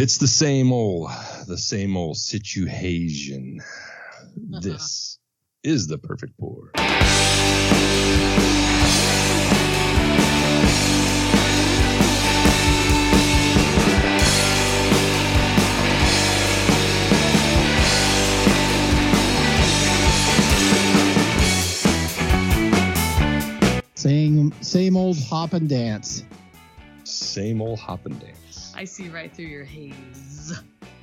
It's the same old situation. This is the perfect pour. Same old hop and dance. Same old hop and dance. I see right through your haze.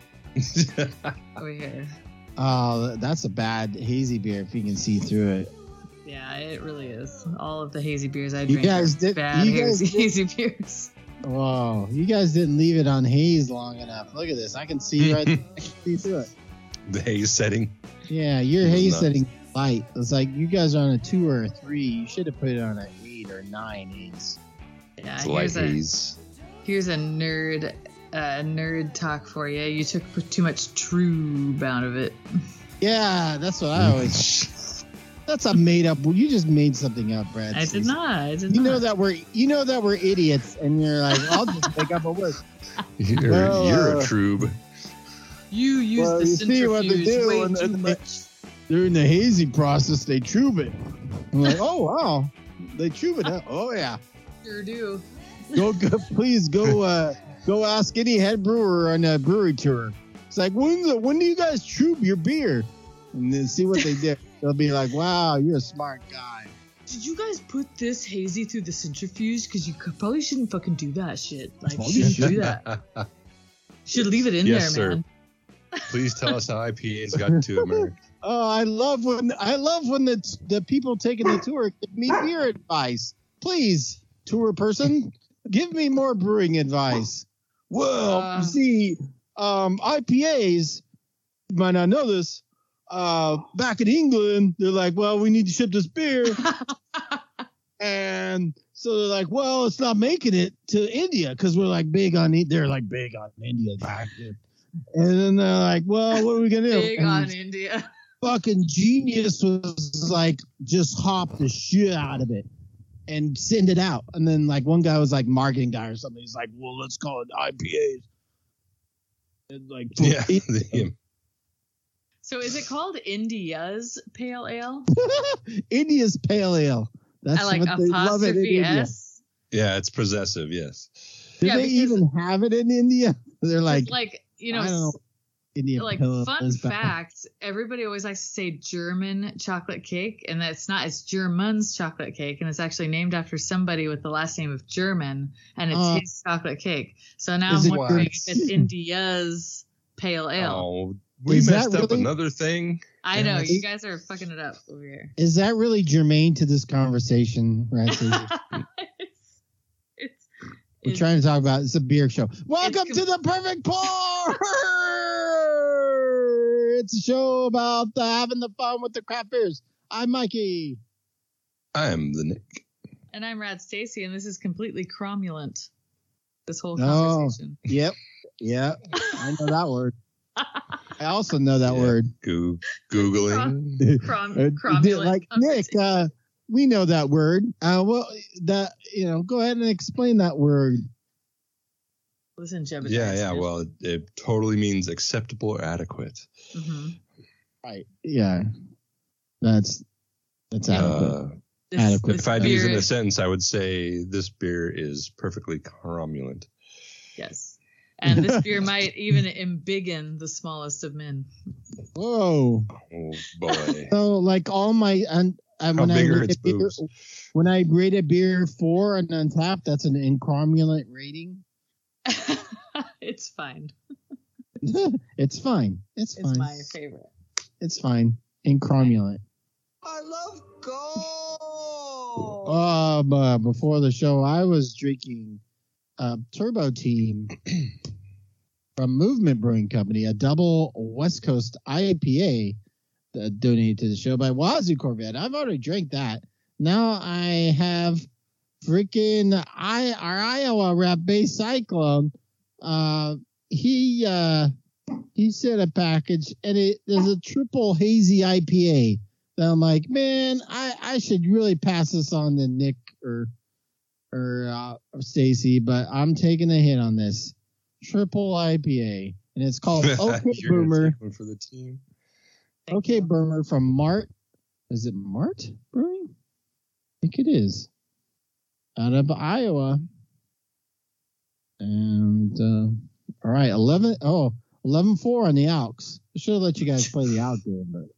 Over here. Oh, that's a bad hazy beer if you can see through it. Yeah, it really is. All of the hazy beers I You drink guys are did- bad you guys hazy beers. Whoa, you guys didn't leave it on haze long enough. Look at this. I can see I can see through it. The haze setting. Yeah, your It was haze nuts. setting light. It's like you guys are on a 2 or a 3. You should have put it on an 8 or 9 haze. Yeah, It's light haze. here's a nerd talk for you. You took too much trube out of it. Yeah, that's what I always. That's a made up. You just made something up, Brad. I did not. You know that we're idiots, and you're like, I'll just make up a word. You're Well, a trube. You use Well, the you see what they centrifuge do way when too they- much. During the hazy process, they trube it. I'm like, oh wow, they trube it. Huh? Oh yeah. Sure do. Go, please go ask any head brewer on a brewery tour. It's like, when do you guys trube your beer? And then see what they did. They'll be like, wow, you're a smart guy. Did you guys put this hazy through the centrifuge? Because you probably shouldn't fucking do that shit. Like, Probably shouldn't do shouldn't. that. Should leave it in Yes, there, sir. man. Please tell us how IPAs got to America. Oh, I love when the people taking the tour give me beer advice. Please, tour person, give me more brewing advice. Well, you see, IPAs, you might not know this, back in England, they're like, well, we need to ship this beer. And so they're like, well, it's not making it to India because we're like big on they're like big on India back then. And then they're like, well, what are we going to do? Big And on India. fucking genius was like, just hop the shit out of it and send it out. And then like one guy was like marketing guy or something. He's like, well, let's call it IPAs. And like, Yeah. So is it called India's Pale Ale? India's pale ale. That's I like what they love it in apostrophe India. S. Yeah, it's possessive, yes. Do Yeah, they because- even have it in India? They're like, It's like, you I don't know, know. India like pale fun is bad. fact, everybody always likes to say German chocolate cake, and that's not. It's German's chocolate cake, and it's actually named after somebody with the last name of German, and it's his chocolate cake. So now Is I'm it wondering what? if it's India's Pale Ale. Oh, we Is messed that up really- another thing. I know, Is- you guys are fucking it up over here. Is that really germane to this conversation, right? Susie? it's We're trying to talk about it's a beer show. Welcome It's to the Perfect Pour. It's a show about having the fun with the craft beers. I'm Mikey. I'm the Nick. And I'm Rad Stacy, and this is completely cromulent. This whole Oh. conversation. Yep. I know that word. I also know that Yeah. word. Googling. Cromulent. Like Nick, we know that word. Go ahead and explain that word. Listen, Jebediah Yeah. Smith. Well, it totally means acceptable or adequate. Mhm. Right. Yeah. That's adequate. Adequate. This If I had to use it in beer- a sentence, I would say this beer is perfectly cromulent. Yes. And this beer might even embiggen the smallest of men. Whoa. Oh boy. So like all my when I big are rate its a beer, boobs? when I rate a beer 4 and Untapped, that's an incromulent rating. It's fine. It's fine. It's It's fine. my favorite. It's fine. Incromulent. I love gold. Before the show, I was drinking Turbo Team from Movement Brewing Company, a double West Coast IPA donated to the show by Wazoo Corvette. I've already drank that. Now I have freaking our Iowa rep Base Cyclone. He sent a package, and there's a triple hazy IPA. And I'm like, man, I should really pass this on to Nick or Stacy, but I'm taking a hit on this. triple IPA, and it's called OK You're gonna Boomer. take one for the team. Thank OK you. Boomer from Mart. Is it Mart Brewing? I think it is. Out of Iowa. And all right, 11-4 on the Alks. I should have let you guys play the out game, but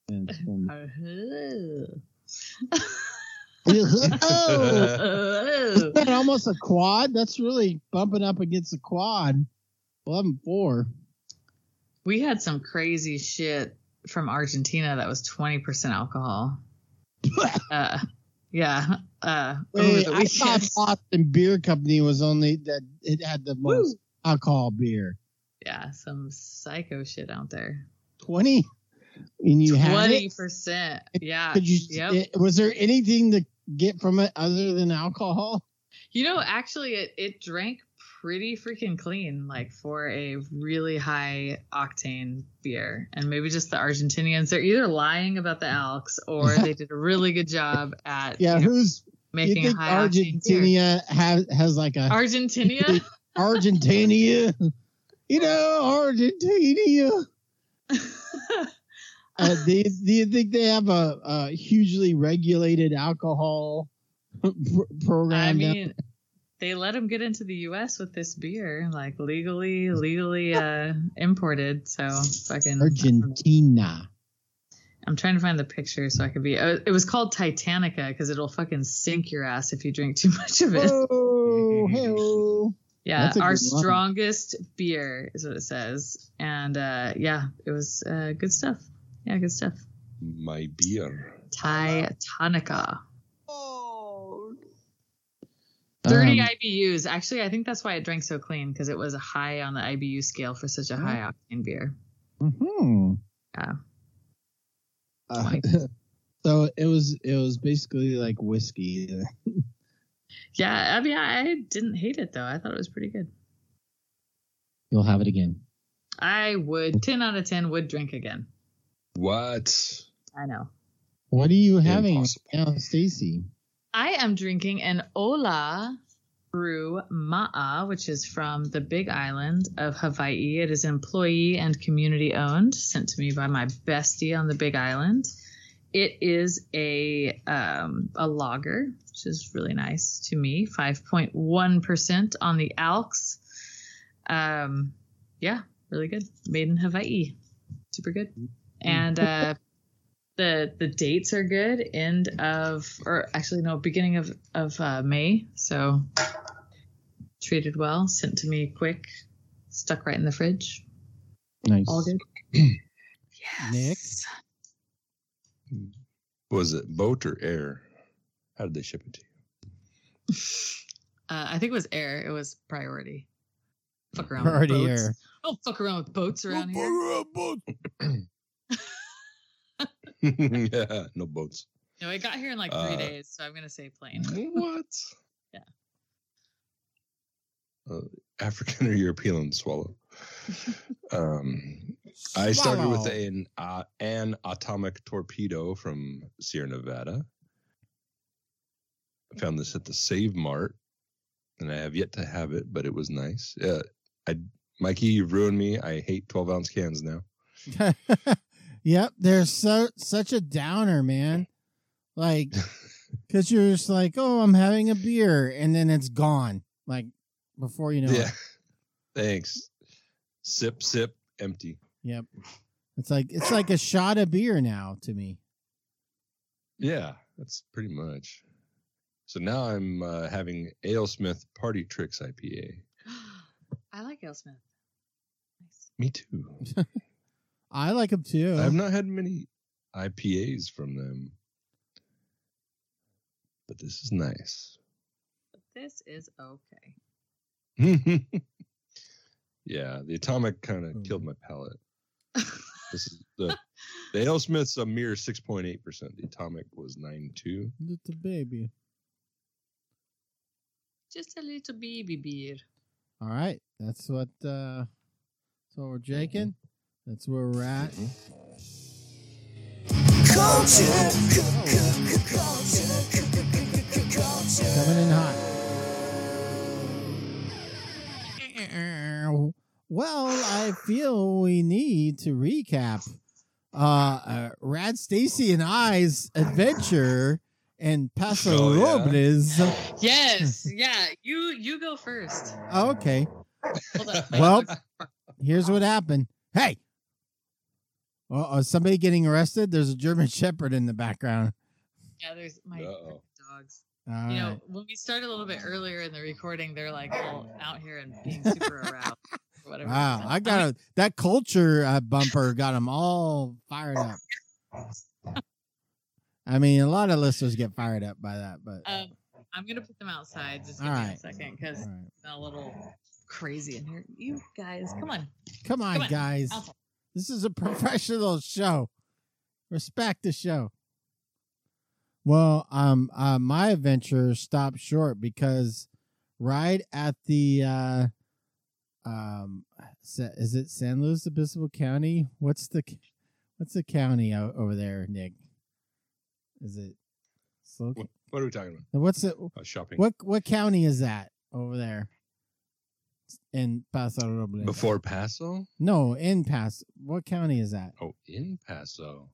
oh, isn't that almost a quad? That's really bumping up against the quad. 11-4. We had some crazy shit from Argentina that was 20% alcohol. Yeah. Over Wait, the I thought weekend. Boston Beer Company was only that it had the most alcohol beer. Yeah, some psycho shit out there. 20? And you had it? 20%. Yeah. Could you? Yep. Was there anything to get from it other than alcohol? You know, actually, it drank pretty freaking clean, like for a really high octane beer. And maybe just the Argentinians, they're either lying about the Alks or they did a really good job at Yeah, who's you making a think high octane beer. Argentina has like a Argentina? Argentina? You know, Argentina. Do you think they have a hugely regulated alcohol program? I down mean, they let them get into the U.S. with this beer, like legally imported. So fucking Argentina. I'm trying to find the picture so I could be. It was called Titanica because it'll fucking sink your ass if you drink too much of it. Oh, hey-oh. Yeah, That's a our good line. strongest beer is what it says, and yeah, it was good stuff. Yeah, good stuff. My beer. Titanica. Oh, 30 IBUs. Actually, I think that's why it drank so clean because it was a high on the IBU scale for such a high octane beer. Mm-hmm. Yeah. So it was basically like whiskey. Yeah, I mean, I didn't hate it though. I thought it was pretty good. You'll have it again. I would 10 out of 10 would drink again. What? I know. What are you having Impossible. now, Stacy? I am drinking an Ola Brew Ma'a, which is from the Big Island of Hawaii. It is employee and community owned, sent to me by my bestie on the Big Island. It is a lager, which is really nice to me. 5.1% on the Alks. Yeah, really good. Made in Hawaii. Super good. And the dates are good. Beginning of May. So treated well. Sent to me quick. Stuck right in the fridge. Nice. All good. Yes. Nick? Was it boat or air? How did they ship it to you? I think it was air. It was priority. Fuck around Priority with boats. air. Don't fuck around with boats around here. Yeah, no boats. No, it got here in like 3 days, so I'm gonna say plane. What? Yeah. African or European swallow. I started with an atomic torpedo from Sierra Nevada. I found this at the Save Mart, and I have yet to have it, but it was nice. Mikey, you've ruined me. I hate 12-ounce cans now. Yep, they're such a downer, man. Like, because you're just like, oh, I'm having a beer, and then it's gone. Like, before you know it. Thanks. Sip, sip, empty. Yep. It's like a shot of beer now to me. Yeah, that's pretty much. So now I'm having AleSmith Party Tricks IPA. I like AleSmith. Nice. Me too. I like them too. I have not had many IPAs from them, but this is nice. But this is okay. Yeah, the Atomic kind of killed my palate. This is the AleSmith's a mere 6.8%. The Atomic was 9.2. Little baby. Just a little baby beer. All right, that's what we're drinking. That's where we're at. Coming in hot. Well, I feel we need to recap Rad Stacy and I's adventure in Paso Oh, yeah. Robles. Yes, yeah. You go first. Oh, okay. Hold on. Well, here's what happened. Hey, is somebody getting arrested? There's a German Shepherd in the background. Yeah, there's my Uh-oh. dogs. All You right. know, when we started a little bit earlier in the recording, they're like all out here and being super aroused or whatever. Wow, I got that culture bumper got them all fired up. I mean, a lot of listeners get fired up by that, but I'm gonna put them outside. Just give All me right. a second because all right. it's a little crazy in here. You guys, come on. Come on, Come on. guys. Outside. This is a professional show. Respect the show. Well, my adventure stopped short because right at the is it San Luis Obispo County? What's the county over there, Nick? Is it What are we talking about? What's it? Shopping. What county is that over there? In Paso Robles. Before Paso? No, in Paso. What county is that? Oh, in Paso.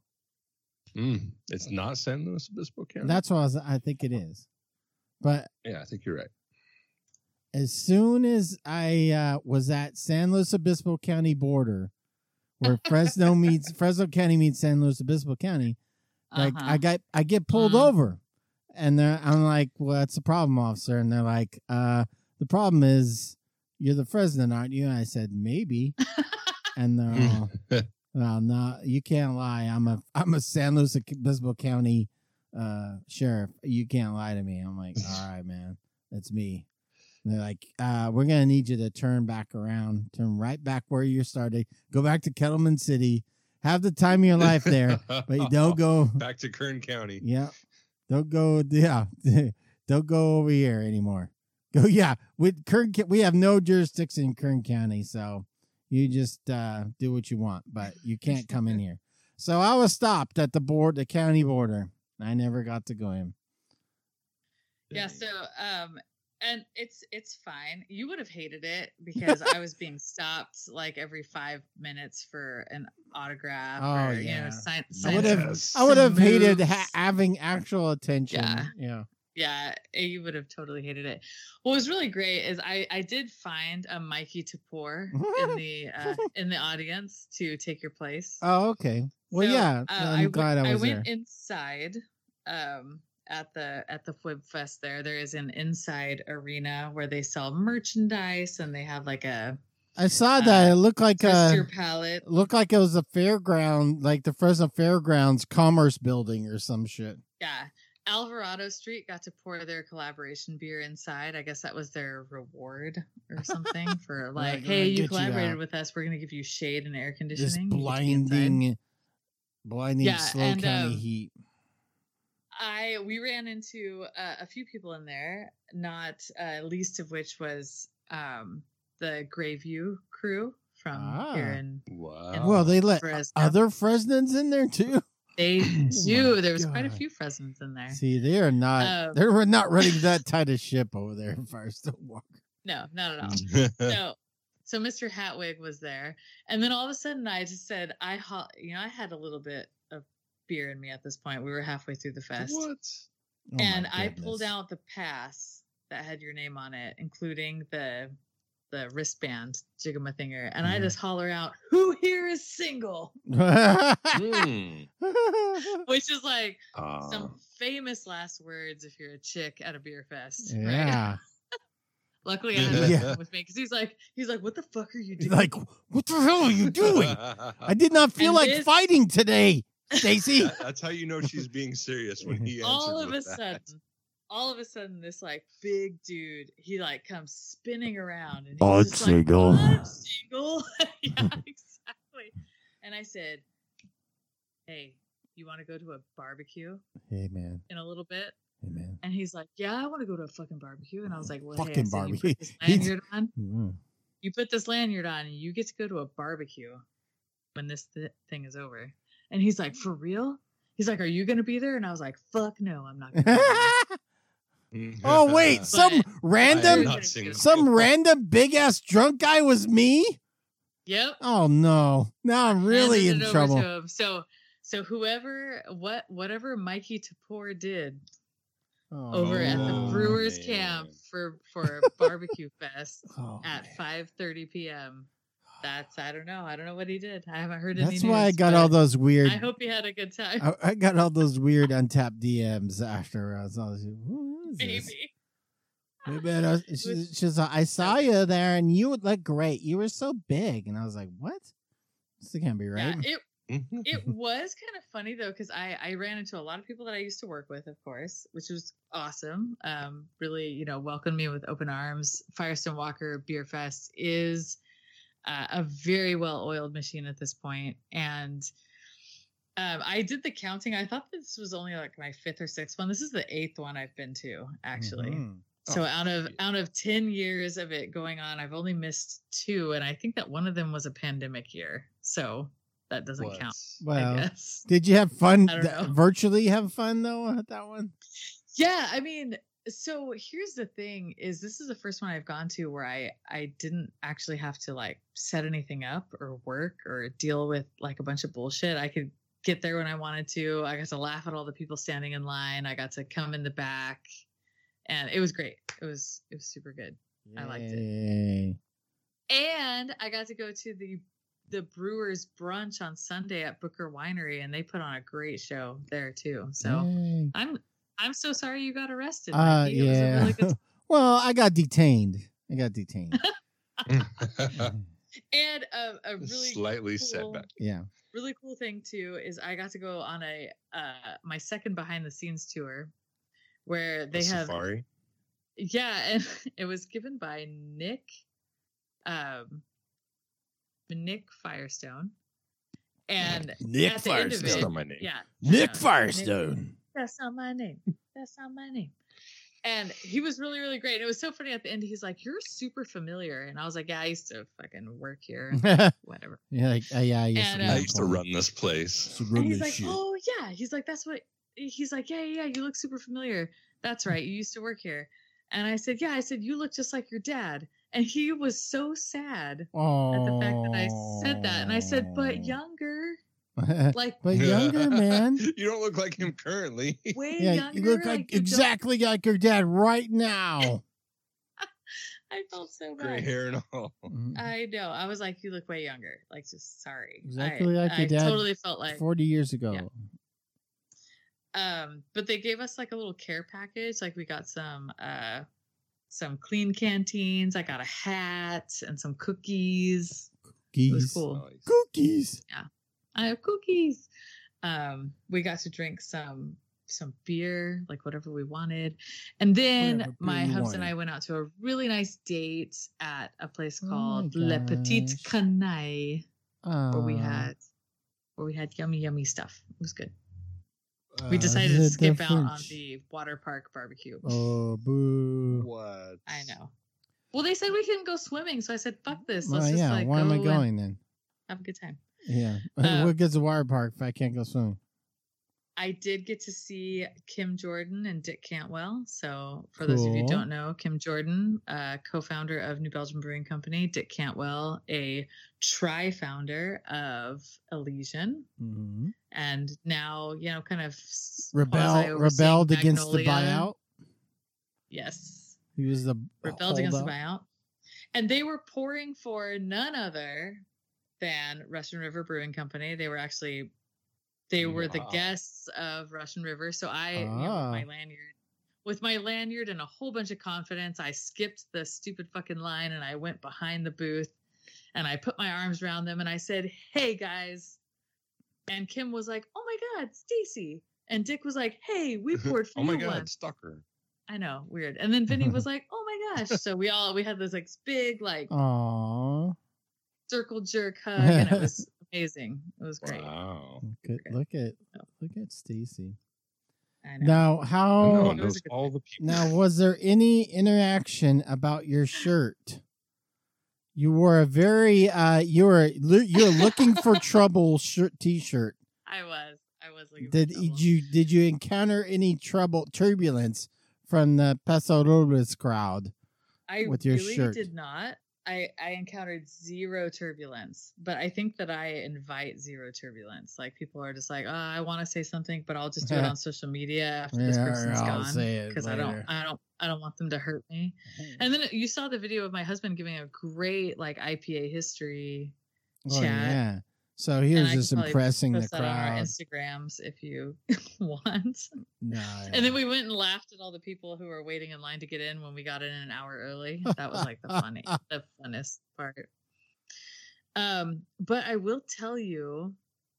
It's not San Luis Obispo County. That's what I think it is. But Yeah, I think you're right. as soon as I was at San Luis Obispo County border, where Fresno County meets San Luis Obispo County, like I get pulled over, and I'm like, "Well, that's the problem, officer." And they're like, "The problem is you're the Fresno, aren't you?" And I said, "Maybe," and they're all, "Well, no, you can't lie. I'm a San Luis Obispo County sheriff. You can't lie to me." I'm like, "All right, man, that's me." And they're like, "We're gonna need you to turn back around, turn right back where you started, go back to Kettleman City, have the time of your life there, but you don't go back to Kern County." Yeah, don't go. Yeah, don't go over here anymore. Go. Yeah, with Kern, we have no jurisdiction in Kern County, so you just do what you want, but you can't come in here. So I was stopped at the county border. I never got to go in. Yeah. So and it's fine. You would have hated it because I was being stopped like every 5 minutes for an autograph. Oh, or, yeah. You know, sign I would have hated moves. Having actual attention. Yeah. Yeah, you would have totally hated it. What was really great is I did find a Mikey Tapor in the audience to take your place. Oh, okay. Well, So, yeah. I'm glad I was there. I went inside at the Fwib Fest there. There is an inside arena where they sell merchandise and they have like a I saw that. It looked like twist your palate. looked like it was a fairground, like the Fresno Fairgrounds Commerce Building or some shit. Yeah. Alvarado Street got to pour their collaboration beer inside. I guess that was their reward or something for like, Right, hey, get you you collaborated out. with us. We're gonna give you shade and air This conditioning. You get to be inside. blinding Yeah, slow and, county heat. We ran into a few people in there, not least of which was the Grayview crew from here in. Wow. Well, they let Fresno. other Fresnans in there too. They do. my There was quite a God. few Fresnans in there. See, they are not. They're not running that tight a ship over there in Firestone Walker. No, not at all. So Mr. Hatwig was there, and then all of a sudden I just said, I had a little bit of beer in me at this point. We were halfway through the fest, What? Oh, my and I goodness. pulled out the pass that had your name on it, including the wristband Jigamathinger, and I just holler out, "Who here is single?" Hmm. Which is like Ah. some famous last words if you're a chick at a beer fest. Right? Yeah. Luckily, I had my Yeah. son with me because he's like, "What the fuck are you He's doing?" like, what the hell are you doing? I did not feel And like this- fighting today, Stacy. That's how you know she's being serious when he answers all of a with that. sudden, this like big dude, he like comes spinning around and Oh, he's it's just like, single. "I'm single." Yeah, exactly. And I said, "Hey, you want to go to a barbecue Hey man, in a little bit?" hey man. And he's like, "Yeah, I want to go to a fucking barbecue." And I was like, "Well, Fucking hey," I said, barbecue. You put this lanyard on. Mm. You put this lanyard on, and you get to go to a barbecue when this thing is over. And he's like, "For real?" He's like, "Are you gonna be there?" And I was like, "Fuck no, I'm not gonna be there." Oh wait, But- I am random, not single. some random big ass drunk guy was me. Yep. Oh no! Now I'm really in Handed it over trouble. to him. So whatever Mikey Tapor did over at the Oh, Brewers man. camp for Barbecue Fest Oh, at man. 5:30 p.m. That's I don't know what he did. I haven't heard any That's news. why I got but all those weird. I hope he had a good time. I got all those weird untapped DMs afterwards. I was like, who is this? Maybe. She's like, I saw you there and you would look great. You were so big. And I was like, what? This can't be right. Yeah, it was kind of funny though, because I ran into a lot of people that I used to work with, of course, which was awesome. Really, welcomed me with open arms. Firestone Walker Beer Fest is a very well-oiled machine at this point, and I did the counting. I thought this was only like my 5th or 6th one. This is the 8th one I've been to, actually. Mm-hmm. So out of 10 years of it going on, I've only missed 2, and I think that one of them was a pandemic year. So that doesn't count. Well, I guess. did you have fun? I don't know. Virtually have fun though at that one? Yeah, I mean, so here's the thing: is this is the first one I've gone to where I didn't actually have to like set anything up or work or deal with like a bunch of bullshit. I could get there when I wanted to. I got to laugh at all the people standing in line. I got to come in the back. And it was great. It was super good. I liked it. And I got to go to the Brewers brunch on Sunday at Booker Winery, and they put on a great show there too. So Yay. I'm so sorry you got arrested. Mikey. It was a really good Well, I got detained. And and a really slightly cool, setback. Yeah. really cool thing too is I got to go on my second behind the scenes tour where they have Safari. Yeah, and it was given by Nick Firestone. And Nick at the end of Firestone. it, That's not my name. Yeah. Nick Firestone. That's not my name. That's not my name. And he was really, really great. And it was so funny at the end. He's like, "You're super familiar." And I was like, "Yeah, I used to fucking work here." Whatever. Yeah, like, yeah, I used to run this place. And he's like, "Oh yeah." He's like, "That's what." He's like, "Yeah. You look super familiar. That's right. You used to work here." And I said, "Yeah." I said, "You look just like your dad." And he was so sad at the fact that I said that. And I said, "But younger." Like, but younger, man. You don't look like him currently. way Yeah, younger. you look like exactly like your dad right now. I felt so bad. Gray hair and all. I know. I was like, "You look way younger." Like, just sorry. Exactly like your dad. I totally felt like 40 years ago. Yeah. But they gave us like a little care package. Like we got some clean canteens. I got a hat and some cookies. It was cool. Nice. Cookies. Yeah. I have cookies. We got to drink some beer, like whatever we wanted. And then Whatever beer my you hubs and wanted. I went out to a really nice date at a place Oh called my Le Petit gosh. Canaille, where we Oh, had yummy stuff. It was good. We decided to skip out on the water park barbecue. Oh, boo. What? I know. Well, they said we couldn't go swimming, so I said, "Fuck this. Let's Well, just yeah, like why go am I and going then? have a good time." Yeah. Um, What gets a water park if I can't go swimming? I did get to see Kim Jordan and Dick Cantwell. So, for those of you who Cool. don't know, Kim Jordan, co-founder of New Belgium Brewing Company, Dick Cantwell, a tri-founder of Elysian, Mm-hmm. and now kind of Rebelled against the Magnolia. buyout. Yes, He was the rebelled against the holdout. buyout, and they were pouring for none other than Russian River Brewing Company. They were the Wow. guests of Russian River. So I, Ah. with my lanyard and a whole bunch of confidence, I skipped the stupid fucking line and I went behind the booth and I put my arms around them and I said, "Hey guys." And Kim was like, "Oh my God, Stacy." And Dick was like, "Hey, we poured for Oh my you God, one." stalker. I know, weird. And then Vinny was like, "Oh my gosh." So we had this like big like Aww. circle jerk hug and it was amazing. It was great. Wow. Look at Stacy. I know. Now, I how? know, It was knows a good all the people. Now, was there any interaction about your shirt? You wore a very you're looking for trouble T-shirt. I was looking for Did trouble. you encounter any turbulence from the Paso Robles crowd? I with your really shirt? did not. I encountered zero turbulence, but I think that I invite zero turbulence. Like people are just like, oh, I want to say something, but I'll just do it on social media after this person's gone because I don't want them to hurt me. And then you saw the video of my husband giving a great like IPA history chat. Yeah. So he was just impressing the crowd. On our Instagrams if you want. No. Yeah. And then we went and laughed at all the people who were waiting in line to get in when we got in an hour early. That was like the funnest part. But I will tell you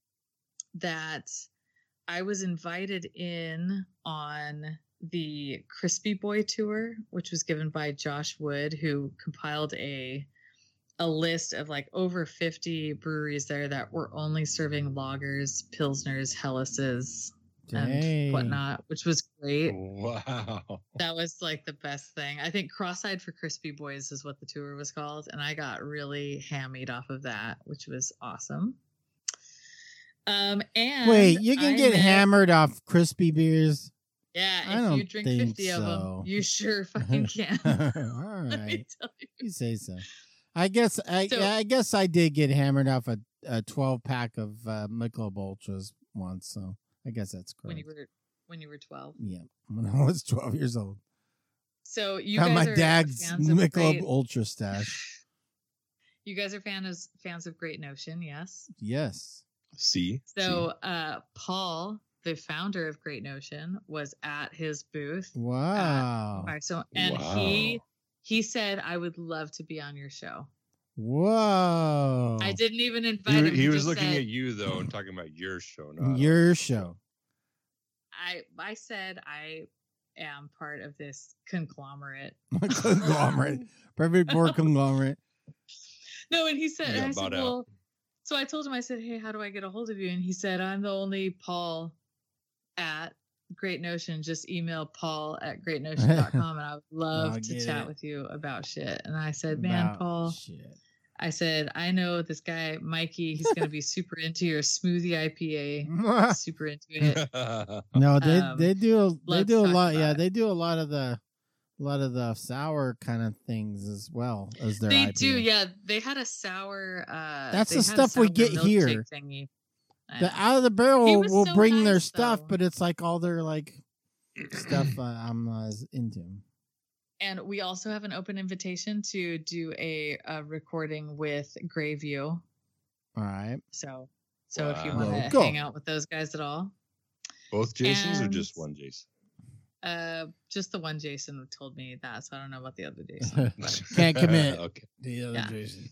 that I was invited in on the Crispy Boy tour, which was given by Josh Wood, who compiled a list of like over 50 breweries there that were only serving lagers, pilsners, helleses, and whatnot, which was great. Wow. That was like the best thing. I think Cross-Eyed for Crispy Boys is what the tour was called, and I got really hammied off of that, which was awesome. And wait, you can get hammered off crispy beers? Yeah, if you drink 50 of them, you sure fucking can. All right. You say so. I guess I did get hammered off a 12-pack of Michelob Ultras once, so I guess that's correct. When you were 12? Yeah, when I was 12 years old. So you got guys my are dad's Michelob great... Ultra stash. You guys are fans of Great Notion, yes? Yes. So Paul, the founder of Great Notion, was at his booth. Wow. He said, I would love to be on your show. Whoa. I didn't even invite him. He was looking at you, though, and talking about your show. Not your show. I said I am part of this conglomerate. Perfect word, conglomerate. No, and he said, I said, well, so I told him, I said, hey, how do I get a hold of you? And he said, I'm the only Paul at Great Notion. Just email paul@greatnotion.com and I would love to chat with you about shit. And I said, man, Paul, shit. I said, I know this guy, Mikey, he's going to be super into your smoothie IPA. Super into it. No, they do a lot. Yeah, they do a lot of the sour kind of things as well as their IPA. Do. Yeah, they had a sour. That's the stuff we get here. Thingy. The out of the barrel will so bring their stuff, but it's like all their like stuff I'm into. And we also have an open invitation to do a recording with Greyview. All right. So if you want to hang out with those guys at all. Both Jasons or just one Jason? Just the one Jason told me that, so I don't know about the other Jason. Can't commit. Okay. The other Jason.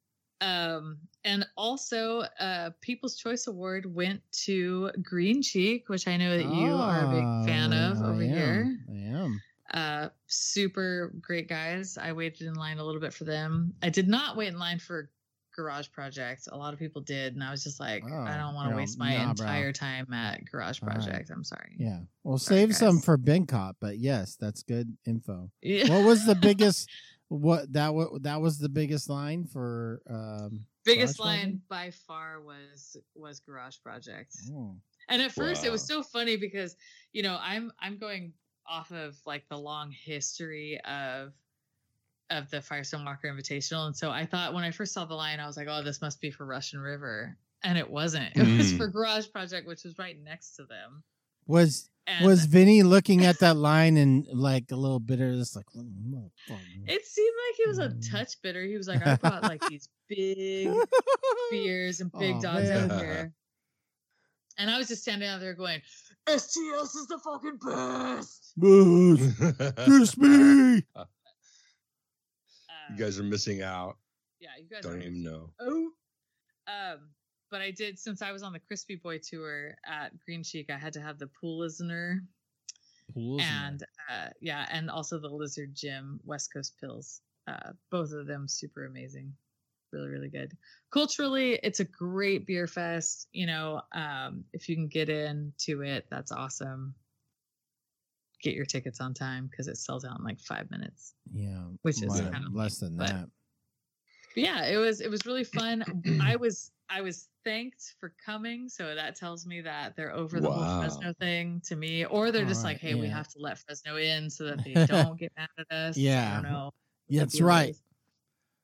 And also, People's Choice Award went to Green Cheek, which I know that you are a big fan of over here. I am. Super great guys. I waited in line a little bit for them. I did not wait in line for Garage Project. A lot of people did, and I was just like, I don't want to waste my entire time at Garage Project. I'm sorry. Yeah. Well, save some for Bangkok, but yes, that's good info. Yeah. What was the biggest? That was the biggest line for biggest line by far was Garage Project. Oh. And at first it was so funny because I'm going off of like the long history of the Firestone Walker Invitational, and so I thought when I first saw the line I was like, oh, this must be for Russian River, and it wasn't. It was for Garage Project, which was right next to them. Was Vinny looking at that line and like a little bitter? Just like, it seemed like he was a touch bitter. He was like, I brought like these big beers and big dogs out here, and I was just standing out there going, STS is the fucking best. Crispy. You guys are missing out. Yeah, you guys don't even know. Oh, but I did, since I was on the Crispy Boy tour at Green Cheek, I had to have the Pool Listener. And and also the Lizard Gym West Coast Pills. Both of them super amazing. Really, really good. Culturally, it's a great beer fest. If you can get into it, that's awesome. Get your tickets on time because it sells out in like 5 minutes. Yeah, which is kind of less than that. But yeah, it was really fun. I was thanked for coming, so that tells me that they're over the whole Fresno thing to me, or they're just like, hey, we have to let Fresno in so that they don't get mad at us. Yeah, I don't know. Yeah, that's right.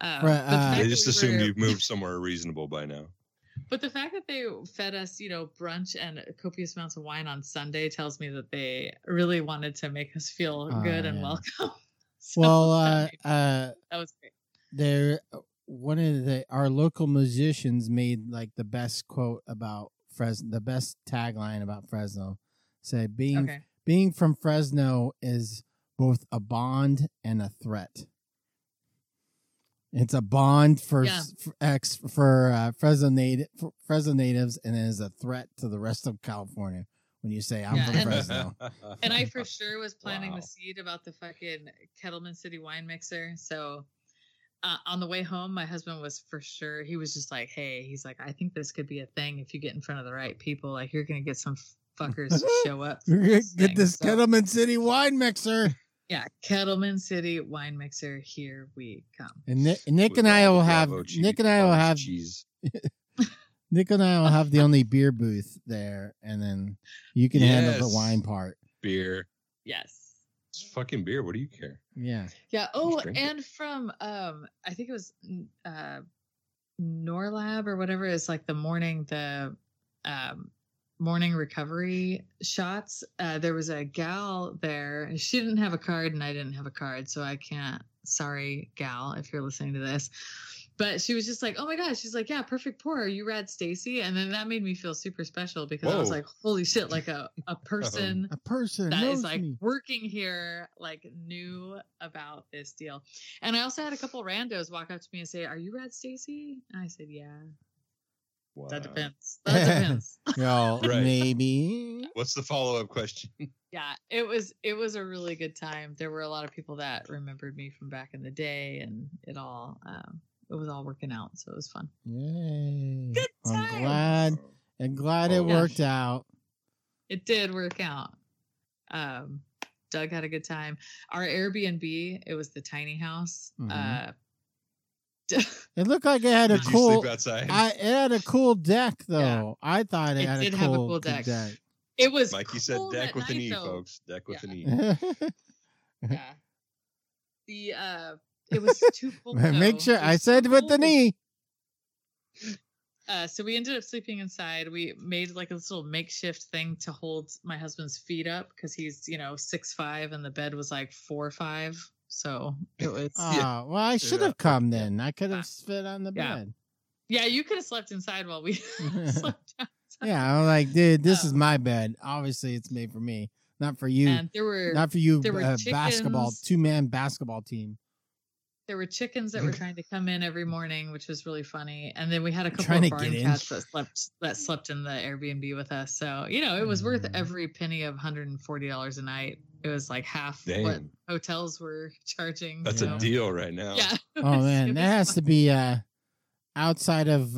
They just assumed you've moved somewhere reasonable by now. But the fact that they fed us, brunch and copious amounts of wine on Sunday tells me that they really wanted to make us feel good and welcome. So that was great. Our local musicians made like the best quote about Fresno, the best tagline about Fresno. Said being from Fresno is both a bond and a threat. It's a bond for Fresno natives, and it is a threat to the rest of California when you say I'm from Fresno. And I for sure was planting the seed about the fucking Kettleman City wine mixer. So on the way home, my husband was for sure. He was just like, "Hey, he's like, I think this could be a thing if you get in front of the right people. Like, you're gonna get some fuckers to show up. Get this Kettleman City wine mixer." Yeah, Kettleman City wine mixer. Here we come. And Nick and I will have cheese. Nick and I will have the only beer booth there, and then you can handle the wine part. Beer. Yes. It's fucking beer. What do you care? Yeah. Yeah. Oh, and from I think it was Norlab or whatever. It's like the morning recovery shots. There was a gal there. She didn't have a card and I didn't have a card, so I can't. Sorry, gal, if you're listening to this. But she was just like, "Oh my gosh," she's like, "Yeah, perfect pour. Are you Rad Stacy?" And then that made me feel super special because I was like, "Holy shit!" Like a person that is like working here, like knew about this deal. And I also had a couple randos walk up to me and say, "Are you Rad Stacy?" And I said, "Yeah." Wow. That depends. Well, maybe. What's the follow-up question? Yeah, it was a really good time. There were a lot of people that remembered me from back in the day, and it was all working out, so it was fun. Yay! Good time. I'm glad it worked out. It did work out. Doug had a good time. Our Airbnb, it was the tiny house. Mm-hmm. It looked like it had a cool. Sleep outside? It had a cool deck, though. Yeah. I thought it had did a have cool a cool deck. It was. Mikey said deck with an E, folks. Deck with an E. Yeah. It was too cold. Make sure I said with an E. So we ended up sleeping inside. We made like a little makeshift thing to hold my husband's feet up because he's 6'5" and the bed was like 4'5". So it was. Well, I should have come then. I could have fit on the bed. Yeah, you could have slept inside while we slept outside. Yeah, I'm like, dude, this is my bed. Obviously, it's made for me, not for you. And there were 2-man basketball team. There were chickens that were trying to come in every morning, which was really funny. And then we had a couple of barn cats that slept in the Airbnb with us. So, it was worth every penny of $140 a night. It was like half what hotels were charging. That's a deal right now. Yeah. Oh man, that has to be outside of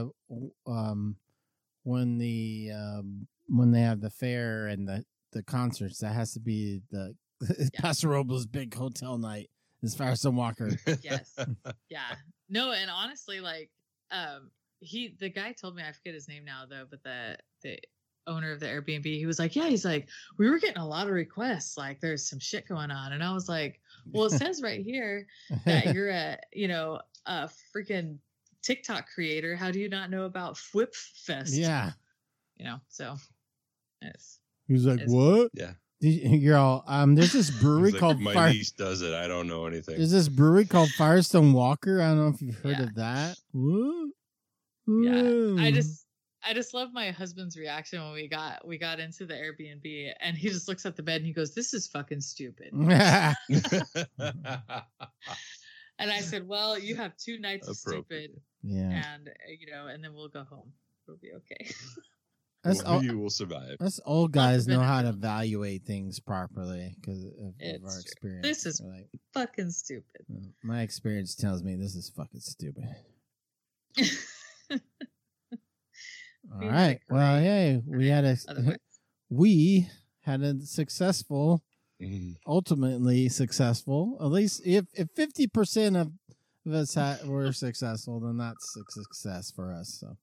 when they have the fair and the concerts. That has to be the Paso Robles big hotel night. As far as Walker. Yes. Yeah. No, and honestly, like the guy told me, I forget his name now though, but the owner of the Airbnb, he was like, he's like, we were getting a lot of requests, like there's some shit going on. And I was like, well, it says right here that you're a freaking TikTok creator. How do you not know about Flip Fest? Yeah. So he's like, what? Yeah. You're all there's this brewery called my niece does it. I don't know anything. There's this brewery called Firestone Walker. I don't know if you've heard of that. What? Yeah. I just love my husband's reaction when we got into the Airbnb and he just looks at the bed and he goes, "This is fucking stupid." And I said, "Well, you have 2 nights of stupid." Yeah. And and then we'll go home. It'll be okay. You will survive. Us old guys know how to evaluate things properly because of our experience. This is fucking stupid. My experience tells me this is fucking stupid. All right. Well, hey, we had a successful, ultimately successful. At least if 50% of us were successful, then that's a success for us. So.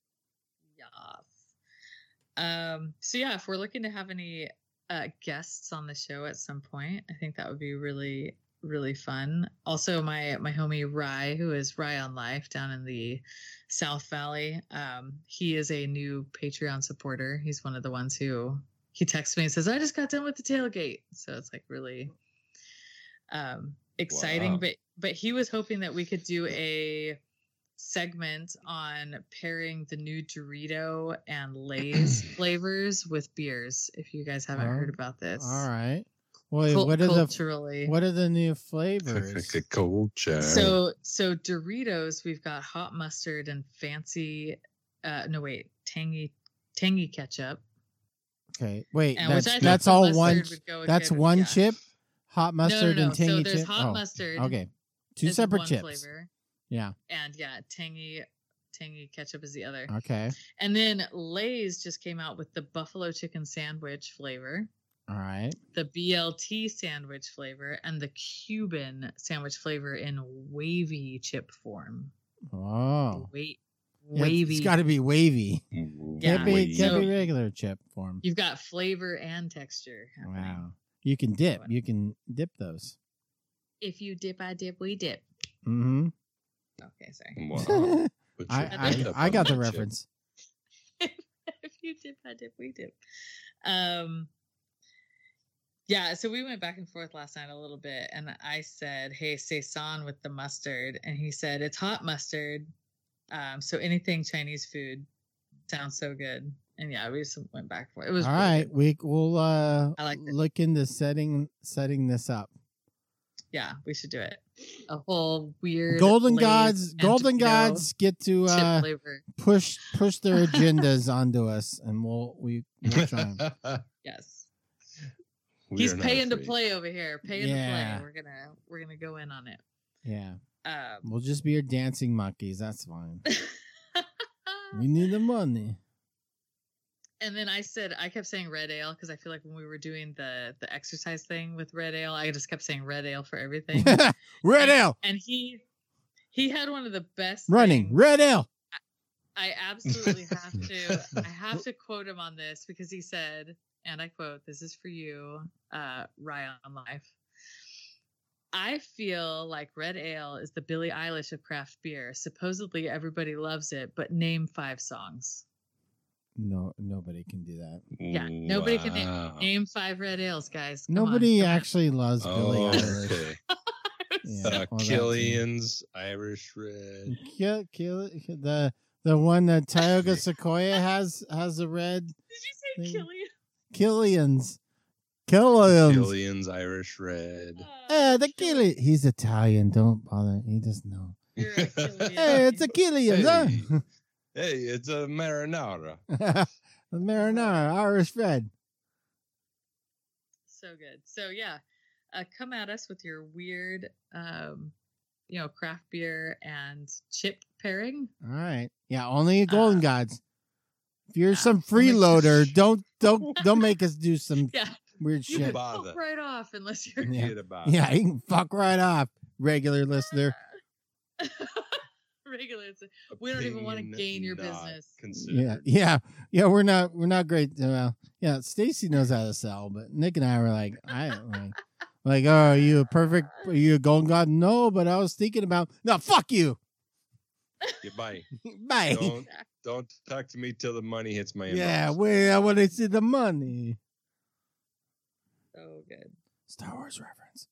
So yeah, if we're looking to have any guests on the show at some point, I think that would be really really fun. Also, my homie Rye, who is Rye on Life down in the South Valley, he is a new Patreon supporter. He's one of the ones who he texts me and says, "I just got done with the tailgate." So it's like really exciting. Wow. But he was hoping that we could do a segment on pairing the new Dorito and Lay's flavors with beers. If you guys haven't heard about this, All right. Wait, culturally, what are the new flavors? Like a culture. So Doritos, we've got hot mustard and fancy, tangy ketchup. Okay, wait, And that's all one. That's one chip, hot mustard no. and tangy So there's chip. hot mustard. Okay, two is separate one chips. Flavor, Yeah. and tangy ketchup is the other. Okay. And then Lay's just came out with the buffalo chicken sandwich flavor. All right. The BLT sandwich flavor and the Cuban sandwich flavor in wavy chip form. Oh. Wavy. It's got to be wavy. Yeah. Can't be regular chip form. You've got flavor and texture happening. Wow. You can dip. You can dip those. If you dip, I dip, we dip. Mm-hmm. Okay, sorry. Wow. I got the reference. If you dip, I dip, we dip. Yeah, so we went back and forth last night a little bit, and I said, "Hey, saison with the mustard," and he said, "It's hot mustard." So anything Chinese food sounds so good, and yeah, we just went back and forth. It was all really right. good. We'll I like look into setting this up. Yeah, we should do it. A whole weird Golden Lay's Gods Dorito get to chip flavor. push their agendas onto us, and we'll try 'em. Yes. We He's are not paying to afraid. play over here. Paying Yeah. to play. We're gonna go in on it. Yeah. We'll just be your dancing monkeys. That's fine. We need the money. And then I kept saying red ale because I feel like when we were doing the exercise thing with red ale, I just kept saying red ale for everything. Red ale. And he had one of the best Running. things. Red ale. I absolutely have to quote him on this because he said, and I quote, "This is for you, Rye on Life. I feel like red ale is the Billie Eilish of craft beer. Supposedly everybody loves it, but name 5 songs." No, nobody can do that. Yeah, nobody can name 5 red ales, guys. Come Nobody on. actually loves Billie Eilish. Okay. Yeah, well, Killian's Irish Red. The one that Tioga Sequoia has a red. Did you say Killian? Killian's. Killian's Irish Red. The Killian. He's Italian. Don't bother. He doesn't know. You're a Killian. Hey, it's a Killian's. Huh? Hey, it's a marinara. The marinara, Irish Red. So good. So yeah, come at us with your weird, craft beer and chip pairing. All right. Yeah, only Golden Gods. If you're some only- freeloader, don't make us do some weird You shit. can fuck right off unless you're Yeah. Forget about Yeah, it. you can fuck right off, regular listener. regular. We don't even want to Opinion gain your not business. considered. Yeah. We're not great. Well, yeah, Stacy knows how to sell, but Nick and I were like, oh, are you a Golden God? No, but I was thinking about, no, fuck you. Yeah, bye. Bye. Don't talk to me till the money hits my inbox. Yeah, I want to see the money. So good. Star Wars reference.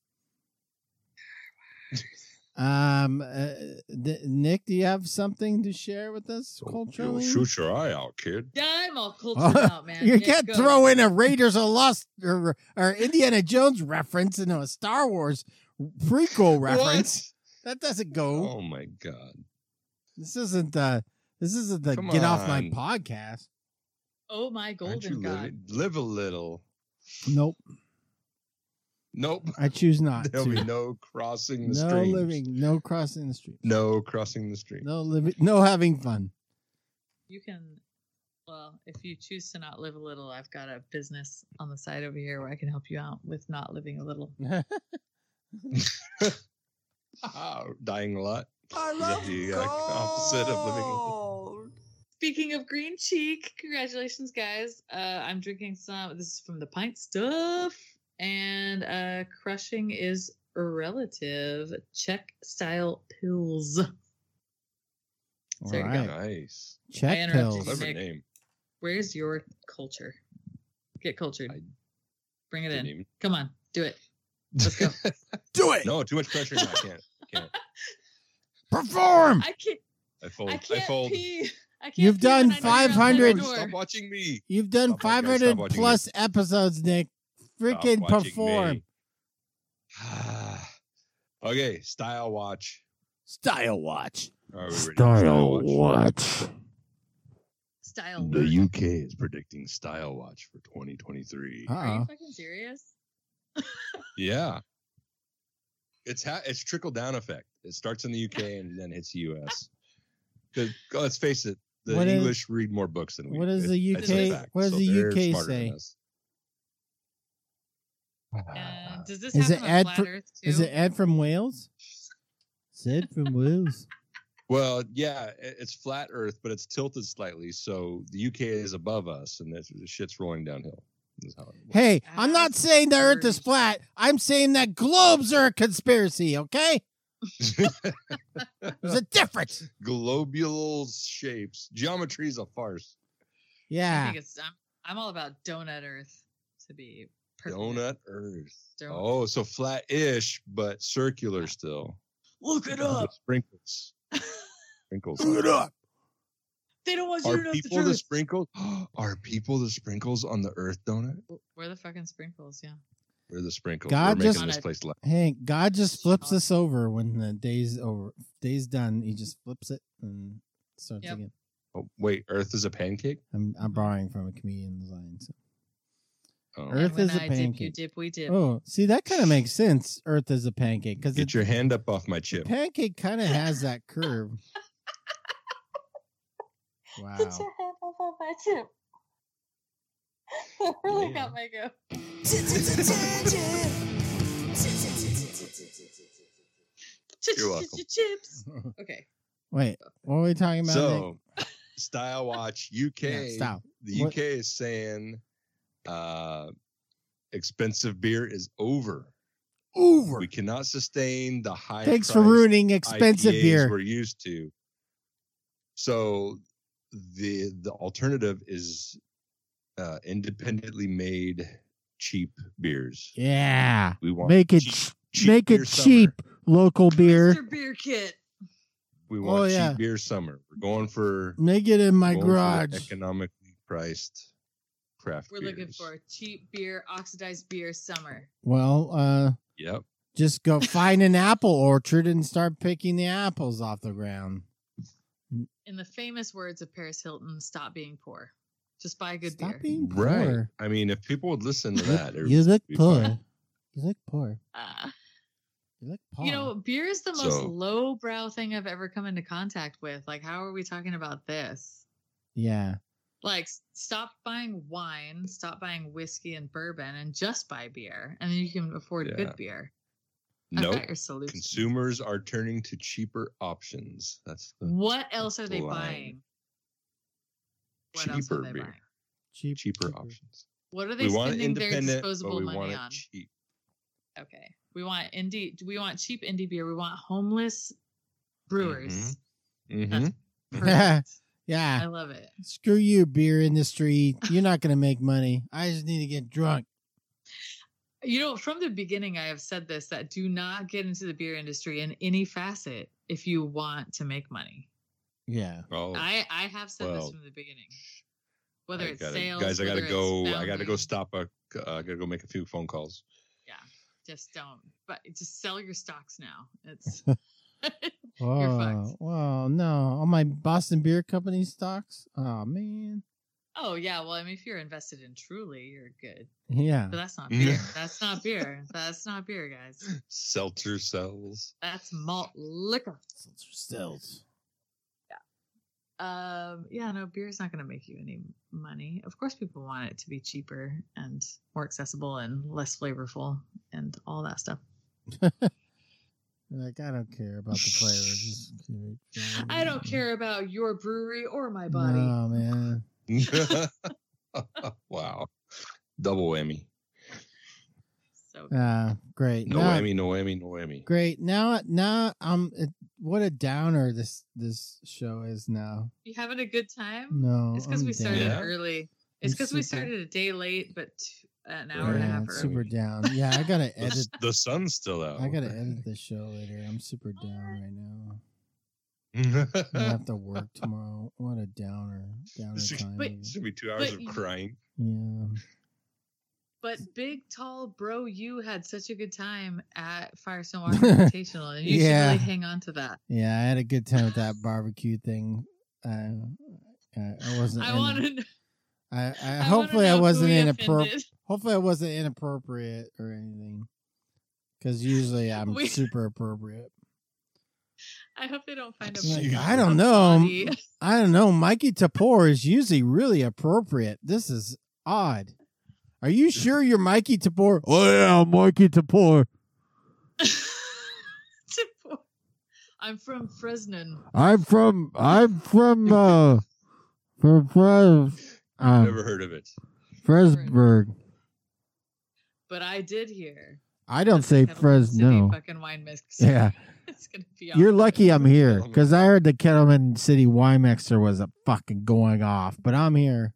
Nick, do you have something to share with us culturally? Shoot your eye out, kid. Yeah, I'm all cultured out, man. You Yeah, can't go. throw in a Raiders of Lost or Indiana Jones reference into a Star Wars prequel reference. That doesn't go. Oh my god. This isn't the Come get off my on. podcast. Oh my Aren't you golden god. live a little. Nope. Nope. I choose not There'll to. be no crossing the No streams. living, no crossing the street. No crossing the stream. No living, no having fun. You can, well, if you choose to not live a little, I've got a business on the side over here where I can help you out with not living a little. Dying a lot. I Is love that the opposite of living a little? Speaking of green cheek, congratulations, guys. I'm drinking some. This is from the Pint Stuff, and Crushing is relative, Czech style pills. So there you go. Nice. Czech I interrupted pills. you. Clever Nick. name. Where's your culture? Get cultured. Bring it in. Even... Come on, do it. Let's go. Do it. No, too much pressure. No, I can't. Perform. I can't. I fold. I can't pee. I can't You've pee done when I know you're 500 outside the door. Stop watching me. You've done Stop watching- 500 stop plus episodes, Nick. Freaking Stop watching perform. me. Okay, style watch. Style watch. Are we ready? Style watch. Style. The UK is predicting style watch for 2023. Are you Uh-oh. fucking serious? Yeah. It's trickle down effect. It starts in the UK and then hits the US. Let's face it, the What is- English read more books than we What do. does the It's a UK fact. what does So the they're UK smarter than say? us. Does this Is happen it on Ed Flat fr- Earth too? Is it Ed from Wales? It's Ed from Wales. Well, yeah, it's flat Earth, but it's tilted slightly, so the UK is above us, and the shit's rolling downhill. Is how it works. Hey, I'm not saying the Earth is flat. I'm saying that globes are a conspiracy. Okay, there's a difference. Globule shapes, geometry is a farce. I Yeah. think I'm all about donut Earth to be perfect. Donut Earth. Donut. Oh, so flat-ish, but circular still. Look it With up. sprinkles. Sprinkles. Look it up. They don't want you Are to know the people the truth. sprinkles? Are people the sprinkles on the Earth donut? We're the fucking sprinkles, yeah. We're the sprinkles. God We're just- making this place laugh. Hey, God just flips us over when the day's over. Day's done. He just flips it and starts Yep. again. Oh, wait, Earth is a pancake? I'm borrowing from a comedian's line. So. Oh. Earth And when is a I dip, you pancake. dip, we dip. Oh, see, that kind of makes sense. Earth is a pancake because Get your hand up off my chip. pancake kind of has that curve. Wow. Get your hand off of my chip. I really Yeah. got my go. You're welcome. Chips. Okay. Wait, what are we talking about? So, Style Watch UK. Yeah, style. The What- UK is saying expensive beer is over. Nick? Over. We cannot sustain the high. Thanks for priced ruining expensive IPAs beer. we're used to. So the alternative is independently made cheap beers. Yeah. We want Make it cheap make beer it summer. cheap. Local beer. Mr. Beer Kit. We want Oh, yeah. cheap beer summer. We're going for Make it in my going for garage. economically priced craft We're beers. looking for cheap beer, oxidized beer summer. Well, Yep. just go find an apple orchard and start picking the apples off the ground. In the famous words of Paris Hilton, stop being poor. Just buy good Stop beer. being Right. poor. I mean, if people would listen to that, You look it'd be poor. fine. You look poor. Uh, You look poor. you know, beer is the most So- lowbrow thing I've ever come into contact with. Like, how are we talking about this? Yeah. Like, stop buying wine, stop buying whiskey and bourbon, and just buy beer, and then you can afford Yeah. good beer. I've Nope. got your solution. Consumers are turning to cheaper options. That's the What else are they line. buying? What else Cheaper are they beer. buying? cheaper options. What are they We want it spending their independent, but disposable we money want it on? cheap. Okay. We want cheap indie beer. We want homeless brewers. Mm-hmm. That's perfect. I Yeah. love it. Screw you, beer industry. You're not going to make money. I just need to get drunk. You know, from the beginning, I have said this, that do not get into the beer industry in any facet if you want to make money. Yeah. Oh, I have said this well, from the beginning. Whether I it's gotta- sales, guys, I gotta whether go. it's I gotta go founding. stop. I gotta go make a few phone calls. Yeah, just don't. But just sell your stocks now. It's Oh, fucked. well, no. All my Boston Beer Company stocks. Oh, man. oh yeah. Well, I mean, if you're invested in Truly, you're good. Yeah. But that's not beer. That's not beer. That's not beer, guys. Seltzer sells. That's malt liquor. Stills. Yeah, no, beer is not going to make you any money. Of course, people want it to be cheaper and more accessible and less flavorful and all that stuff. Like, I don't care about the flavor. Just I don't care about your brewery or my body. No, man. Wow, double whammy. So So good. Great. Noemi. Great. Now, what a downer this show is now. You having a good time? No, it's because we started Yeah. early. It's because we started a day late, but an hour and a half early. Super down. Yeah, I gotta edit. The sun's still out. I gotta edit the show later. I'm super down right now. I have to work tomorrow. What a downer time. It's gonna be 2 hours of crying. Yeah. But big, tall bro, you had such a good time at Firestone Walker Invitational, and you should really hang on to that. Yeah, I had a good time with that barbecue thing. I wasn't. Hopefully, I wasn't inappropriate. Hopefully, I wasn't inappropriate or anything. Because usually I'm super appropriate. I hope they don't find I don't know. I don't know. Mikey Tapor is usually really appropriate. This is odd. Are you sure you're Mikey Tapor? Oh yeah, I'm Mikey Tapor. I'm from Fresno. I'm from Never heard of it. Fresburg. But I did hear. I don't say Fresno. Fucking wine mix. Yeah. It's gonna be You're lucky I'm here because I heard the Kettleman City wine mixer was fucking going off, but I'm here.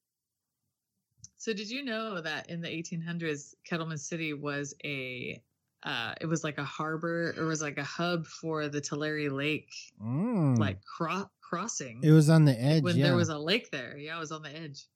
So did you know that in the 1800s, Kettleman City was it was like a harbor, or was like a hub for the Tulare Lake, like crossing. It was on the edge. When there was a lake there. Yeah, it was on the edge.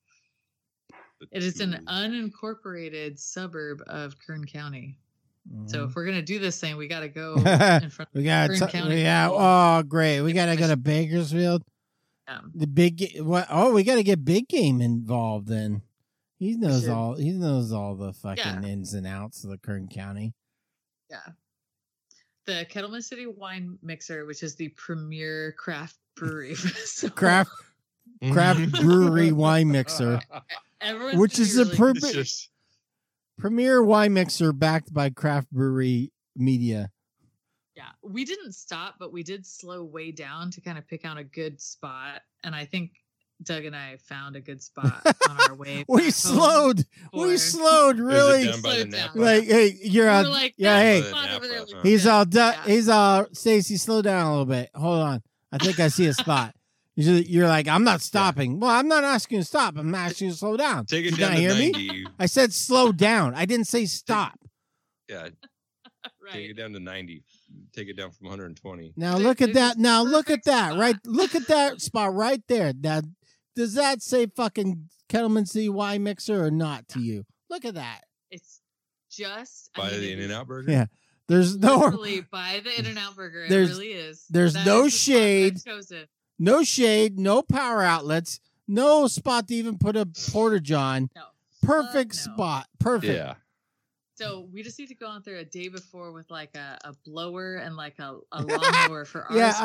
It is an unincorporated suburb of Kern County. So if we're gonna do this thing, we got to go in front of Kern County. Yeah. Oh, great. We got to go to Bakersfield. The big what? Oh, we got to get Big Game involved then. He knows all the fucking ins and outs of the Kern County. Yeah. The Kettleman City Wine Mixer, which is the premier craft brewery. Craft brewery wine mixer. Which is really a premier wine mixer backed by Craft Brewery Media. Yeah. We didn't stop, but we did slow way down to kind of pick out a good spot. And I think Doug and I found a good spot on our way. We slowed really. Like, hey, you're on. Like, hey, he's all done. He's all, Stacy, slow down a little bit. Hold on. I think I see a spot. You're like, I'm not stopping. Yeah. Well, I'm not asking you to stop. I'm asking you to slow down. Take it down to 90. Me? I said slow down. I didn't say stop. Yeah. Right. Take it down to 90. Take it down from 120. Now look at that. Now look at that. Right. Look at that spot right there. Now, does that say fucking Kettleman City Wine Mixer or not to you? Look at that. It's just by the In-N-Out Burger. Yeah. There's literally by the In-N-Out Burger. It really is. There's no shade. No shade, no power outlets, no spot to even put a porta-john. No. Perfect spot. Perfect. Yeah. So we just need to go out there a day before with like a blower and like a lawnmower for our spot.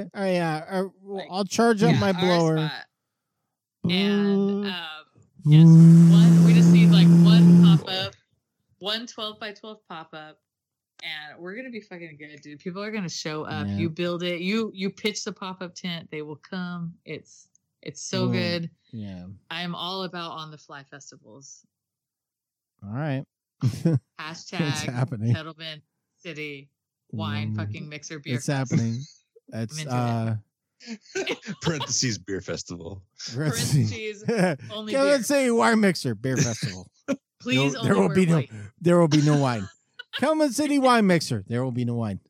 I'll charge up my blower. And yes, we just need like one pop-up, one 12 by 12 pop-up. And we're gonna be fucking good, dude. People are gonna show up. Yeah. You build it. You pitch the pop-up tent. They will come. It's so good. Yeah. I am all about on the fly festivals. All right. Hashtag happening. Kettleman City Wine fucking mixer beer. It's happening. It's parentheses beer festival. Parentheses only beer. Let's say wine mixer beer festival. Please, there will be no wine. Kettleman City Wine Mixer. There will be no wine.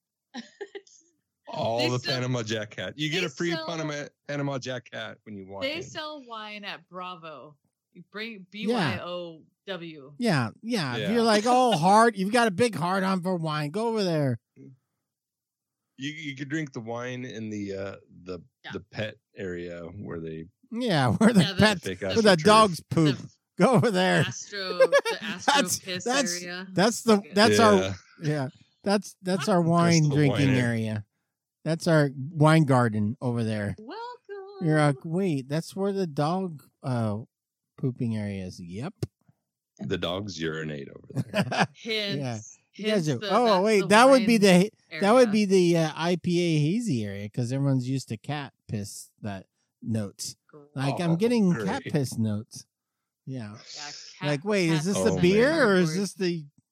All the Panama Jack hat. You get a free Panama Jack hat when you walk in. They sell wine at Bravo. You bring BYOW. Yeah. If you're like, hard, you've got a big heart on for wine, go over there. You could drink the wine in the pet area where they where the pets where the dogs poop. Go over there. The Astro piss area. That's our wine drinking area. That's our wine garden over there. Welcome. You're like, wait, that's where the dog pooping area is. Yep. The dogs urinate over there. That would be the IPA hazy area because everyone's used to cat piss notes. Like I'm getting cat piss notes. Yeah. Like, wait, is this the beer or is this the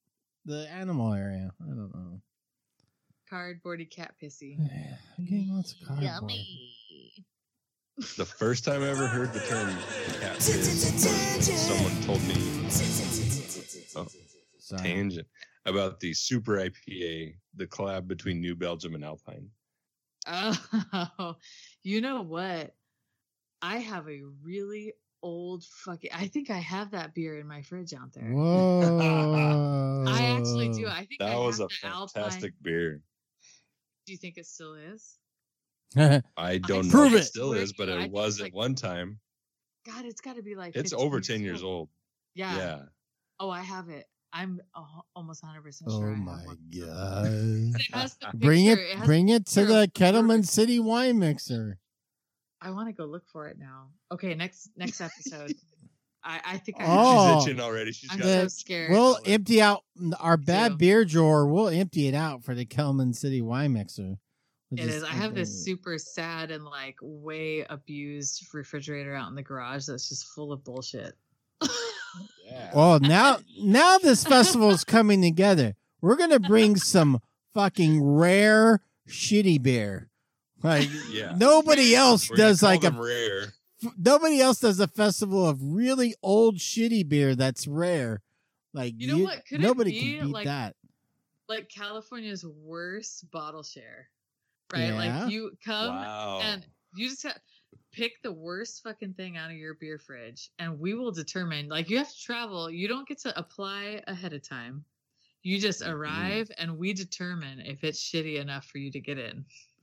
the animal area. I don't know. Cardboardy cat pissy. I'm getting lots of cardboard. Yummy. The first time I ever heard the term cat piss, someone told me Sorry. tangent about the Super IPA, the collab between New Belgium and Alpine. Oh, you know what? I have a really old fucking. I think I have that beer in my fridge out there. Whoa! I actually do. I think That I was have a the fantastic Alpine. beer. Do you think it still is? I don't know Prove if it. it still is, but I it think was it's at like- one time. God, it's got to be like. It's 15 over 10 years old. Yeah. Yeah. Oh, I have it. I'm almost 100% Oh sure. I my have one. god! It has the Bring picture. it, has bring it to picture the of Kettleman Burger- City wine mixer. I want to go look for it now. Okay, next episode. I think I. Oh. She's itching already. She's I'm got so it. scared. We'll Color. empty out our bad too. beer drawer. We'll empty it out for the Kettleman City wine mixer. We'll It just- is. I have this super sad and like way abused refrigerator out in the garage that's just full of bullshit. Yeah. Well, now this festival is coming together. We're gonna bring some fucking rare shitty beer. Like Yeah. nobody else We're gonna does call like them a rare. nobody else does a festival of really old shitty beer that's rare. Like You know what? Could it nobody be, can beat like, that. Like California's worst bottle share, right? Yeah. Like you come Wow. and you just pick the worst fucking thing out of your beer fridge, and we will determine. Like you have to travel. You don't get to apply ahead of time. You just arrive, and we determine if it's shitty enough for you to get in.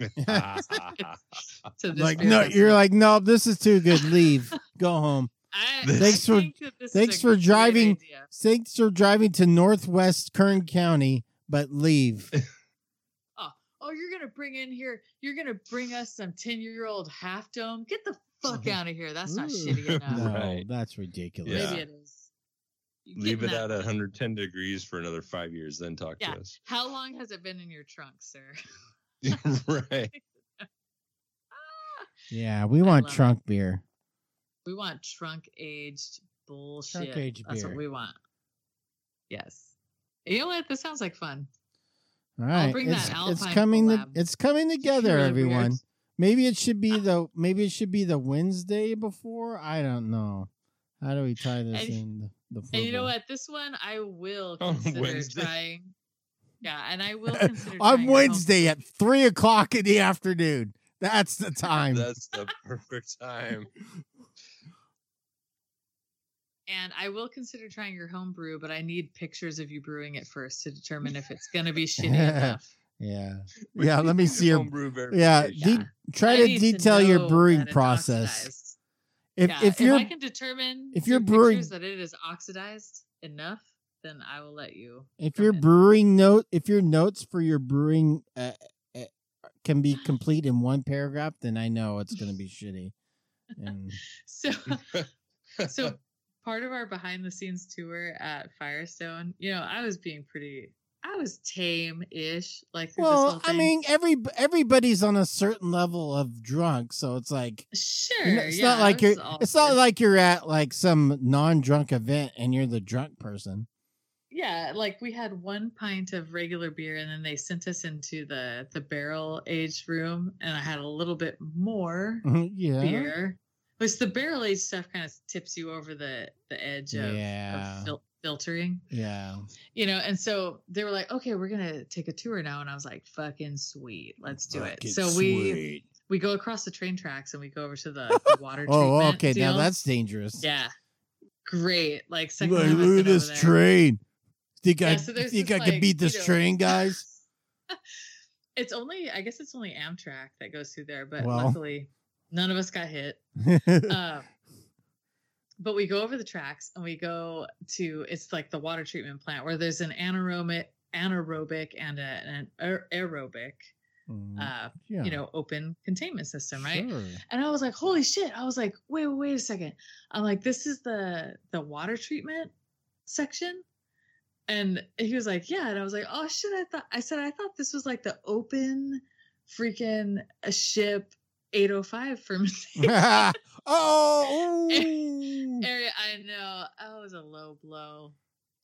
To this Like beer no, festival. you're like no, this is too good. Leave, go home. Thanks Thanks for driving. Thanks for driving to Northwest Kern County, but leave. Oh, you're gonna bring in here. You're gonna bring us some 10-year-old Half Dome. Get the fuck out of here. That's not Ooh. shitty enough. No, Right. that's ridiculous. Yeah. Maybe it is. You Leave get it that at one. 110 degrees for another 5 years, then talk Yeah. to us. How long has it been in your trunk, sir? Right. Yeah, we want love it. trunk beer. We want trunk aged bullshit. Trunk-aged That's beer. what we want. Yes. You know what? This sounds like fun. All right, bring it's, that it's Alpine coming. collab. It's coming together, really everyone. weird. Maybe it should be the Wednesday before. I don't know. How do we tie this And- in? The And you know football? what? This one I will On consider Wednesday. trying. Yeah, and I will consider On trying Wednesday at 3:00 in the afternoon. That's the time. That's the perfect time. And I will consider trying your home brew, but I need pictures of you brewing it first to determine if it's going to be shitty enough. Yeah, yeah. Let me see your. Homebrew Yeah, verification. try I to need detail your know brewing that it's process. oxidized. If Yeah, if you're I can determine if you're through brewing- pictures that it is oxidized enough, then I will let you. if come your in. brewing note if your notes for your brewing can be complete in one paragraph, then I know it's going to be shitty. And So part of our behind the scenes tour at Firestone, I was tame-ish, like through this well, whole I thing. mean, everybody's on a certain level of drunk, so it's like Sure, it's yeah, not like I was you're all it's not for- like you're at like some non-drunk event and you're the drunk person. Yeah, like we had 1 pint of regular beer, and then they sent us into the barrel aged room, and I had a little bit more Yeah. beer. Which the barrel aged stuff kind of tips you over the edge of, Yeah. filtering, Yeah. And so they were like, okay, we're gonna take a tour now, and I was like, fucking sweet, let's do it. Fucking So sweet. we go across the train tracks and we go over to the water Oh, treatment okay. Now deal. that's dangerous. Yeah, great. Like second Look, time I've look at been this over there. train. Think Yeah, I so there's think this, I can like, beat this train, guys? I guess it's only Amtrak that goes through there, but Well. luckily none of us got hit. But we go over the tracks and we go to, it's like the water treatment plant where there's an anaerobic and an aerobic, yeah. open containment system, right? Sure. And I was like, holy shit. I was like, wait a second. I'm like, this is the water treatment section? And he was like, yeah. And I was like, oh shit. I thought this was like the open freaking ship 805 fermentation Oh, ooh. area. I know. That was a low blow.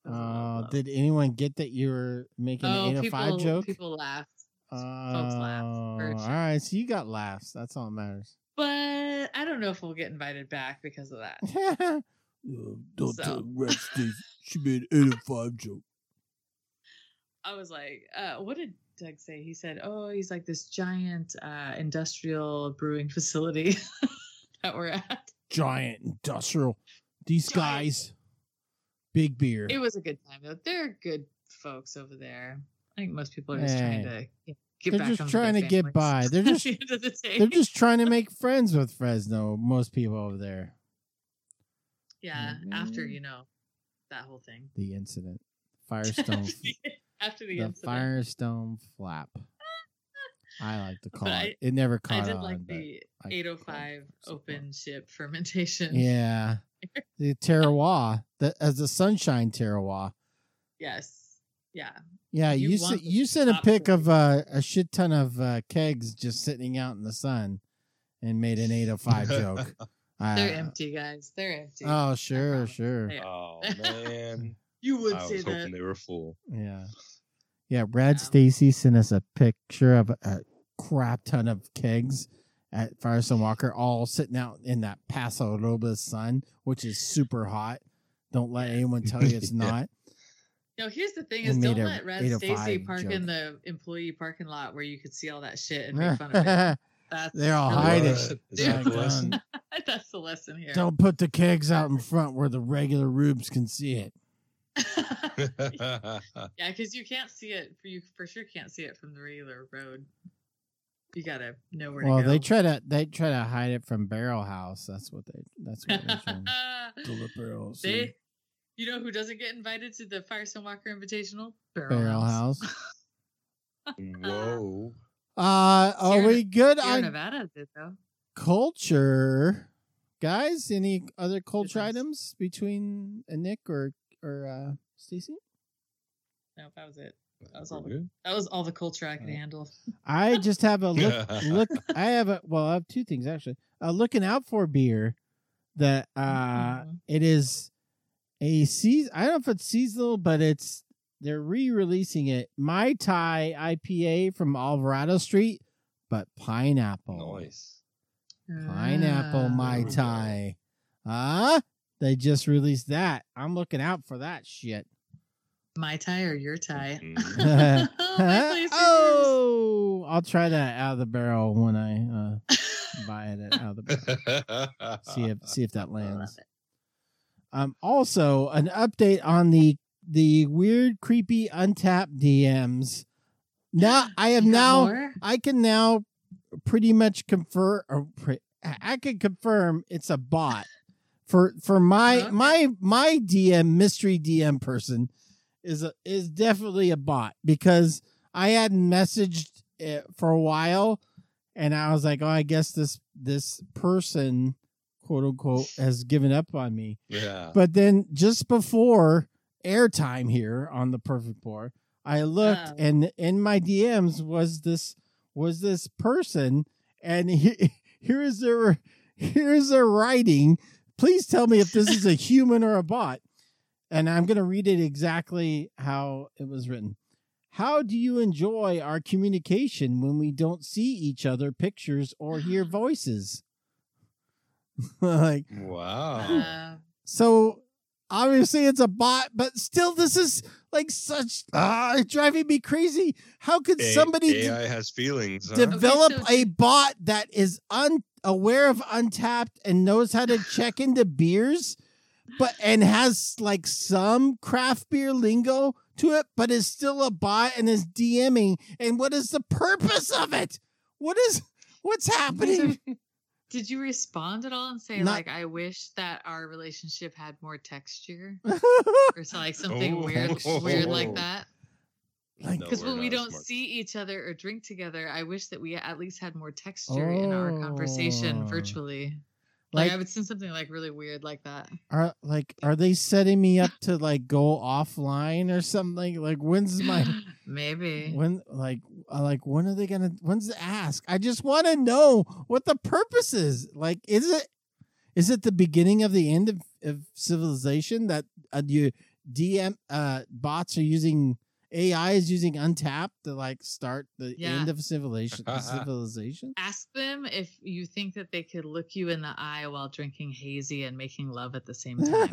Did anyone get that you were making an 805 joke? People laughed. Folks laughed. All right, so you got laughs. That's all that matters. But I don't know if we'll get invited back because of that. Don't tell Red Stacy. She made an 805 joke. I was like, what did Doug say? He said, he's like this giant industrial brewing facility that we're at. Giant industrial. These guys, big beer. It was a good time, though. They're good folks over there. I think most people are just trying to get back. They're just trying to get by. They're just they're just trying to make friends with Fresno. Most people over there. Yeah, after that whole thing, the incident, Firestone. After the incident, Firestone flap. I like to call it. It never caught on. I did like the 805 open ship fermentation. Yeah, the terroir, as the sunshine terroir. Yes. Yeah. Yeah, you sent a pic of a shit ton of kegs just sitting out in the sun, and made an 805 joke. They're empty, guys. They're empty. Oh, sure. Oh man, you would I say was that. hoping they were full. Yeah. Brad Stacy sent us a picture of a crap ton of kegs at Firestone Walker, all sitting out in that Paso Robles sun, which is super hot. Don't let anyone tell you it's not. No, here's the thing: is don't let Brad Stacy park in the employee parking lot where you could see all that shit and make fun of it. They're all hiding. That's the lesson here. Don't put the kegs out in front where the regular rubes can see it. Yeah, because you can't see it. You for sure can't see it from the regular road. You gotta know where to go. Well, they try to hide it from Barrel House. That's what they're trying. The Barrel. You know who doesn't get invited to the Firestone Walker Invitational? Barrel House. Whoa. Are we good on Nevada did though? Culture, guys? Any other culture items between Nick or Stacy? No, that was it. That was all the culture I could handle. I just have a look. I have two things actually. Looking out for beer that it is a season. I don't know if it's seasonal, but they're re-releasing it. Mai Tai IPA from Alvarado Street, but pineapple. Nice. Pineapple Mai Tai. They just released that. I'm looking out for that shit. My tie or your tie? I'll try that out of the barrel when I buy it out of the barrel. See if that lands. Also, an update on the weird, creepy, untapped DMs. Now I can now pretty much confirm. I can confirm it's a bot for my DM mystery DM person. Is definitely a bot because I hadn't messaged it for a while, and I was like, I guess this person, quote unquote, has given up on me. Yeah. But then just before airtime here on the Perfect Pour, I looked, and in my DMs was this person, and here's their writing. Please tell me if this is a human or a bot. And I'm going to read it exactly how it was written. How do you enjoy our communication when we don't see each other, pictures, or hear voices? Wow. So obviously it's a bot, but still this is like such driving me crazy. How could somebody AI has feelings, develop a bot that is unaware of Untapped and knows how to check into beers? And has like some craft beer lingo to it, but is still a bot and is DMing. And what is the purpose of it? What's happening? Did you respond at all and say I wish that our relationship had more texture or something weird like that? Because when we don't see each other or drink together, I wish that we at least had more texture in our conversation virtually. I would send something really weird like that. Are they setting me up to go offline or something? When's my maybe when when are they gonna? When's the ask? I just want to know what the purpose is. Is it the beginning of the end of civilization that bots are using AI is using Untapped to like start the end of civilization. Ask them if you think that they could look you in the eye while drinking hazy and making love at the same time.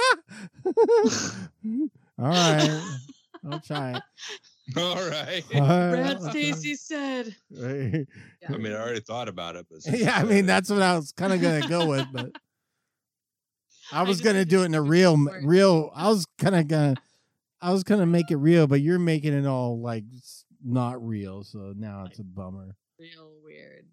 All right, I'll try it. All right. Brad Stacy said. Right. I mean, I already thought about it, but yeah, I mean that's what I was kind of gonna go with, but I was gonna do it in a real. I was gonna make it real, but you're making it all like not real, so now it's a bummer. Real weird.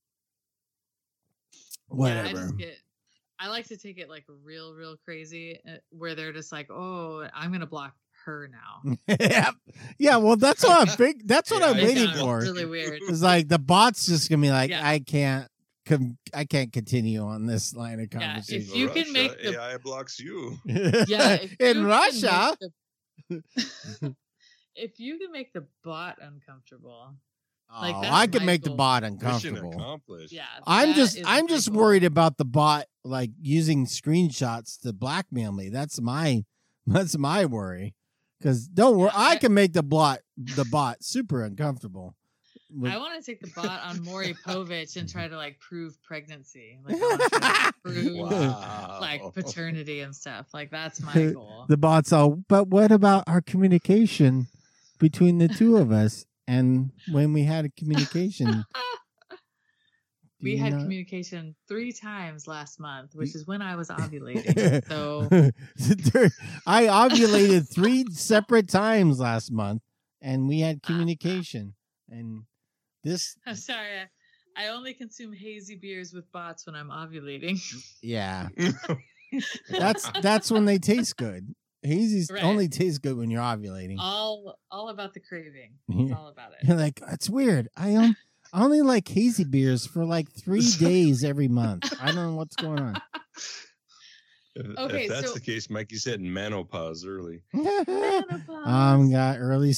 Whatever. Yeah, I like to take it like real crazy, where they're just like, "Oh, I'm gonna block her now." Yeah. Well, that's what I'm waiting for. Really weird. It's like the bot's just gonna be like, I can't continue on this line of conversation. If you can make the AI blocks you. Yeah, in Russia. If you can make the bot uncomfortable. Like I can make the bot uncomfortable. Mission accomplished. Yeah, I'm just worried about the bot like using screenshots to blackmail me. That's my worry. Because don't worry, I can make the bot super uncomfortable. I want to take the bot on Maury Povich and try to like prove pregnancy, like I want to prove like paternity and stuff. Like that's my goal. The bot's all, but what about our communication between the two of us? And when we had a communication, we had communication 3 times last month, which is when I was ovulating. So I ovulated 3 separate times last month, and we had communication. And this, I'm sorry, I only consume hazy beers with bots when I'm ovulating. Yeah, that's when they taste good. Hazy's only tastes good when you're ovulating. All about the craving. It's all about it. You're like, it's weird. I only like hazy beers for like 3 days every month. I don't know what's going on. Okay, if that's the case, Mikey said menopause early. Menopause. Got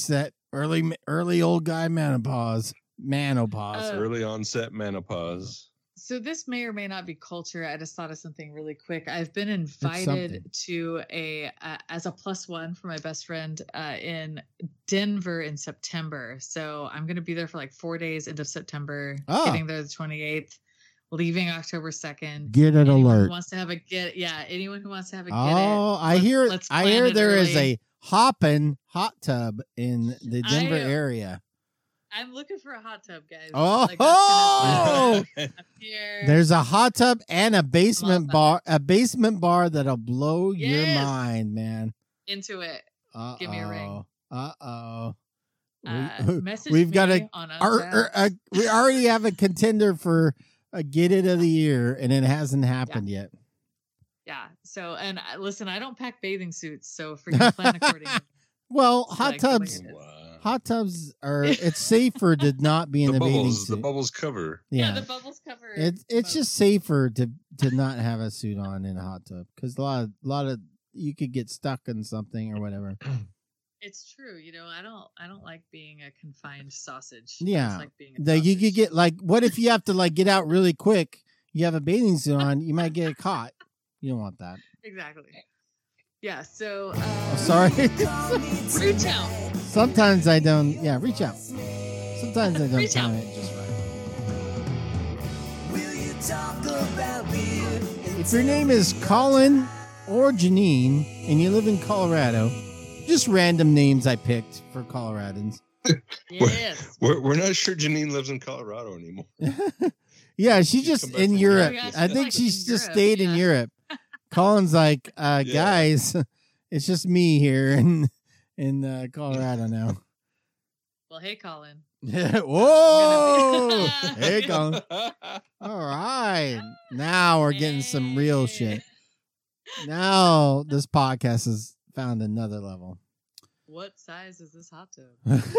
early old guy menopause. Early onset menopause. So this may or may not be culture. I just thought of something really quick. I've been invited to as a +1 for my best friend in Denver in September. So I'm going to be there for like 4 days into September, getting there the 28th, leaving October 2nd. Get it alert. Who wants to have a get? Yeah, anyone who wants to have a get. Oh, I hear there is a hoppin' hot tub in the Denver area. I'm looking for a hot tub, guys. Oh, I'm here. There's a hot tub and a basement bar. A basement bar that'll blow your mind, man. Into it. Give me a ring. We've got we already have a contender for a Get It of the Year, and it hasn't happened yet. Yeah. So, and listen, I don't pack bathing suits, so freaking plan accordingly. Well, hot tubs. Hot tubs are. It's safer to not be in the bathing suit. The bubbles cover. Yeah, the bubbles cover. It's just safer to not have a suit on in a hot tub because a lot of you could get stuck in something or whatever. It's true. You know, I don't like being a confined sausage. Yeah, like being a you could get like. What if you have to like get out really quick? You have a bathing suit on. You might get caught. You don't want that. Exactly. Yeah. So. Sorry. Reach out. Sometimes I don't. Yeah, reach out. Sometimes I don't time it just right. If your name is Colin or Janine and you live in Colorado, just random names I picked for Coloradans. Yes. We're not sure Janine lives in Colorado anymore. Yeah, she's just in Europe. I think she's just stayed in Europe. Colin's like, guys, it's just me here in Colorado now. Well, hey, Colin. Whoa! Hey, Colin. All right. Now we're getting some real shit. Now this podcast has found another level. What size is this hot tub?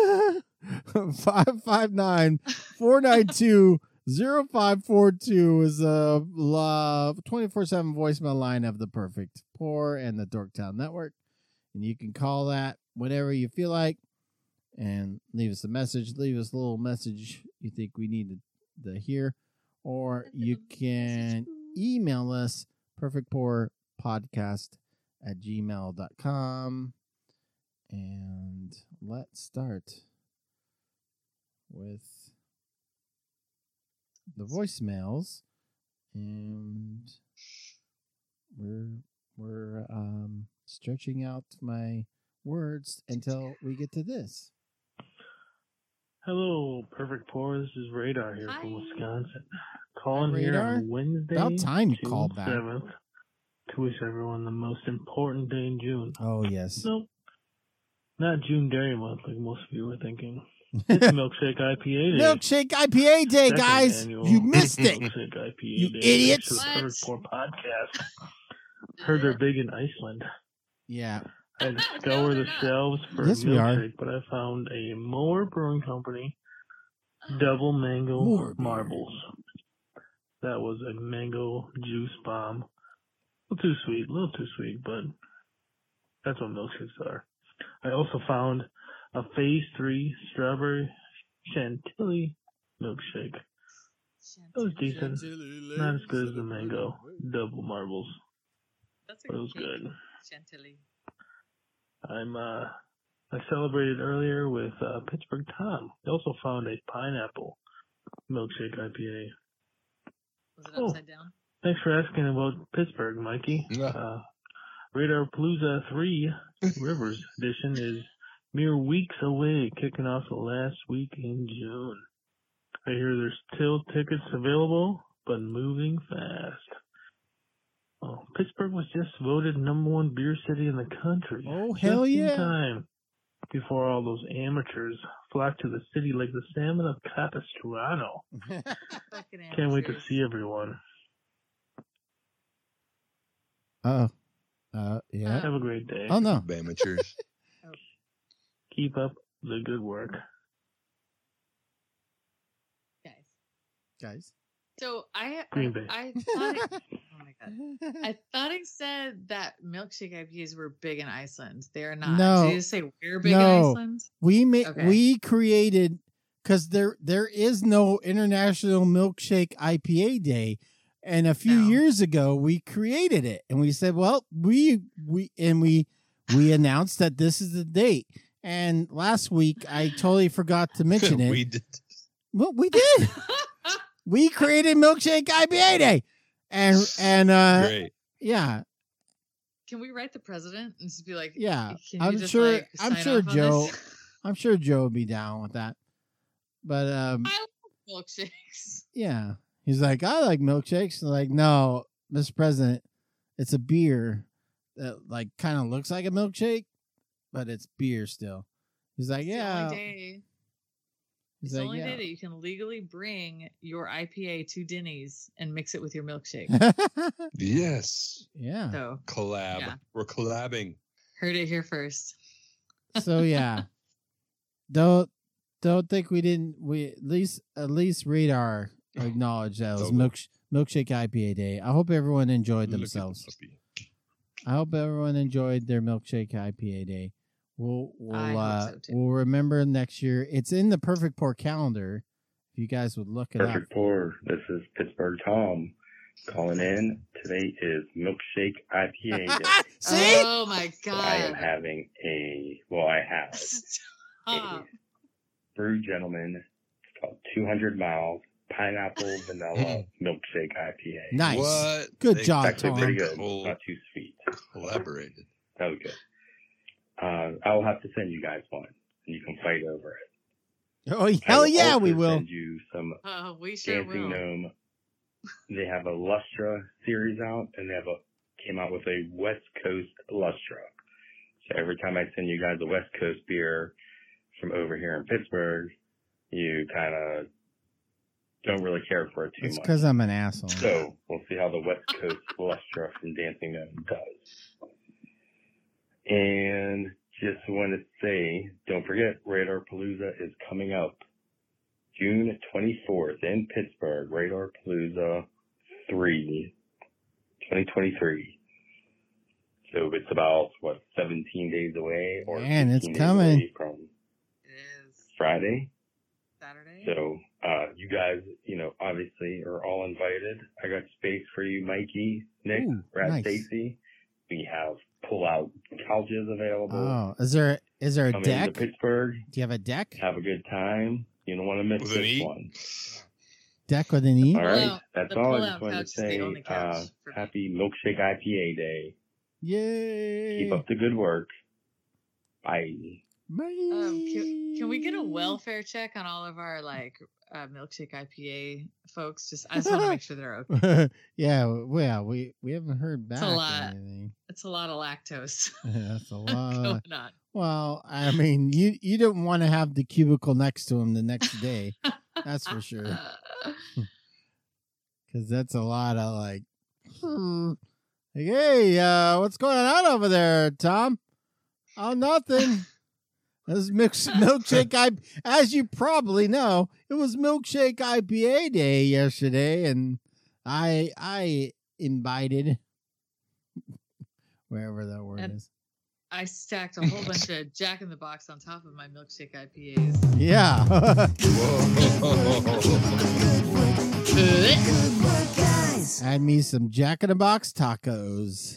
559-492-0542 is a 24/7 voicemail line of the Perfect Pour and the Dorktown Network. And you can call that whenever you feel like and leave us a message. Leave us a little message you think we need to hear. Or you can email us perfectpourpodcast gmail.com. And let's start with the voicemails. And we're stretching out my words until we get to this. Hello, Perfect Pour. This is Radar here from Wisconsin. Calling Hi, here Radar. on Wednesday, About time you June called back. 7th, to wish everyone the most important day in June. Oh, yes. Nope. Not June Dairy Month like most of you were thinking. It's Milkshake IPA Day. Milkshake IPA Day, Second guys. annual You missed it. Milkshake IPA You Day. idiots. To the Perfect Pour podcast. Heard they're big in Iceland. Yeah. I scoured the shelves for Yes, a we are. milkshake, but I found a Moore Brewing Company double mango Moore marbles. That was a mango juice bomb. A little too sweet, but that's what milkshakes are. I also found a Phase 3 strawberry chantilly milkshake. It was decent. Not as good as the mango double marbles, That's a but it was cake. good. Chantilly. I celebrated earlier with Pittsburgh Tom. I also found a pineapple milkshake IPA. Was it upside down? Thanks for asking about Pittsburgh, Mikey. Yeah. Radar Palooza 3 Rivers edition is mere weeks away, kicking off the last week in June. I hear there's still tickets available, but moving fast. Oh, Pittsburgh was just voted #1 beer city in the country. Oh, hell just in yeah. time before all those amateurs flock to the city like the salmon of Capistrano. Fucking Can't wait to amateurs. see everyone. Yeah. Have a great day. Oh, no. Amateurs. Keep up the good work. Guys. So Green Bay. I thought oh my god. I thought he said that milkshake IPAs were big in Iceland. They are not. No. Did you just say we're big in No. Iceland? Okay. We created, because there is no International Milkshake IPA Day. And a few years ago, we created it, and we said, "Well, we announced that this is the date." And last week, I totally forgot to mention it. We did. Well, we did. We created Milkshake IPA Day, and Great. yeah, Can we write the president and just be like, yeah. Can you I'm just, sure. like, I'm sign sure off on Joe. this? I'm sure Joe would be down with that. But I love milkshakes. yeah, he's like, I like milkshakes. Like, no, Mr. President, it's a beer that like kind of looks like a milkshake, but it's beer still. He's like, yeah. It's the only day that you can legally bring your IPA to Denny's and mix it with your milkshake. Yes. Yeah. So Collab. Yeah. We're collabing. heard it here first. So yeah, don't think we didn't. We at least Radar acknowledged that it was Milkshake IPA Day. I hope everyone enjoyed Look at the themselves. puppy. I hope everyone enjoyed their Milkshake IPA Day. I hope so, too. We'll remember next year. It's in the Perfect Pour calendar. If you guys would look it Perfect Pour. This is Pittsburgh Tom calling in. Today is Milkshake IPA Day. up. See? Oh my god! I am having I have a Stop. Brew Gentleman. It's called 200 Miles Pineapple Vanilla Milkshake IPA. Nice. What? Good They job, It's actually pretty good. Cool. Not too sweet. Collaborated. That was good. I'll have to send you guys one, and you can fight over it. Oh I hell will yeah, we also will. send you some Oh, we sure Dancing will. Gnome. They have a Lustra series out, and they came out with a West Coast Lustra. So every time I send you guys a West Coast beer from over here in Pittsburgh, you kind of don't really care for it too It's much. because I'm an asshole. So we'll see how the West Coast Lustra from Dancing Gnome does. And just want to say, don't forget, Radar Palooza is coming up June 24th in Pittsburgh. Radar Palooza 3, 2023. So it's about, 17 days away? Or Man, it's 15 days coming. away from It is Friday. Saturday. So, you guys, obviously are all invited. I got space for you, Mikey, Nick, Ooh, Brad, nice. Stacy, We have pull-out couches available. Oh, is there a Come deck? into Pittsburgh. Do you have a deck? Have a good time. You don't want to miss With an this E? one. Deck with an E? All right. Pull-out- That's the all I pull-out just wanted couch to is the say. only couch for me. Happy Milkshake IPA Day. Yay! Keep up the good work. Bye. Bye. Can we get a welfare check on all of our milkshake IPA folks? I just want to make sure they're okay. Yeah, well, we haven't heard back. It's a or lot. anything. It's a lot of lactose That's a lot. going on. Well, I mean, you don't want to have the cubicle next to him the next day. That's for sure. Because that's a lot of like, hey, what's going on over there, Tom? Oh, nothing. It was milkshake as you probably know, it was milkshake IPA day yesterday, and I invited wherever that word is. I stacked a whole bunch of Jack in the Box on top of my milkshake IPAs. Yeah. Add me some Jack in the Box tacos.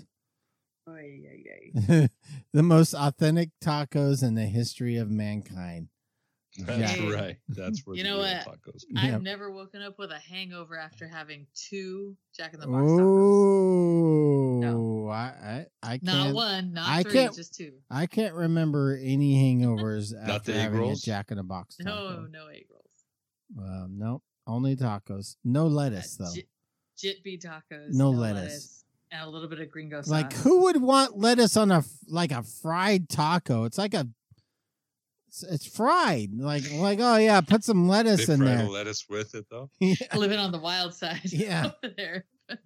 The most authentic tacos in the history of mankind. That's Yeah. right. That's where You the know real what? tacos Yeah. I've never woken up with a hangover after having 2 Jack in the Box tacos. Oh, No. I can't. Not 1, not I 3, can't- just 2. I can't remember any hangovers after the egg having rolls? a Jack in the Box taco. No egg rolls. No, only tacos. No lettuce though. Jitby tacos. No lettuce. And a little bit of gringo sauce. Like who would want lettuce on a fried taco? It's like it's fried. Like oh yeah, put some lettuce They in fry there. the lettuce with it though. Yeah. Living on the wild side. Yeah. Over there.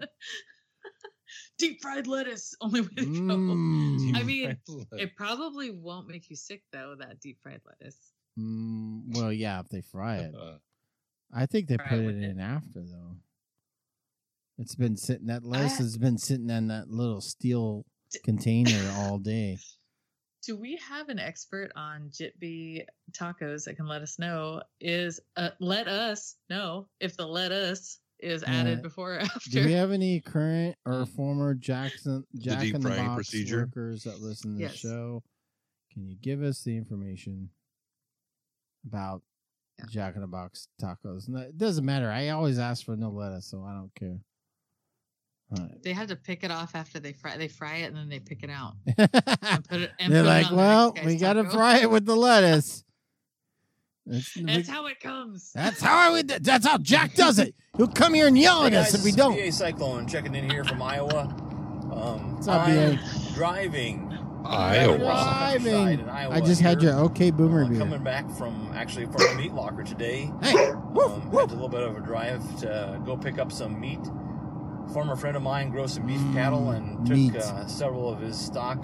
Deep fried lettuce. Only way to go. Mm. I mean, it probably won't make you sick though, that deep fried lettuce. Well, yeah, if they fry it. Uh, I think they Fry put it it with in after though. It's been sitting. That lettuce has been sitting in that little steel container all day. Do we have an expert on Jitby tacos that can let us know? Let us know if the lettuce is added before or after. Do we have any current or former Jack in deep the frying Box procedure? workers that listen to the Yes. show? Can you give us the information about Jack in the Box tacos? No, it doesn't matter. I always ask for no lettuce, so I don't care. All right. They have to pick it off after they fry. They fry it and then they pick it out. They're Put it on the well, next we guy's got to taco." fry it with the lettuce. That's how it comes. That's how Jack does it. He'll come here and yell at us if we don't. BA Cyclone checking in here from Iowa. What's up, BA? I'm driving. Iowa. Driving. In Iowa I just had here. your OK Boomer beer. Coming back from a meat locker today. Hey, Had a little bit of a drive to go pick up some meat. Former friend of mine grows some beef cattle and meat. took several of his stock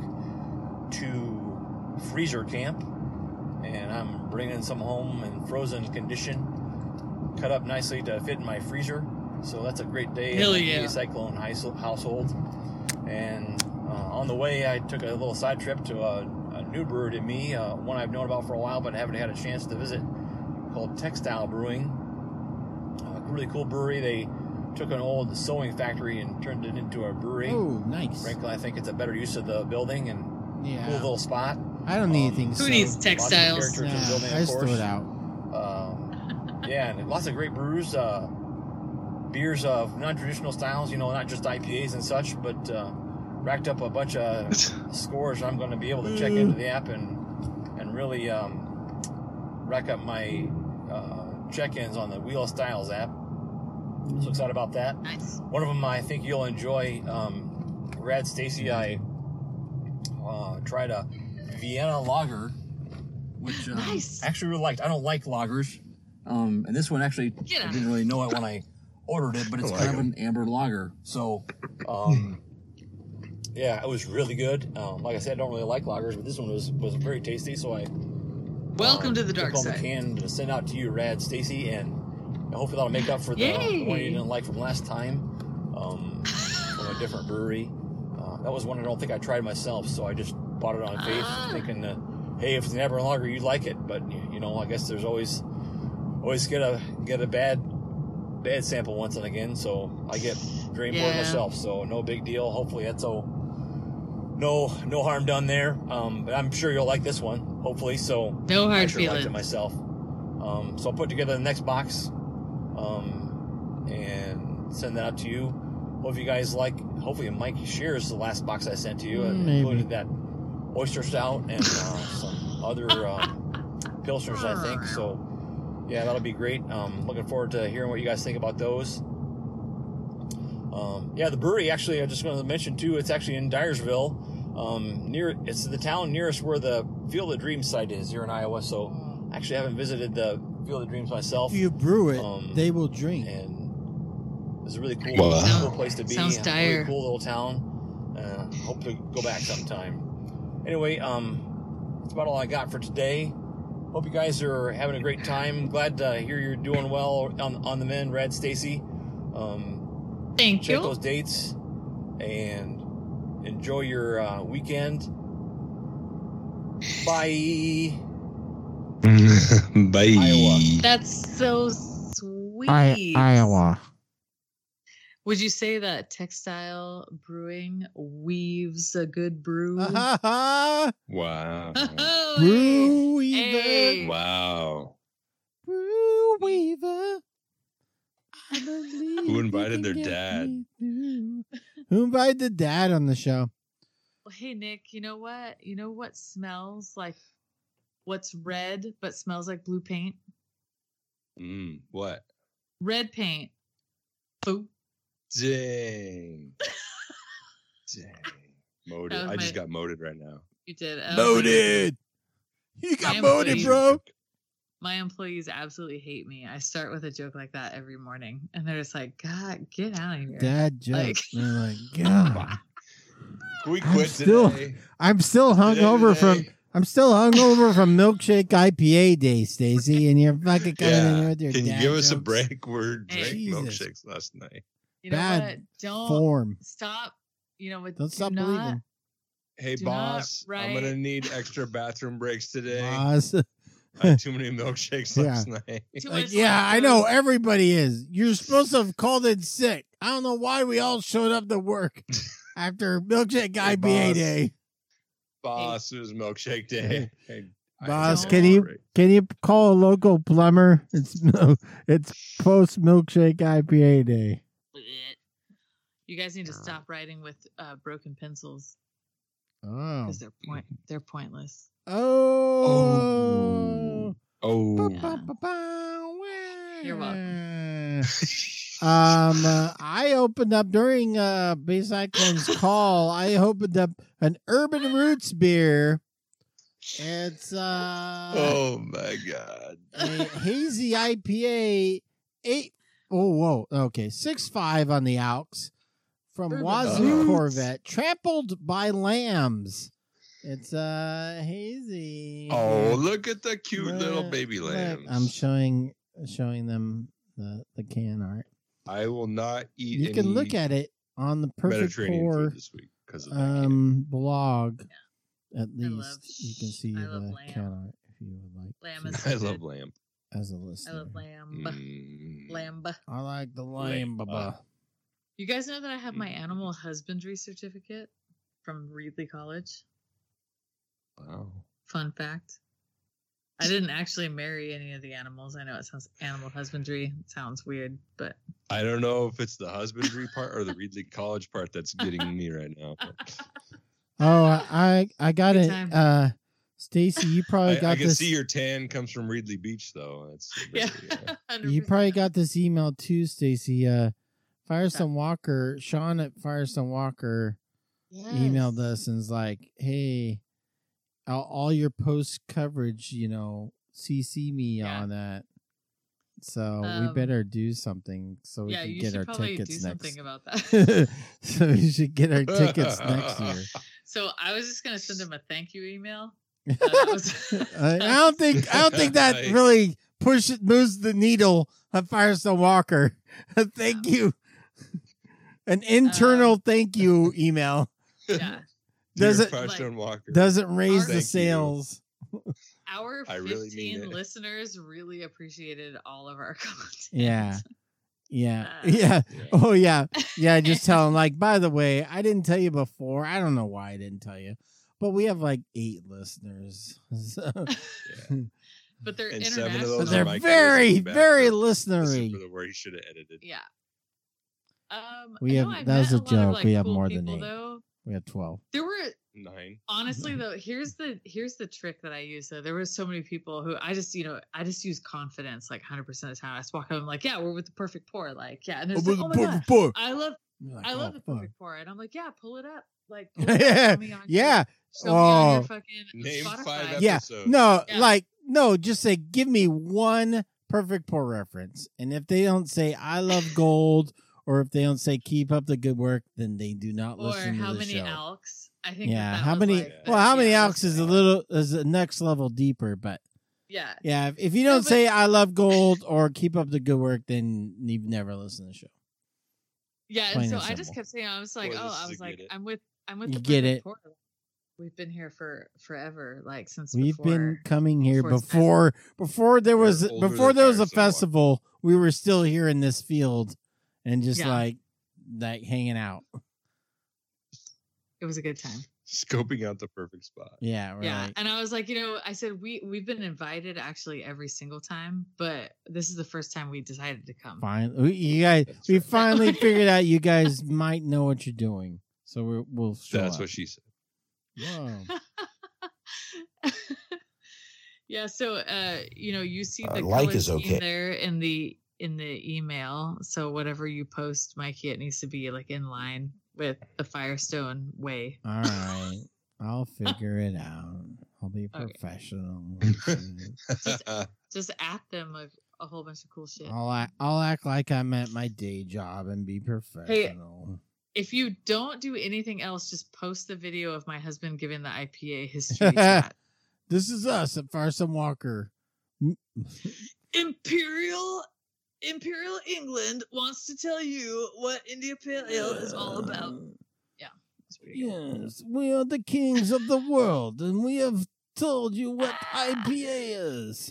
to freezer camp. And I'm bringing some home in frozen condition, cut up nicely to fit in my freezer. So that's a great day Hell in the yeah. BA Cyclone household. And on the way, I took a little side trip to a new brewer to me, one I've known about for a while but haven't had a chance to visit, called Textile Brewing. Really cool brewery. They took an old sewing factory and turned it into a brewery. Oh, nice. Frankly, I think it's a better use of the building and Yeah. cool little spot. I don't need anything. Who needs Lots of textiles? character to the Nah, building, I of just course. threw it out. Yeah, and lots of great brews. Beers of non-traditional styles, not just IPAs and such, but racked up a bunch of scores. I'm going to be able to check into the app and really rack up my check-ins on the Wheel of Styles app. So excited about that. Nice. One of them I think you'll enjoy. Rad Stacy, I tried a Vienna lager, which Nice. actually really liked. I don't like lagers. And this one actually, Get I out. didn't really know it when I ordered it, but it's I kind like of an amber lager. So, yeah, it was really good. Like I said, I don't really like lagers, but this one was very tasty. So I Welcome to the dark took on the side. can to send out to you, Rad Stacy, and hopefully that'll make up for the one you Yay. didn't like from last time, from a different brewery. That was one I don't think I tried myself, so I just bought it on faith, thinking that, hey, if it's an amber lager, you'd like it. But I guess there's always get a bad sample once and again. So I get drained for it Yeah. myself. So no big deal. Hopefully no harm done there. But I'm sure you'll like this one, hopefully. So No hard I sure liked feelings. it myself. So I'll put together the next box and send that out to you. Hope you guys like. Hopefully Mike shares the last box I sent to you and included that oyster stout and some other pilsners, I think. So yeah, that'll be great. Looking forward to hearing what you guys think about those. Yeah, the brewery, actually, I just wanted to mention too, it's actually in Dyersville. It's the town nearest where the Field of Dreams site is here in Iowa. So actually I haven't visited the Field of Dreams myself. If you brew it, they will drink. And it's a really cool, cool place to be. Sounds dire. Really cool little town. Hope to go back sometime. Anyway, that's about all I got for today. Hope you guys are having a great time. Glad to hear you're doing well on the men, Red, Stacy. Thank Check you. those dates and enjoy your weekend. Bye. Bye. Iowa. That's so sweet. Iowa. Would you say that textile brewing weaves a good brew? Wow. Brew weaver. Hey. Wow. Brew weaver. I believe Who invited you their can get dad? me through. Who invited the dad on the show? Well, hey, Nick, you know what? You know what smells like what's red but smells like blue paint? What? Red paint. Boo. Dang. Dang. Moded. That was I just my- got moded right now. You did. Loaded. You got moted, bro. My employees absolutely hate me. I start with a joke like that every morning, and they're just like, God, get out of here. Dad jokes. Like- They're like, God. Can we I'm quit still- today? I'm still hungover Today? from Milkshake IPA day, Stacy, and you're fucking coming in with your Can you dad give us a jokes. break? We're Hey. drank Jesus. milkshakes last night. You know Bad what? Don't Form. stop. You know what? Don't stop do not- believing. Hey, Do not boss, I'm gonna write- need extra bathroom breaks today. Boss. I had too many milkshakes last night. Too Like, much yeah, I lactose. know everybody is. You're supposed to have called in sick. I don't know why we all showed up to work after Milkshake Hey, IPA boss. day. Boss, it was milkshake day. Hey, I Boss, had can a you break. can you call a local plumber? It's post Milkshake IPA day. You guys need to stop writing with broken pencils Oh. because they're pointless. Oh. Oh. You're welcome. I opened up during Bay Cyclone's call. I opened up an Urban Roots beer. It's Oh my God. a hazy IPA 6.5 on the Alks from Urban Wazoo Roots. Corvette, trampled by lambs. It's hazy. Oh, look at the cute little Look, baby look, lambs. I'm showing them the can art. I will not eat. You can look at it on the Perfect Mediterranean Pour food this week because of that can. blog. At love- least you can see I love the lamb. can art if you would like. Lamb is I so love good. lamb. As a I listener, love lamb. Mm. Lamb. I like the lamb. Baba. You guys know that I have my animal husbandry certificate from Reedley College. Wow. Fun fact. I didn't actually marry any of the animals. I know it sounds animal husbandry. It sounds weird, but I don't know if it's the husbandry part or the Reedley College part that's getting me right now. but Oh, I got Good it. time. Stacy, you probably I got can this. see your tan comes from Reedley Beach, though. It's yeah. very, 100%. You probably got this email too, Stacy. Firestone Walker, Sean at Firestone Walker emailed us and was like, "Hey, all your post coverage, CC me on that. So we better do something so we can you get should our probably tickets do next. something about that. So we should get our tickets next year. So I was just gonna send him a thank you email. That was- I don't think that Nice. really moves the needle of Firestone Walker. Thank you. An internal thank you email yeah. Doesn't- Firestone Walker. doesn't raise Thank the you. sales. Our I 15 really mean it. listeners really appreciated all of our content. Yeah. Yeah. Oh, yeah. Yeah, just tell them, like, by the way, I didn't tell you before. I don't know why I didn't tell you. But we have like 8 listeners. So. Yeah. But they're And international. 7 of those They're are Mike very, very listen listenery. for the word he should have edited. Yeah. We I have know I've that was met a lot of, joke. like, We have cool more than people, 8. though. We have 12. There were 9. honestly though, here's the trick that I use. So there were so many people who I just use confidence like 100% of the time. I just walk up and I'm like, yeah, we're with the perfect pour. Like, yeah. And they're like, oh my God, pour. I love Like, the fuck. perfect pour. And I'm like, yeah, pull it up. Like, pull it up, Yeah. show me on Yeah. Show me on your Oh. fucking Name Spotify. 5 Yeah. episodes. No, Yeah. like, no, just say, give me one perfect pour reference. And if they don't say, I love gold, or if they don't say, keep up the good work, then they do not Or listen to how the many show. Elks? I think. Yeah. that How was many? like, Well, how many yeah, Alex is the next level deeper, but Yeah. yeah, if you don't but- say I love gold or keep up the good work, then you've never listened to the show. Yeah, Plain and so and I just simple. kept saying, I was like, Or this oh, is I a was like, get it. I'm with You the get perfect it. pour. We've been here for forever, like since We've before. been coming here before before there was They're older before than there was a Fire Somewhat. festival. We were still here in this field and just Yeah. like hanging out. It was a good time. Scoping out the perfect spot. Yeah, right. Yeah, and I was like, I said we've been invited actually every single time, but this is the first time we decided to come. Fine, you guys. That's We right. finally figured out you guys might know what you're doing, so we'll show That's up. what she said. Whoa. Yeah, so you see the like color is scheme okay. there in the email. So whatever you post, Mikey, it needs to be like in line with the Firestone way. All right, I'll figure it out. I'll be Okay. professional. Just at them a whole bunch of cool shit. I'll act like I'm at my day job and be professional. If you don't do anything else, just post the video of my husband giving the IPA history chat. This is us at Farsome Walker. Imperial England wants to tell you what India Pale Ale is all about. Yeah, it's pretty good. Yes, we are the kings of the world, and we have told you what IPA is.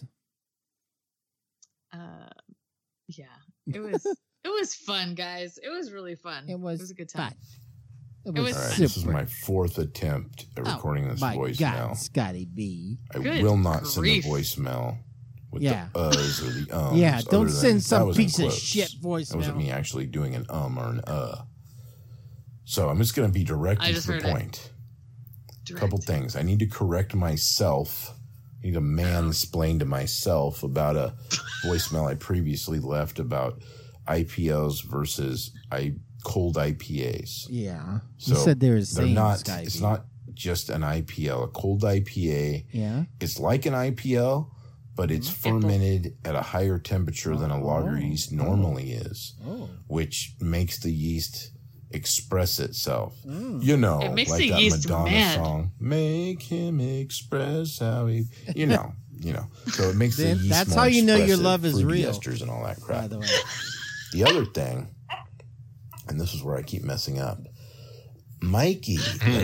Yeah, it was fun, guys. It was really fun. It was a good time. fun. It was All right, super. this is my 4th attempt at recording this My voicemail. God, Scotty B. I Good will not send a grief. voicemail with Yeah. the uhs or the ums. Yeah, don't other than send that some was in piece of quotes. shit That wasn't me voicemail. actually doing an or an So I'm just going to be direct I and just to the heard it. point. Direct. Couple things. I need to correct myself. I need to mansplain to myself about a voicemail I previously left about IPLs versus cold IPAs. Yeah, So you said they were the they're same. not. Scotty It's B. not just an IPL. A cold IPA. Yeah. It's like an IPL, but it's fermented at a higher temperature than a lager yeast normally is, Oh. which makes the yeast express itself. Mm. You know, It makes like the that yeast Madonna mad. song, "Make him express how he," you know. So it makes the Then yeast that's more how you know your expressive, love is fruity real. esters and all that By crap. the way, The other thing, and this is where I keep messing up, Mikey,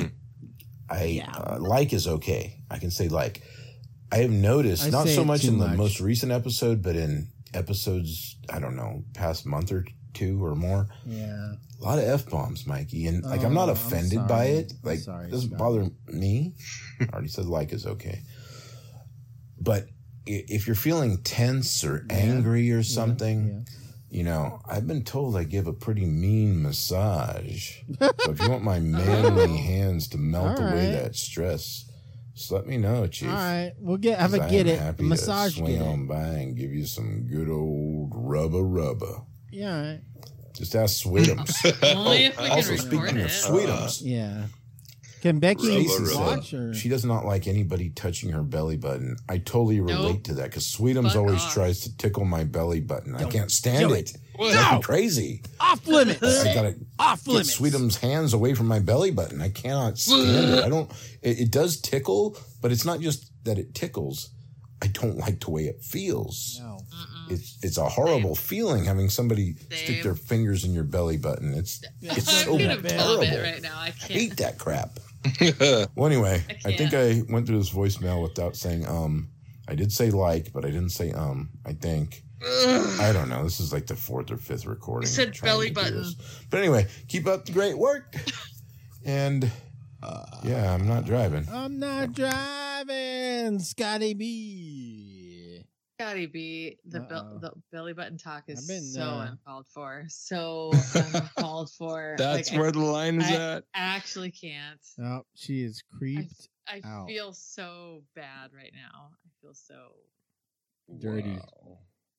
like is okay. I can say like. I have noticed, I not say so it much too in the much. most recent episode, but in episodes, I don't know, past month or two or more, yeah. a lot of F-bombs, Mikey. And like, I'm not Oh, I'm offended by sorry. it. Like, Sorry, it doesn't Scott. bother me. I already said like is okay. But if you're feeling tense or angry or something, you know, I've been told I give a pretty mean massage. So if you want my manly hands to melt All away right. that stress, just let me know, Chief. All right, we'll have a 'Cause I get am it happy massage. to swing Get it. on by and give you some good old rubber. Yeah. All right. Just ask Sweetums. Only if we can Also, record speaking it. of Sweetums, Yeah. Can Becky Stacy watch said or? she does not like anybody touching her belly button. I totally relate to that because Sweetums Fuck always off. tries to tickle my belly button. I can't stand do it. No. It's making me crazy. Off limits. I gotta Off get limits. Sweetum's hands away from my belly button. I cannot stand it. I don't. It does tickle, but it's not just that it tickles. I don't like the way it feels. No. It's a horrible feeling having somebody stick their fingers in your belly button. It's so I'm gonna terrible. vomit right now. I I can't. hate that crap. Well, anyway, I think I went through this voicemail without saying I did say like, but I didn't say I think. I don't know. This is like the 4th or 5th recording. You said belly button. But anyway, keep up the great work. And yeah, I'm not driving. I'm not driving. Scotty B. Scotty B. The belly button talk is so uncalled for. So uncalled for. That's where the line is at. I actually can't. Oh, she is creeped. I out. feel so bad right now. I feel so dirty. Wow.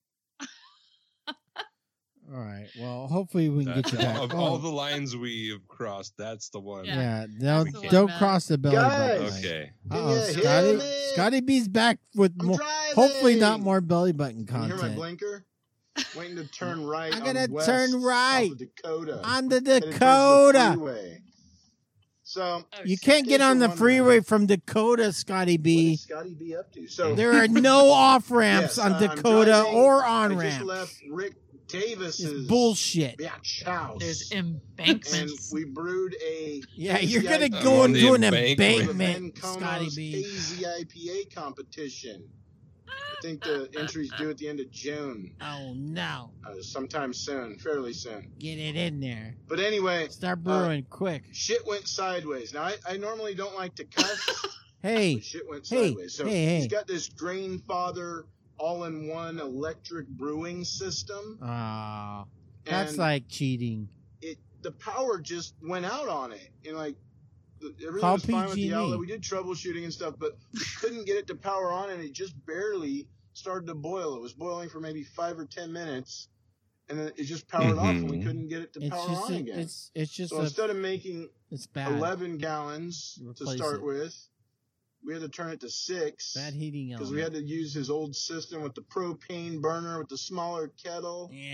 All right. Well, hopefully we can get you back. Of all the lines we have crossed, that's the one. Yeah. Don't cross the belly button. Okay. Scotty B's back with more. Hopefully not more belly button content. You hear my blinker? Waiting to turn right. I'm gonna west turn right Dakota, on the Dakota. So you can't get on the freeway from Dakota, Scotty B. What is Scotty B up to? So there are no off ramps on Dakota or on ramps. I just left Rick Davis's bullshit. House. There's embankments. And we brewed a you're gonna go into an embankment, Scotty B. Hazy IPA competition. I think the entry's due at the end of June. Oh no! Sometime soon, fairly soon. Get it in there. But anyway, start brewing quick. Shit went sideways. Now I normally don't like to cuss. Hey, shit went sideways. So he's got this Grainfather all-in-one electric brewing system. That's like cheating. The power just went out on it, and like. Everything was fine with the outlet. We did troubleshooting and stuff, but we couldn't get it to power on, and it just barely started to boil. It was boiling for maybe 5 or 10 minutes, and then it just powered off, and we couldn't get it to power on again. It's just so instead of making 11 gallons to start with, we had to turn it to 6. Bad heating because we had to use his old system with the propane burner with the smaller kettle. We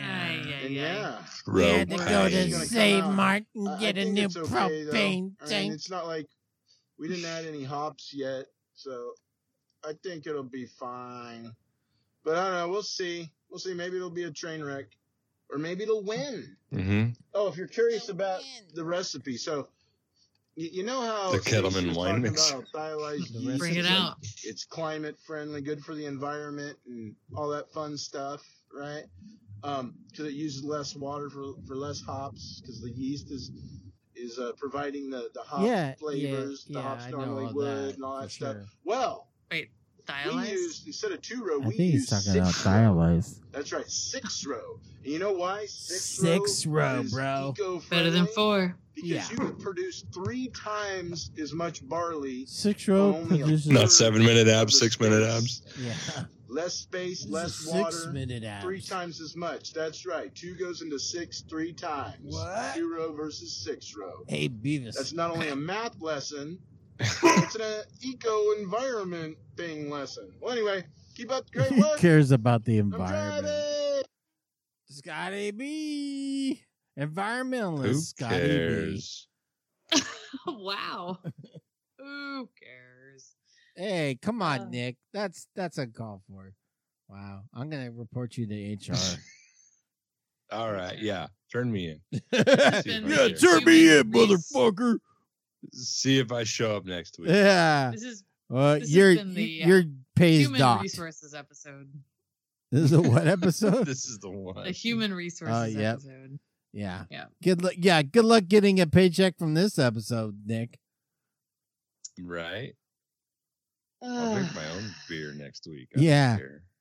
had to go to Save Mart and get a new propane tank. I mean, it's not like we didn't add any hops yet, so I think it'll be fine. But I don't know. We'll see. Maybe it'll be a train wreck, or maybe it'll win. Mm-hmm. Oh, if you're curious about the recipe, so. You know how the Kettleman wine mix. Bring it out. It's climate friendly, good for the environment, and all that fun stuff, right? Because it uses less water for less hops, because the yeast is providing the hop flavors the hops normally would, and all that stuff. Sure. Well, wait, we used instead of 2-row, we he's used talking about dialyze. That's right, 6-row. And you know why? 6-row, bro. Better than 4. Because you can produce 3 times as much barley. 6-row produces not 7-minute abs, 6-minute abs. Yeah. Less space, less water. 6-minute abs. 3 times as much. That's right. 2 goes into 6 3 times. What? 2-row versus 6-row. Hey, Beavis. That's not only a math lesson, it's an eco-environment thing lesson. Well, anyway, keep up the great work. Who cares about the environment? I'm Scotty B. Environmentalist Scotty cares? B. Wow. Who cares? Hey, come on, Nick. That's uncalled for. Wow. I'm gonna report you to HR. All right, yeah. Turn me in. Turn me in, motherfucker. See if I show up next week. Yeah. This is your pay's Human docked. Resources episode. This is a what episode? This is the one. The Human Resources episode. Yeah. Yeah. Good luck. Yeah. Good luck getting a paycheck from this episode, Nick. Right. I'll drink my own beer next week. Yeah.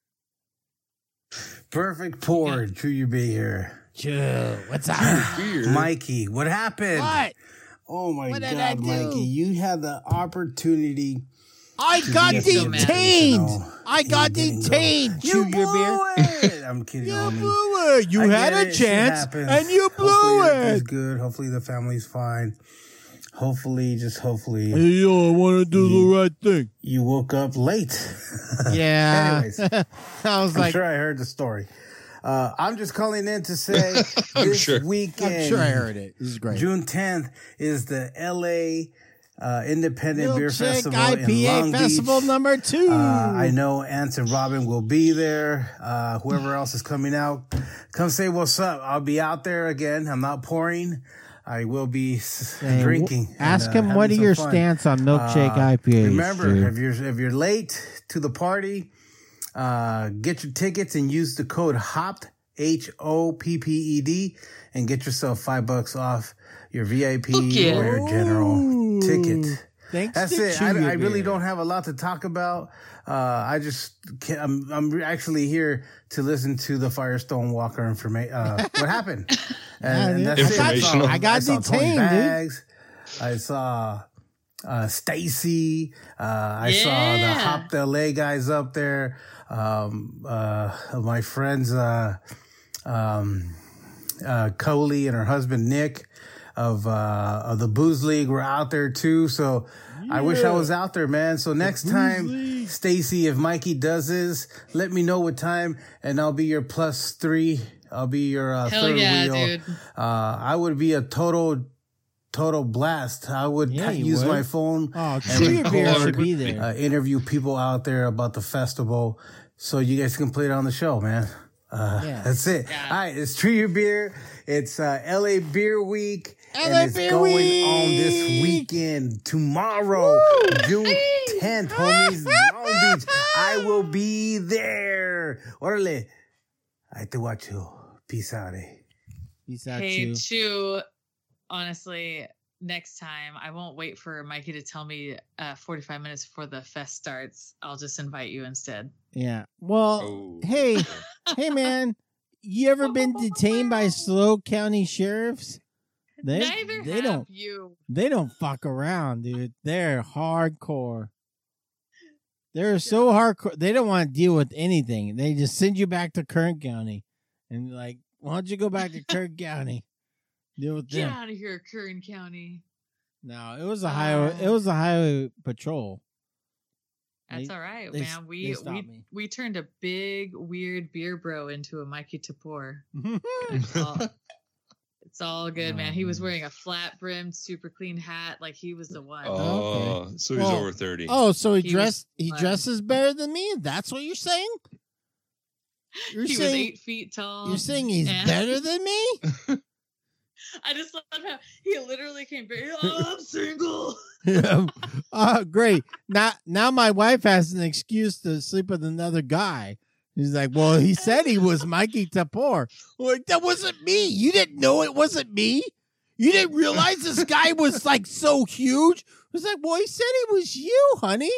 Perfect pour. True, you be here. True. What's up, Mikey? What happened? What? Oh my God, Mikey! You had the opportunity. I got detained. I got detained. You blew it. I'm kidding. You blew it. You had a chance and you blew it. It's good. Hopefully the family's fine. Hopefully. Hey, yo, I want to do the right thing. You woke up late. Yeah. Anyways, I'm sure I heard the story. I'm just calling in to say this weekend. I'm sure I heard it. This is great. June 10th is the LA Independent Beer Festival IPA in Long Festival Beach. number 2. I know Ants and Robin will be there. Whoever else is coming out, come say what's up. I'll be out there again. I'm not pouring. I will be drinking. Ask him what are your stance on milkshake IPAs. Remember, if you're late to the party, Get your tickets and use the code HOPPED, HOPPED, and get yourself $5 off your VIP or your general ticket. That's it. I really don't have a lot to talk about. I just can't, I'm actually here to listen to the Firestone Walker information. What happened? And that's informational. it. I got detained, dude. I saw Stacy. I saw the Hop the LA guys up there. My friends, Coley and her husband Nick of the Booze League were out there too. So I wish I was out there, man. So next time, Stacy, if Mikey does this, let me know what time, and I'll be your +3. I'll be your third wheel. Dude. I would be a total blast. I would use my phone and record, be there. Interview people out there about the festival, so you guys can play it on the show, man. That's it. Yeah. All right, it's True Your Beer. It's LA Beer Week. And it's going on this weekend. Tomorrow, June 10th, homies, Long Beach. I will be there. Órale. Ahí te guacho. Peace out, Peace out, Hey, Chew. Honestly, next time, I won't wait for Mikey to tell me 45 minutes before the fest starts. I'll just invite you instead. Yeah. Well, hey, man. You ever been detained by SLO County sheriffs? They don't fuck around, dude. They're hardcore. They're so hardcore. They don't want to deal with anything. They just send you back to Kern County, and like, why don't you go back to Kern County? Deal with them. Get out of here, Kern County. No, it was a highway. It was a highway patrol. That's all right, man. We turned a big weird beer bro into a Mikey Tapor. It's all good, man. He was wearing a flat brimmed, super clean hat, like he was the one. Oh, okay. So he's over 30. Oh, so he dresses better than me? That's what you're saying? He was 8 feet tall. You're saying he's better than me? I just love how he literally came back. Oh, I'm single. Great. Now my wife has an excuse to sleep with another guy. He's like, well, he said he was Mikey Tapor. Like, that wasn't me. You didn't know it wasn't me? You didn't realize this guy was like so huge? I was like, well, he said he was you, honey.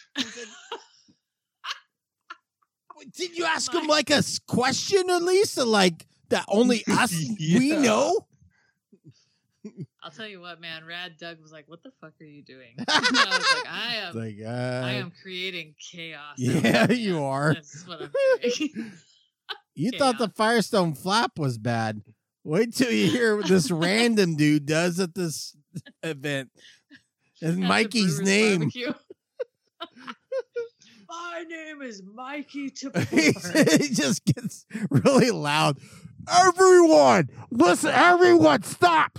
Did you ask him like a question at least? Like that only us we know? I'll tell you what, man. Rad Doug was like, "What the fuck are you doing?" And I was like, I am creating chaos." Yeah, you are. That's what I'm doing. You thought the Firestone flap was bad. Wait till you hear what this random dude does at this event. It's Mikey's name. My name is Mikey Tapor. He just gets really loud. Everyone, listen, everyone, stop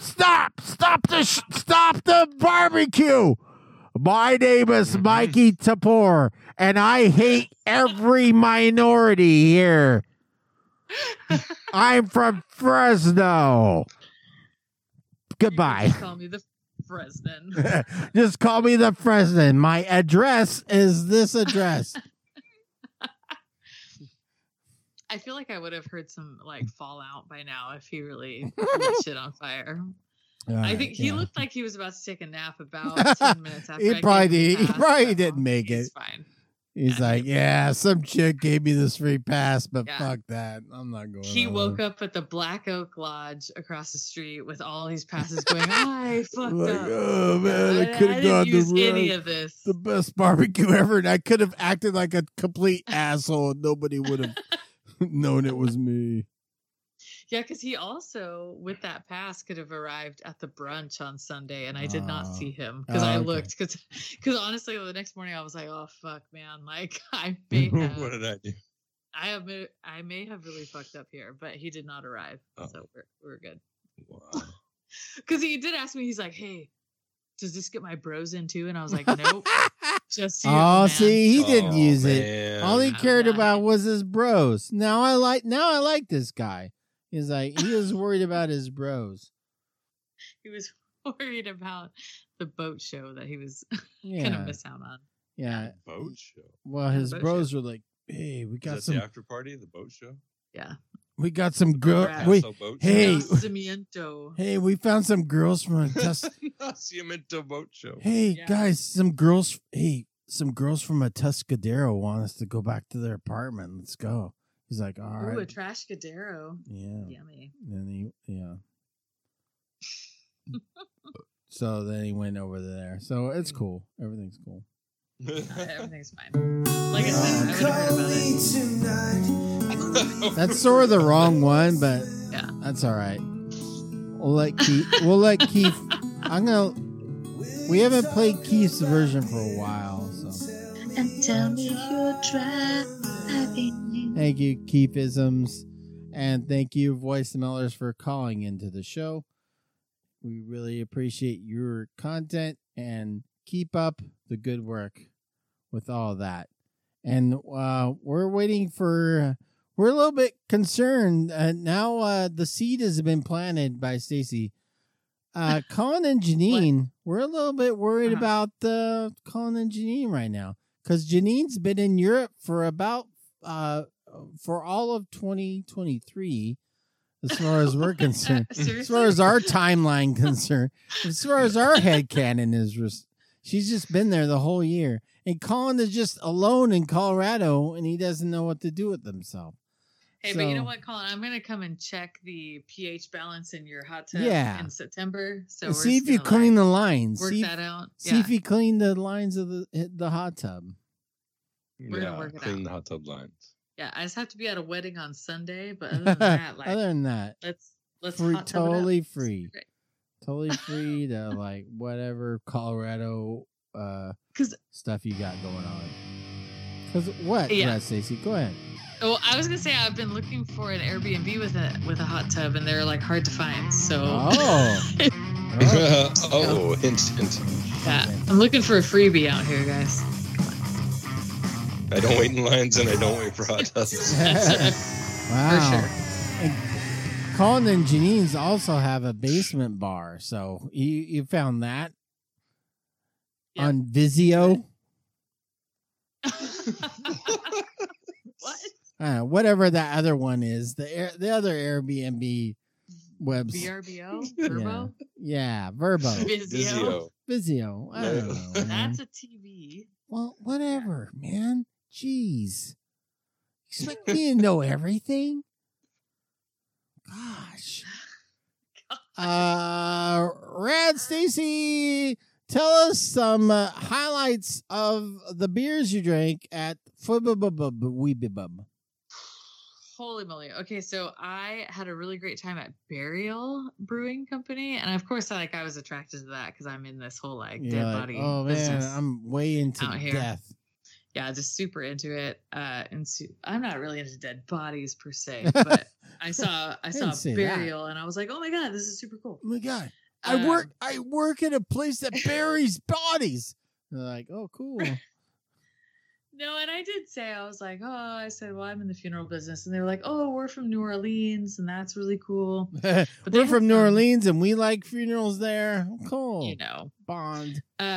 the barbecue. My name is Mikey Tapor, and I hate every minority here. I'm from Fresno. Goodbye. Just call me the Fresnan. Just call me the Fresnan. My address is this address. I feel like I would have heard some like fallout by now if he really lit shit on fire. I think he looked like he was about to take a nap about 10 minutes after. He probably didn't make it. He's fine. He's like, some chick gave me this free pass, but fuck that. I'm not going. He woke up at the Black Oak Lodge across the street with all these passes going, I fucked up. Oh, man, I could have gone to any of this. The best barbecue ever, and I could have acted like a complete asshole, and nobody would have known it was me. Yeah, because he also, with that pass, could have arrived at the brunch on Sunday, and I did not see him because I looked. Because honestly, the next morning I was like, "Oh fuck, man! Like I may have." What did I do? I may have really fucked up here, but he did not arrive, so we're good. Wow. Because he did ask me, he's like, "Hey, does this get my bros in too?" And I was like, "Nope." Just you, man. See, he didn't use it. All he cared about was his bros. Now I like this guy. He's like, he was worried about his bros. He was worried about the boat show that he was gonna miss out on. Yeah, boat show. Well, his bros were like Hey, we got Is that some the after party, the boat show. Yeah. We got some girls. Hey, we found some girls from a Nacimiento boat show. Hey, guys, some girls from a Tuscadero want us to go back to their apartment. Let's go. He's like, all right. Ooh, a Trashcadero. Yeah. Yummy. And so then he went over there. So it's cool. Everything's cool. Everything's fine. Like I said, I would have heard about it. That's sort of the wrong one, but yeah, that's all right. We'll let Keith. We haven't played Keith's version for a while, so. And tell me you're driving. Thank you, Keithisms, and thank you, voicemailers, for calling into the show. We really appreciate your content and keep up the good work with all that. And we're waiting for. We're a little bit concerned now. The seed has been planted by Stacy. Colin and Janine. We're a little bit worried about Colin and Janine right now because Janine's been in Europe for about for all of 2023. As far as we're concerned, as far as our timeline concerned, as far as our headcanon is, she's just been there the whole year. And Colin is just alone in Colorado, and he doesn't know what to do with himself. Hey, but you know what, Colin? I'm going to come and check the pH balance in your hot tub in September. So see if you clean the lines. Work that out. See if you clean the lines of the hot tub. We're going to work it out. Clean the hot tub lines. Yeah, I just have to be at a wedding on Sunday, but other than that, let's free, hot tub totally it up. free, totally free to like whatever Colorado stuff you got going on. Because what? Yeah, Stacey, go ahead. Well, I was gonna say I've been looking for an Airbnb with a hot tub, and they're like hard to find. So instant. Yeah, I'm looking for a freebie out here, guys. I don't wait in lines and I don't wait for hot tubs. Wow. For sure. And Colin and Janine's also have a basement bar, so you found that on Vizio. What? Whatever that other one is, the other Airbnb website. VRBO? Verbo? Yeah, Verbo. Vizio. I don't know. That's a TV. Well, whatever, man. Jeez. Expect me to know everything? Gosh. Rad Stacy, tell us some highlights of the beers you drank at Weebibub. Holy moly. Okay, so I had a really great time at Burial Brewing Company. And of course, I was attracted to that because I'm in this whole dead body business. Man, I'm way into death. Yeah, just super into it. I'm not really into dead bodies per se, but I saw Burial and I was like, oh my God, this is super cool. Oh my God. I work at a place that buries bodies. They're like, oh, cool. No, and I did say, I was like, I said, well, I'm in the funeral business. And they were like, oh, we're from New Orleans, and that's really cool. But we're from New Orleans, and we like funerals there. Cool. You know. Bond.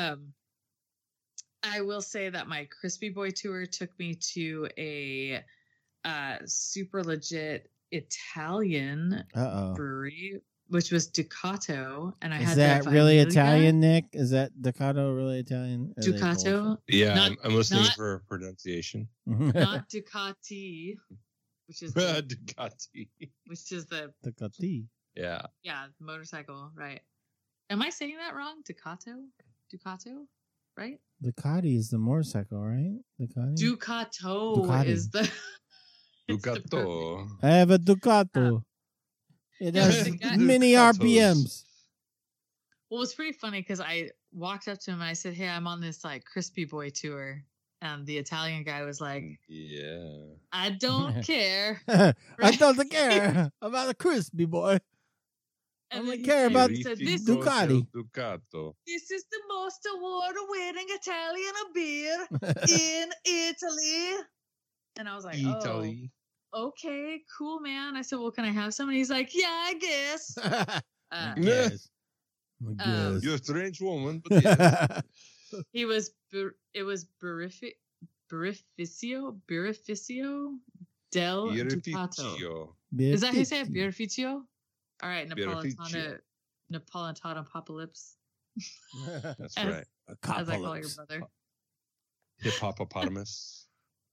I will say that my Crispy Boy tour took me to a super legit Italian brewery, which was Ducato, and I had that. Is that really Italian, Nick? Is that Ducato really Italian? Ducato? Yeah, I'm listening for pronunciation. Not Ducati, which is Ducati. Which is the Ducati. Yeah. Yeah, motorcycle, right? Am I saying that wrong? Ducato, right? Ducati is the motorcycle, right? Ducato is the Ducato. I have a Ducato. It has many RPMs. Well, it was pretty funny because I walked up to him and I said, hey, I'm on this Crispy Boy tour. And the Italian guy was like, yeah, I don't care. I don't care about a Crispy Boy. I don't care about Ducati. Ducato. This is the most award-winning Italian beer in Italy. And I was like, Italy. Oh, okay, cool, man. I said, well, can I have some? And he's like, yeah, I guess. Yes. You're a strange woman, but yes. It was Burific. Birrificio del Ducato. Is that how you say it? Birrificio? All right, Napolitano Apocalypse. That's right. As I call your brother. Hippopotamus.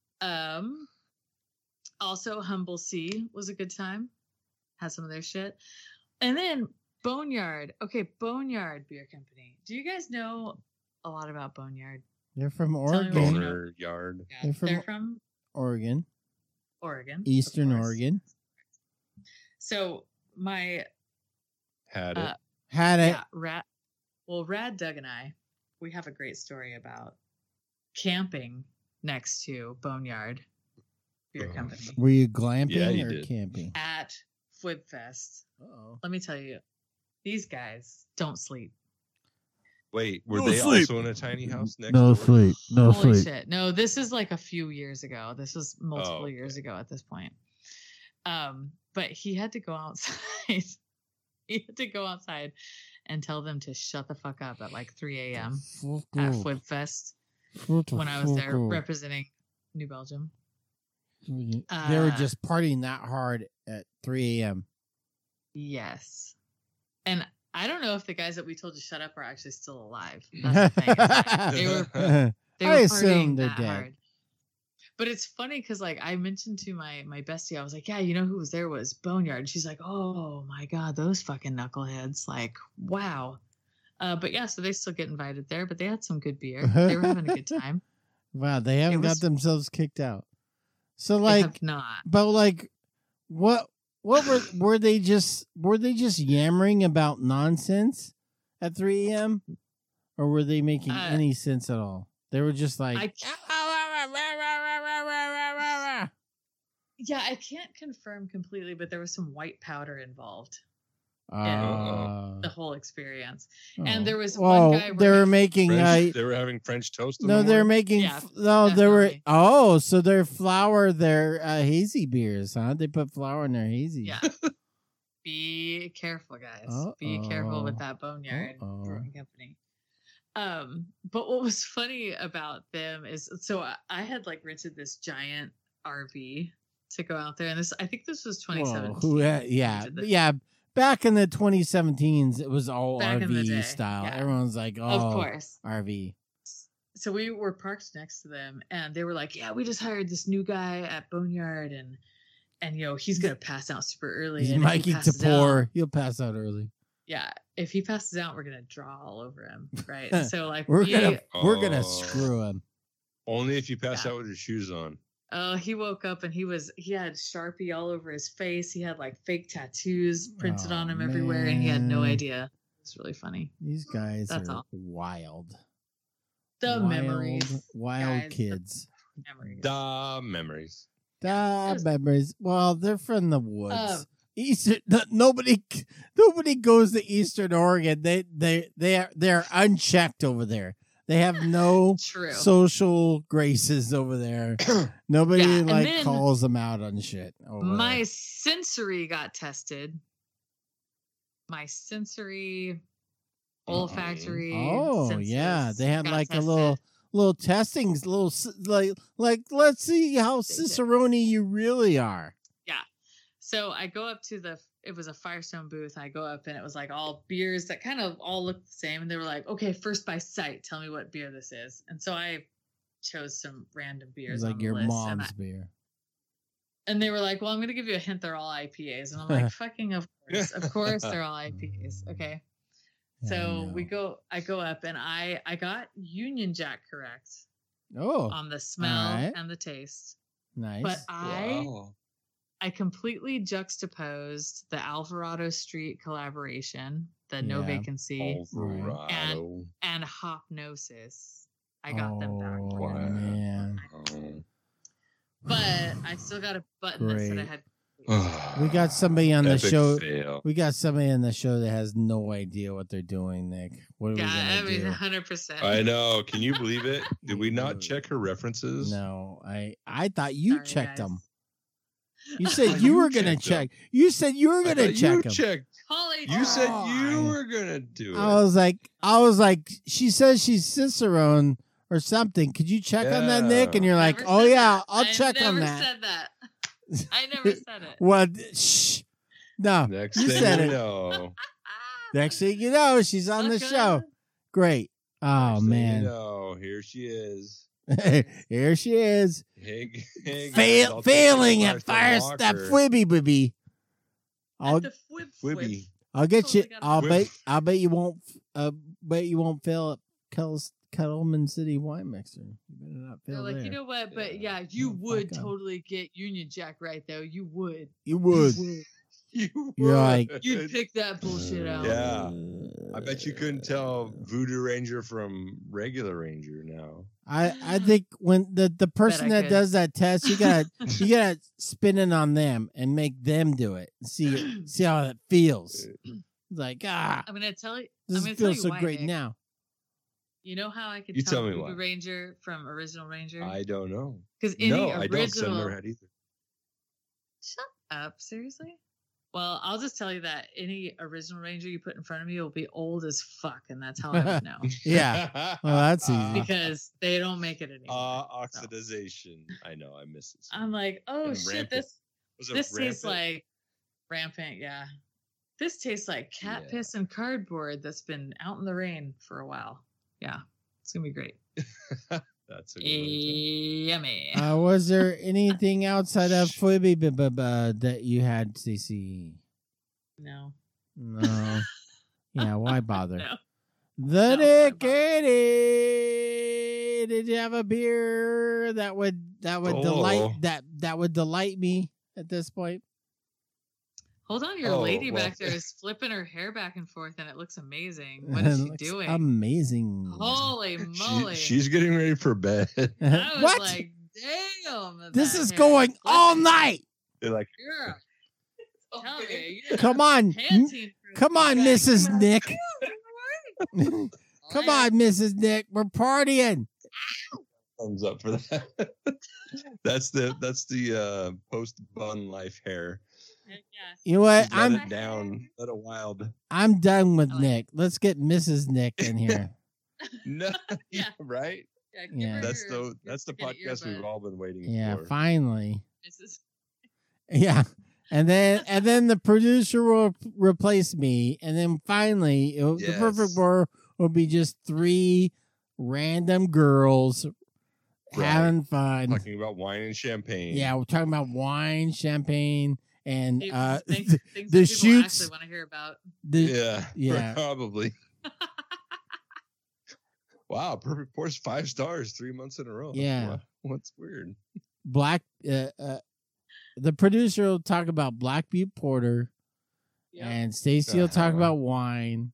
Also, Humble Sea was a good time. Had some of their shit. And then Boneyard. Okay, Boneyard Beer Company. Do you guys know a lot about Boneyard? They're from Oregon. Boneyard. Yeah, they're from Oregon. Eastern Oregon. So my had it. Yeah, Rad Doug and I, we have a great story about camping next to Boneyard Beer Company. Were you glamping or camping? At FwibFest. Let me tell you, these guys don't sleep. Wait, were they also in a tiny house next door? Sleep. Holy shit. No, this is like a few years ago. This was multiple years ago at this point. But he had to go outside. He had to go outside and tell them to shut the fuck up at like 3 a.m. at FwibFest when I was there representing New Belgium. They were just partying that hard at 3 a.m. Yes. And I don't know if the guys that we told to shut up are actually still alive. That's the thing. They were partying that hard. But it's funny because, like, I mentioned to my bestie, I was like, yeah, you know who was there was Boneyard. And she's like, oh, my God, those fucking knuckleheads. Like, wow. But, yeah, so they still get invited there. But they had some good beer. They were having a good time. Wow, they haven't got themselves kicked out. So, like, they have not. But, like, what were they just yammering about nonsense at 3 a.m.? Or were they making any sense at all? They were just like... Yeah, I can't confirm completely, but there was some white powder involved in the whole experience. And there was one guy. They were making. They were having French toast. They were making. Yeah, they were. Oh, so their hazy beers, huh? They put flour in their hazy. Yeah. Be careful, guys. Be careful with that Boneyard Brewing Company. But what was funny about them is, so I had like rented this giant RV to go out there, and I think this was 2017. Yeah. Back in the 2017s, it was all Back RV style. Yeah. Everyone's like, "Oh, of course, RV." So we were parked next to them, and they were like, "Yeah, we just hired this new guy at Boneyard, and you know he's gonna pass out super early." He's Mikey Tapor. He'll pass out early. Yeah, if he passes out, we're gonna draw all over him, right? So like we're gonna screw him. Only if you pass out with your shoes on. Oh, he woke up and he had Sharpie all over his face. He had like fake tattoos printed on him everywhere, and he had no idea. It's really funny. These guys are wild. Memories. Wild guys, kids. Memories. Well, they're from the woods. Nobody goes to Eastern Oregon. They're unchecked over there. They have no social graces over there. Nobody calls them out on shit. My sensory got tested. My sensory olfactory. Yeah, they had like tested. a little testings, like let's see how Cicerone you really are. Yeah. So I go up to it was a Firestone booth. I go up and it was like all beers that kind of all looked the same. And they were like, okay, first by sight, tell me what beer this is. And so I chose some random beers. It was like your mom's beer. And they were like, well, I'm going to give you a hint. They're all IPAs. And I'm like, fucking of course. Of course they're all IPAs. Okay. So I go up and I got Union Jack correct. Oh. On the smell and the taste. Nice. But I completely juxtaposed the Alvarado Street collaboration, the No Vacancy, and Hopnosis. I got them back. Man. But I still got a button that said I had. We got somebody on the show. Fail. We got somebody on the show that has no idea what they're doing, Nick. What are we gonna do? 100%. I know. Can you believe it? Did we not check her references? No, I thought you checked them. You said you were gonna check. You said you were gonna check them. You said you were gonna do it. I was like, she says she's Cicerone or something. Could you check on that, Nick? And you're like, oh yeah, I'll check on that. I never said that. I never said it. Well, shh. No, Next you thing said you it. know. Next thing you know, she's on the show. Great. Oh man. You know, here she is. Here she is. Hey, Failing at Fire Step Fwibby Bibby. I'll get you. I'll bet you won't. Bet you won't fail at Kettleman City Wine Mixer. You better not fail. They're like, there. you know what? But yeah, you would totally get Union Jack right though. You would. You would. You're like, you'd pick that bullshit out. Yeah. I bet you couldn't tell Voodoo Ranger from regular Ranger now. I think when the person that does that test, you gotta spin it on them and make them do it. See how it feels. Like I'm gonna tell you. This feels so great Nick. now. You know how I could tell tell me Voodoo why. Original Ranger from Original Ranger? I don't know. Because I don't. 'Cause I've never had either. Shut up! Seriously? Well, I'll just tell you that any Original Ranger you put in front of me will be old as fuck, and that's how I would know. Yeah. Well, that's easy. Because they don't make it anymore. Oxidization. So. I know. I miss it. I'm like, oh and shit, rampant. this tastes like rampant. Yeah. This tastes like cat piss and cardboard that's been out in the rain for a while. Yeah. It's going to be great. That's a good one. Yummy. Was there anything outside of Fwibby that you had, CC? No. Yeah, why bother? No. The Nickity. Did you have a beer that would delight me at this point? Hold on, your lady back there is flipping her hair back and forth, and it looks amazing. What is she doing? Amazing. Holy moly! She's getting ready for bed. I was What? like, damn! This is going all night. They're like, yeah. Tell me, Come on, Mrs. Nick. Come on, Mrs. Nick. We're partying. thumbs up for that. That's the post bun life hair. You know what? Let it down. Let it wild. I'm done with Nick. Let's get Mrs. Nick in here. No, right? Yeah, that's the podcast we've all been waiting for. Yeah, finally. Yeah, and then the producer will replace me, and then finally the perfect war will be just 3 random girls having fun, talking about wine and champagne. Yeah, we're talking about wine, champagne. And things the shoots actually want to hear about. Yeah, probably. Wow, Perfect Pour's 5 stars 3 months in a row. Yeah, what's weird? The producer will talk about Black Butte Porter, and Stacy will talk about wine,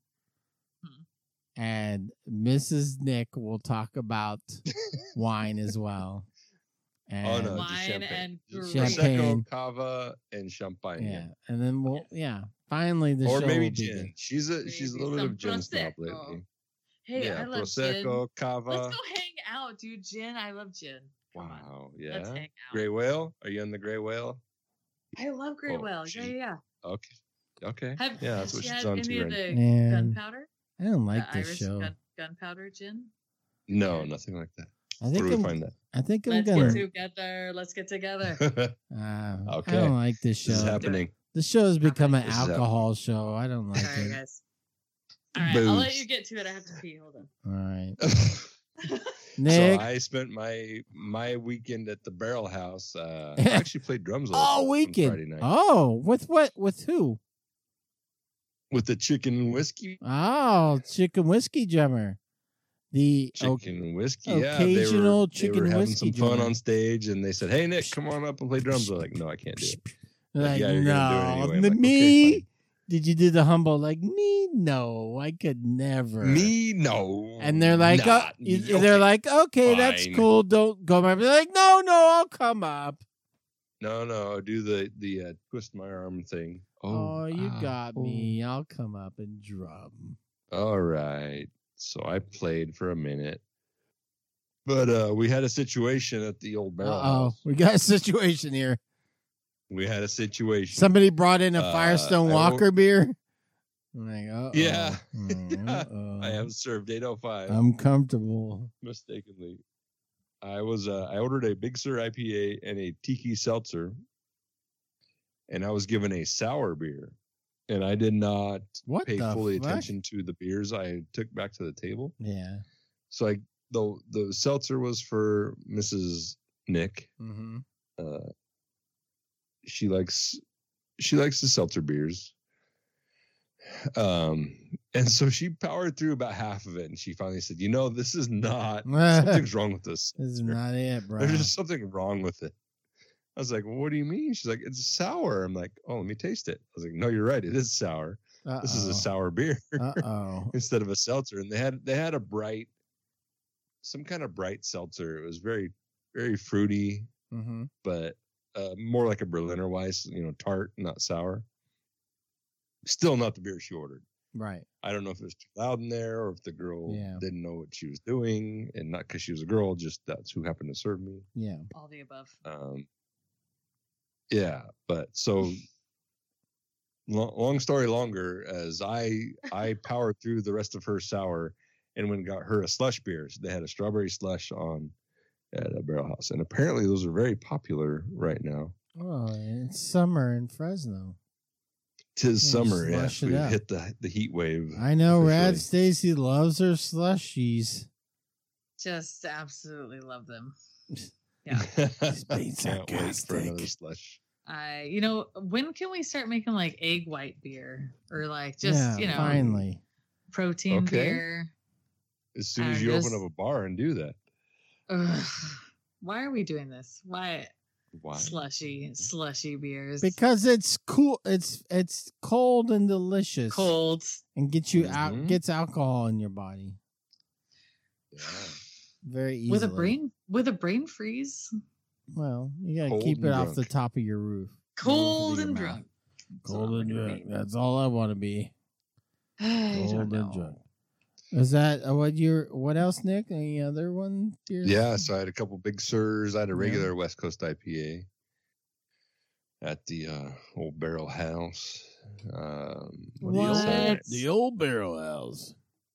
and Mrs. Nick will talk about wine as well. And wine and Prosecco, Cava, and Champagne. Yeah, and then finally the or show maybe will gin. Begin. She's a little bit of gin snob lately. Hey, I love Prosecco, gin. Cava. Let's go hang out, dude. Gin, I love gin. Wow, yeah. Let's hang out. Gray Whale? Are you on the Gray Whale? I love Gray Whale. Yeah. Okay. Have that's what you she's had on any to of right the now. gunpowder? I don't like the this Irish show. Gunpowder gin? No, nothing like that. I think Where do we find that? I think I'm Let's gonna. Let's get together. Okay. I don't like this show. This is happening. The show has become an This is alcohol show. I don't like All right, it. guys. All right, I'll let you get to it. I have to pee. Hold on. All right. Nick. So I spent my weekend at the Barrel House. I actually played drums all weekend. Friday night. Oh, with what? With who? With the Chicken and Whiskey. Oh, Chicken Whiskey drummer. The Chicken and Whiskey. Occasional they were having some fun on stage, and they said, "Hey Nick, come on up and play drums." We're like, "No, I can't do it." Like, yeah, you're gonna do it anyway. Me? Okay, did you do the humble? Like me? No, I could never. Me? No. And they're like, they're like, okay, that's cool. Don't go. They're like, no, I'll come up. No, do the twist my arm thing. Oh, you got me. I'll come up and drum. All right. So I played for a minute, but we had a situation at the old Barrel House. We got a situation here. We had a situation. Somebody brought in a Firestone Walker beer. Like, uh-oh. Yeah. Uh-oh. I have served 805. I'm comfortable. Mistakenly. I ordered a Big Sur IPA and a Tiki Seltzer, and I was given a sour beer, and I did not pay fully attention to the beers I took back to the table. Yeah. So the seltzer was for Mrs. Nick. Mm-hmm. She likes the seltzer beers. And so she powered through about half of it, and she finally said, this is not, something's wrong with this. This is not it, bro. There's just something wrong with it. I was like, well, what do you mean? She's like, it's sour. I'm like, oh, let me taste it. I was like, no, you're right. It is sour. Uh-oh. This is a sour beer instead of a seltzer. And they had some kind of bright seltzer. It was very, very fruity, but more like a Berliner Weiss, tart, not sour. Still not the beer she ordered. Right. I don't know if it was too loud in there or if the girl didn't know what she was doing, and not because she was a girl, just that's who happened to serve me. Yeah. All the above. Yeah, but so long story longer, as I powered through the rest of her sour and went and got her a slush beer. So they had a strawberry slush on at a Barrel House, and apparently those are very popular right now. Oh, it's summer in Fresno. 'Tis summer, yes. We hit the heat wave. I know. Rad Stacy loves her slushies. Just absolutely love them. Yeah. Can't wait for another slush. When can we start making like egg white beer or like just finally protein beer? As soon as you open up a bar and do that. Why are we doing this? Why? Slushy beers? Because it's cool. It's cold and delicious. Cold and gets you out. Gets alcohol in your body. Yeah. Very easily. With a brain freeze. Well, you gotta keep it off the top of your roof. Cold and drunk. Cold and drunk. That's all I want to be. Cold and drunk. Is that what else, Nick? Any other one? Yeah, so I had a couple Big Surs. I had a regular West Coast IPA at the old Barrel House. The old Barrel House.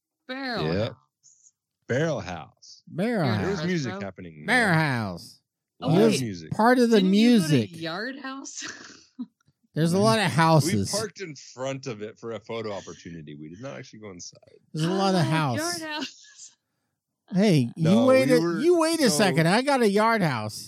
Barrel House. There's music happening. Barrel House. Live music. Part of the music. You go to Yard House. There's a lot of houses. We parked in front of it for a photo opportunity. We did not actually go inside. There's a lot of Yard House. Hey, you wait a second. I got a Yard House.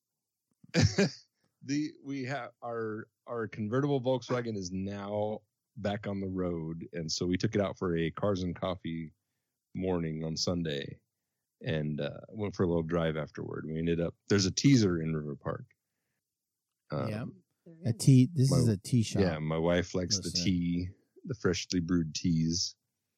We have our convertible Volkswagen is now back on the road, and so we took it out for a Cars and Coffee morning on Sunday, and went for a little drive afterward. We ended up there's a teaser in River Park. This is a tea shop. Yeah, my wife likes the tea, the freshly brewed teas.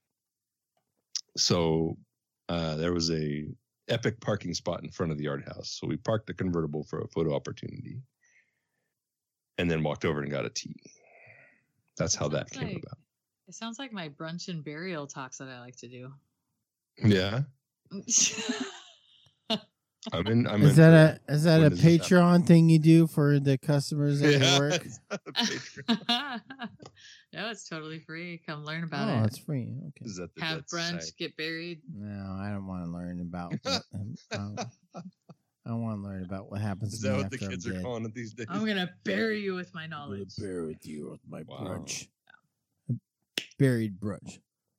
So there was a epic parking spot in front of the Yard House. So we parked the convertible for a photo opportunity, and then walked over and got a tea. That's how that came about. It sounds like my brunch and burial talks that I like to do. Yeah. Is that a Patreon thing you do for the customers at your work? No, it's totally free. Come learn about it. Oh, it's free. Okay. Is that have brunch, get buried? No, I don't want to learn about. I want to learn about what happens. Is that what the kids are calling it these days? I'm gonna bury you with my knowledge. I'm gonna bury you with my brunch. Buried brunch.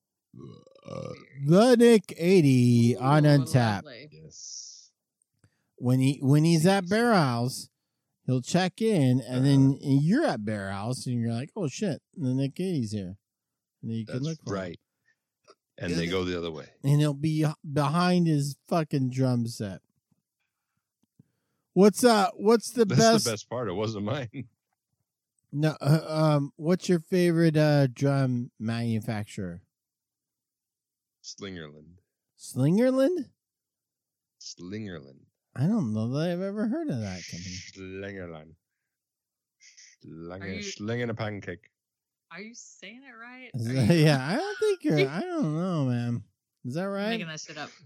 The Nick 80 on Untappd. Yes. When he's at Barrel House, he'll check in, and then you're at Barrel House, and you're like, "Oh shit, the Nick 80's here." And then you can look for right. And they go the other way, and he'll be behind his fucking drum set. What's the best? That's the best part. It wasn't mine. No, what's your favorite drum manufacturer? Slingerland. Slingerland? Slingerland. I don't know that I've ever heard of that company. Slingerland. Slinging a pancake. Are you saying it right? Yeah, I don't think you're. I don't know, man. Is that right? I'm making that shit up.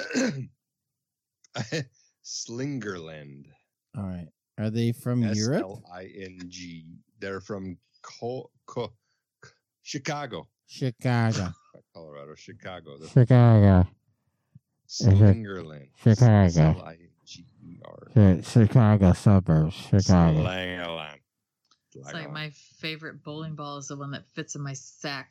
Slingerland. All right. Are they from Europe? Sling. They're from Chicago. Chicago. Colorado, Chicago. Chicago. Slingerland. Chicago. Slinger. Chicago suburbs. Chicago. Slingerland. It's like my favorite bowling ball is the one that fits in my sack.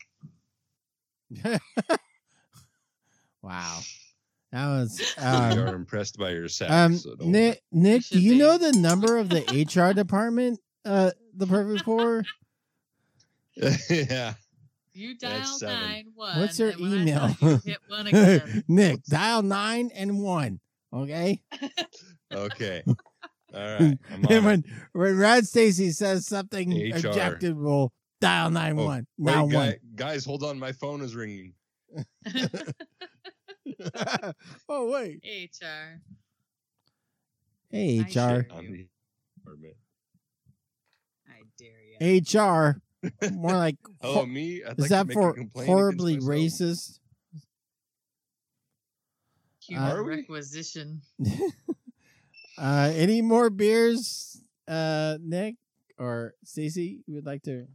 Wow. That was. You're impressed by your sack. So Nick, do you know the number of the HR department? The Perfect Four. Yeah. You dial 9-1. What's your email? Hit 1 again. Nick, dial 9 and 1. Okay. Okay. All right. And when Rad Stacy says something objectionable, dial 9-1. Oh, wait, guys, hold on. My phone is ringing. Oh, wait. HR. Hey, HR. I dare you. HR. More like. Me? Is that for horribly racist? Human requisition. Any more beers, Nick or Stacey? You would like to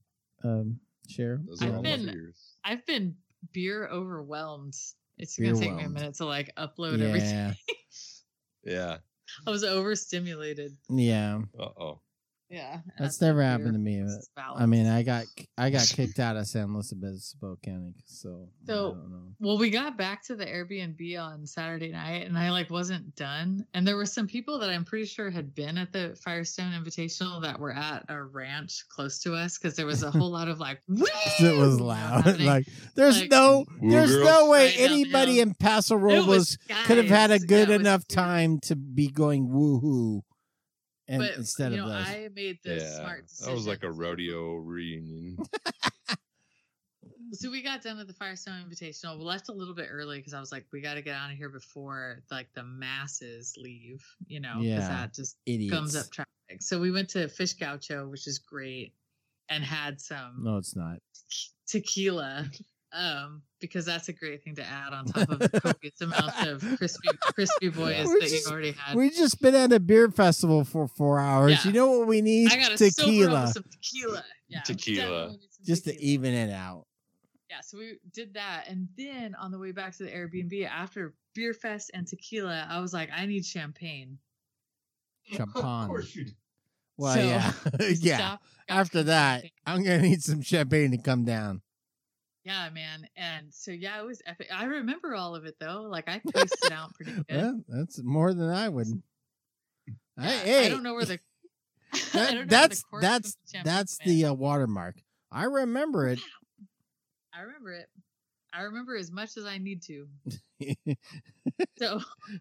share? I've been beer overwhelmed. It's gonna take me a minute to like upload everything. Yeah. I was overstimulated. Yeah. Uh-oh. Yeah. That's never happened to me. I mean, I got kicked out of San Luis Obispo County, so I don't know. Well, we got back to the Airbnb on Saturday night, and I wasn't done. And there were some people that I'm pretty sure had been at the Firestone Invitational that were at a ranch close to us because there was a whole lot of it was loud. There's no way anybody in Paso Robles could have had a good enough time to be going woohoo. But instead of those. I made the smart decision. That was like a rodeo reunion. So we got done with the Firestone Invitational. We left a little bit early because I was like, we got to get out of here before the masses leave, because that just gums up traffic. So we went to Fish Gaucho, which is great, and had some. No, it's not. Tequila. Because that's a great thing to add on top of the copious amount of crispy boys that you already had. We just been at a beer festival for 4 hours. Yeah. You know what we need? I got tequila. Some tequila. Yeah, tequila. Just to even it out. Yeah, so we did that, and then on the way back to the Airbnb after Beer Fest and tequila, I was like, I need champagne. Champagne. Of course you do. Well, so, yeah. After that, I'm gonna need some champagne to come down. Yeah, man. And so, it was epic. I remember all of it, though. I paced it out pretty good. Well, that's more than I would. I don't know where the... that's the watermark. I remember it. I remember it. I remember as much as I need to. So...